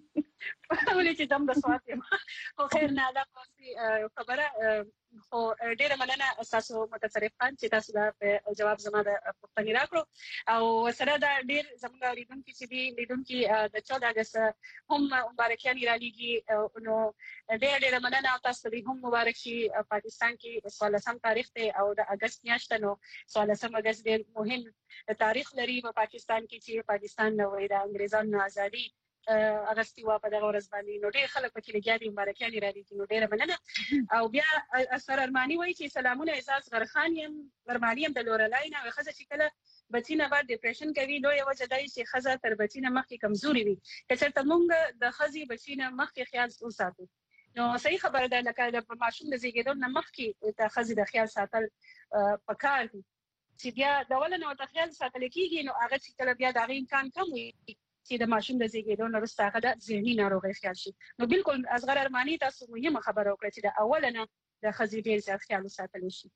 ولې چې دم د سواد یم خو خیر نه دا خبره خو ډیره مننه تاسو متصرف خان چې تاسو دا جواب زما د پوښتنې راکړو او سره دا ډیر زموږ لیدونکو چې دی لیدونکو د چودہ اگست هم مبارکیان را لګي نو ډیر ډیر مننه تاسو ته هم مبارک شي پاکستان کې څوارلسم تاریخ ته او د اگست میاشت نو څوارلسم اگست ډیر مهم تاریخ لري په پاکستان کې چې پاکستان نو د انګریزانو ازادي اغسطی وا په دغه ورځ باندې نو ډېر خلک پکې لګیا مبارکیان را دي نو ډېر مننه او بیا اثر ارمانی وایي چې سلامونه اعزاز غرخان يم ورمالیم د لورلاین او خزه چې کله بچینه بعد ډیپریشن کوي نو یو وجه دای چې خزه تر بچینه مخکې کمزوري وي کچته مونږ د خزي بچینه مخکې خیال وساتو نو صحیح خبره ده لکه د ماشوم د زیږیدو نه مخکې د خزي د خیال ساتل پکار دي چې بیا د ولنه د خیال ساتل کیږي نو هغه چې کله بیا د امکان کم وي چې د ماشوم د زیږیدو نه وروسته هغه د ذهني ناروغي خیال شي نو بالکل اصغر ارمانی تاسو مهمه خبره وکړه چې د اولنه د خزي ډیر ځای خیال ساتل شي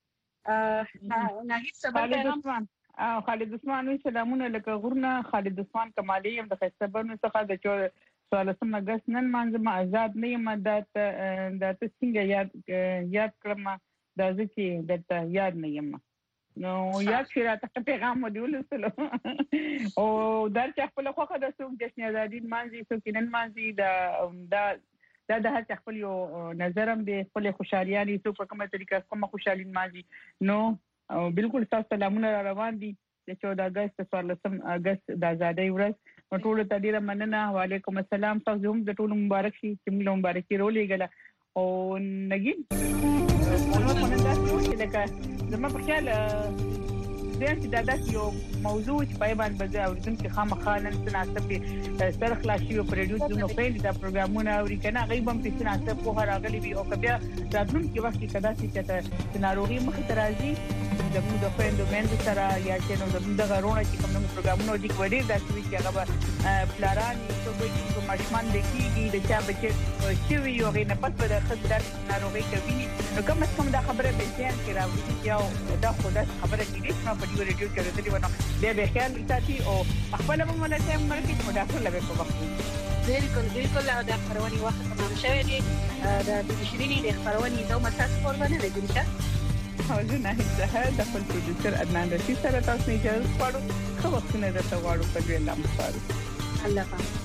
ا نه هیڅ سبب هم خالد عثمان سلامونه لکه غورنا خالد عثمان کمالي هم د خبرونو څخه د چور سوالسم اگست نن مانځه ما آزاد نه یم د د څنګه یاد یاد کړم د ځکه د یاد نه یم نو یاد شراته پیغام مودول سره او در چې خپل خوخه د څوک جشن ازادي مانځي څوک نن مانځي د د دا د هر خپل یو نظرم د خپل خوشالياني څوک په کومه طریقه کومه خوشالي مانځي نو او بالکل تاسو سلامونه روان دي د چودہ اگست څوارلسم اگست د ازادۍ ورځ ټول ته ډیره مننه وعلیکم السلام تاسو هم د ټول مبارک شي چې موږ مبارکي رولېګله او نګین نو په نن تاسو چې لکه زما په خیال د دا د یو موضوع چې په باندې بځه او دن کې خامخا نن تناسب سره خلاصي او پروډوس نو په دې پروګرامونه او ریکنه غیبم په تناسب په راغلي وي او کبه راتلون کې وخت کې کدا چې ته ناروغي مخ ترازي د موږ د فرندو مند سره یا چې نو د غرونه چې کوم پروګرامونه دي کوي دا چې هغه پلاران څو چې ماشومان د کیږي د چا بچي چې وي او غي نه پات په خدای ناروغي کوي نو کوم څه کوم دا خبره به ځان کې راوځي یو دا خدای خبره کیږي نو په دې ریډیو کې راځي ونه د به خیال ساتي او خپل په مونږ ته مرګ کې مداخله لوي په وخت بالکل بالکل دا خبرونی وخت تمام شوی دی د بشرینی د خبرونی دوه تاسو قربانه لګیږي حاضر نه زه د خپل پروډوسر عدنان رشید سره تاسو نه اجازه غواړم خو وختونه درته غواړم په دې لامل الله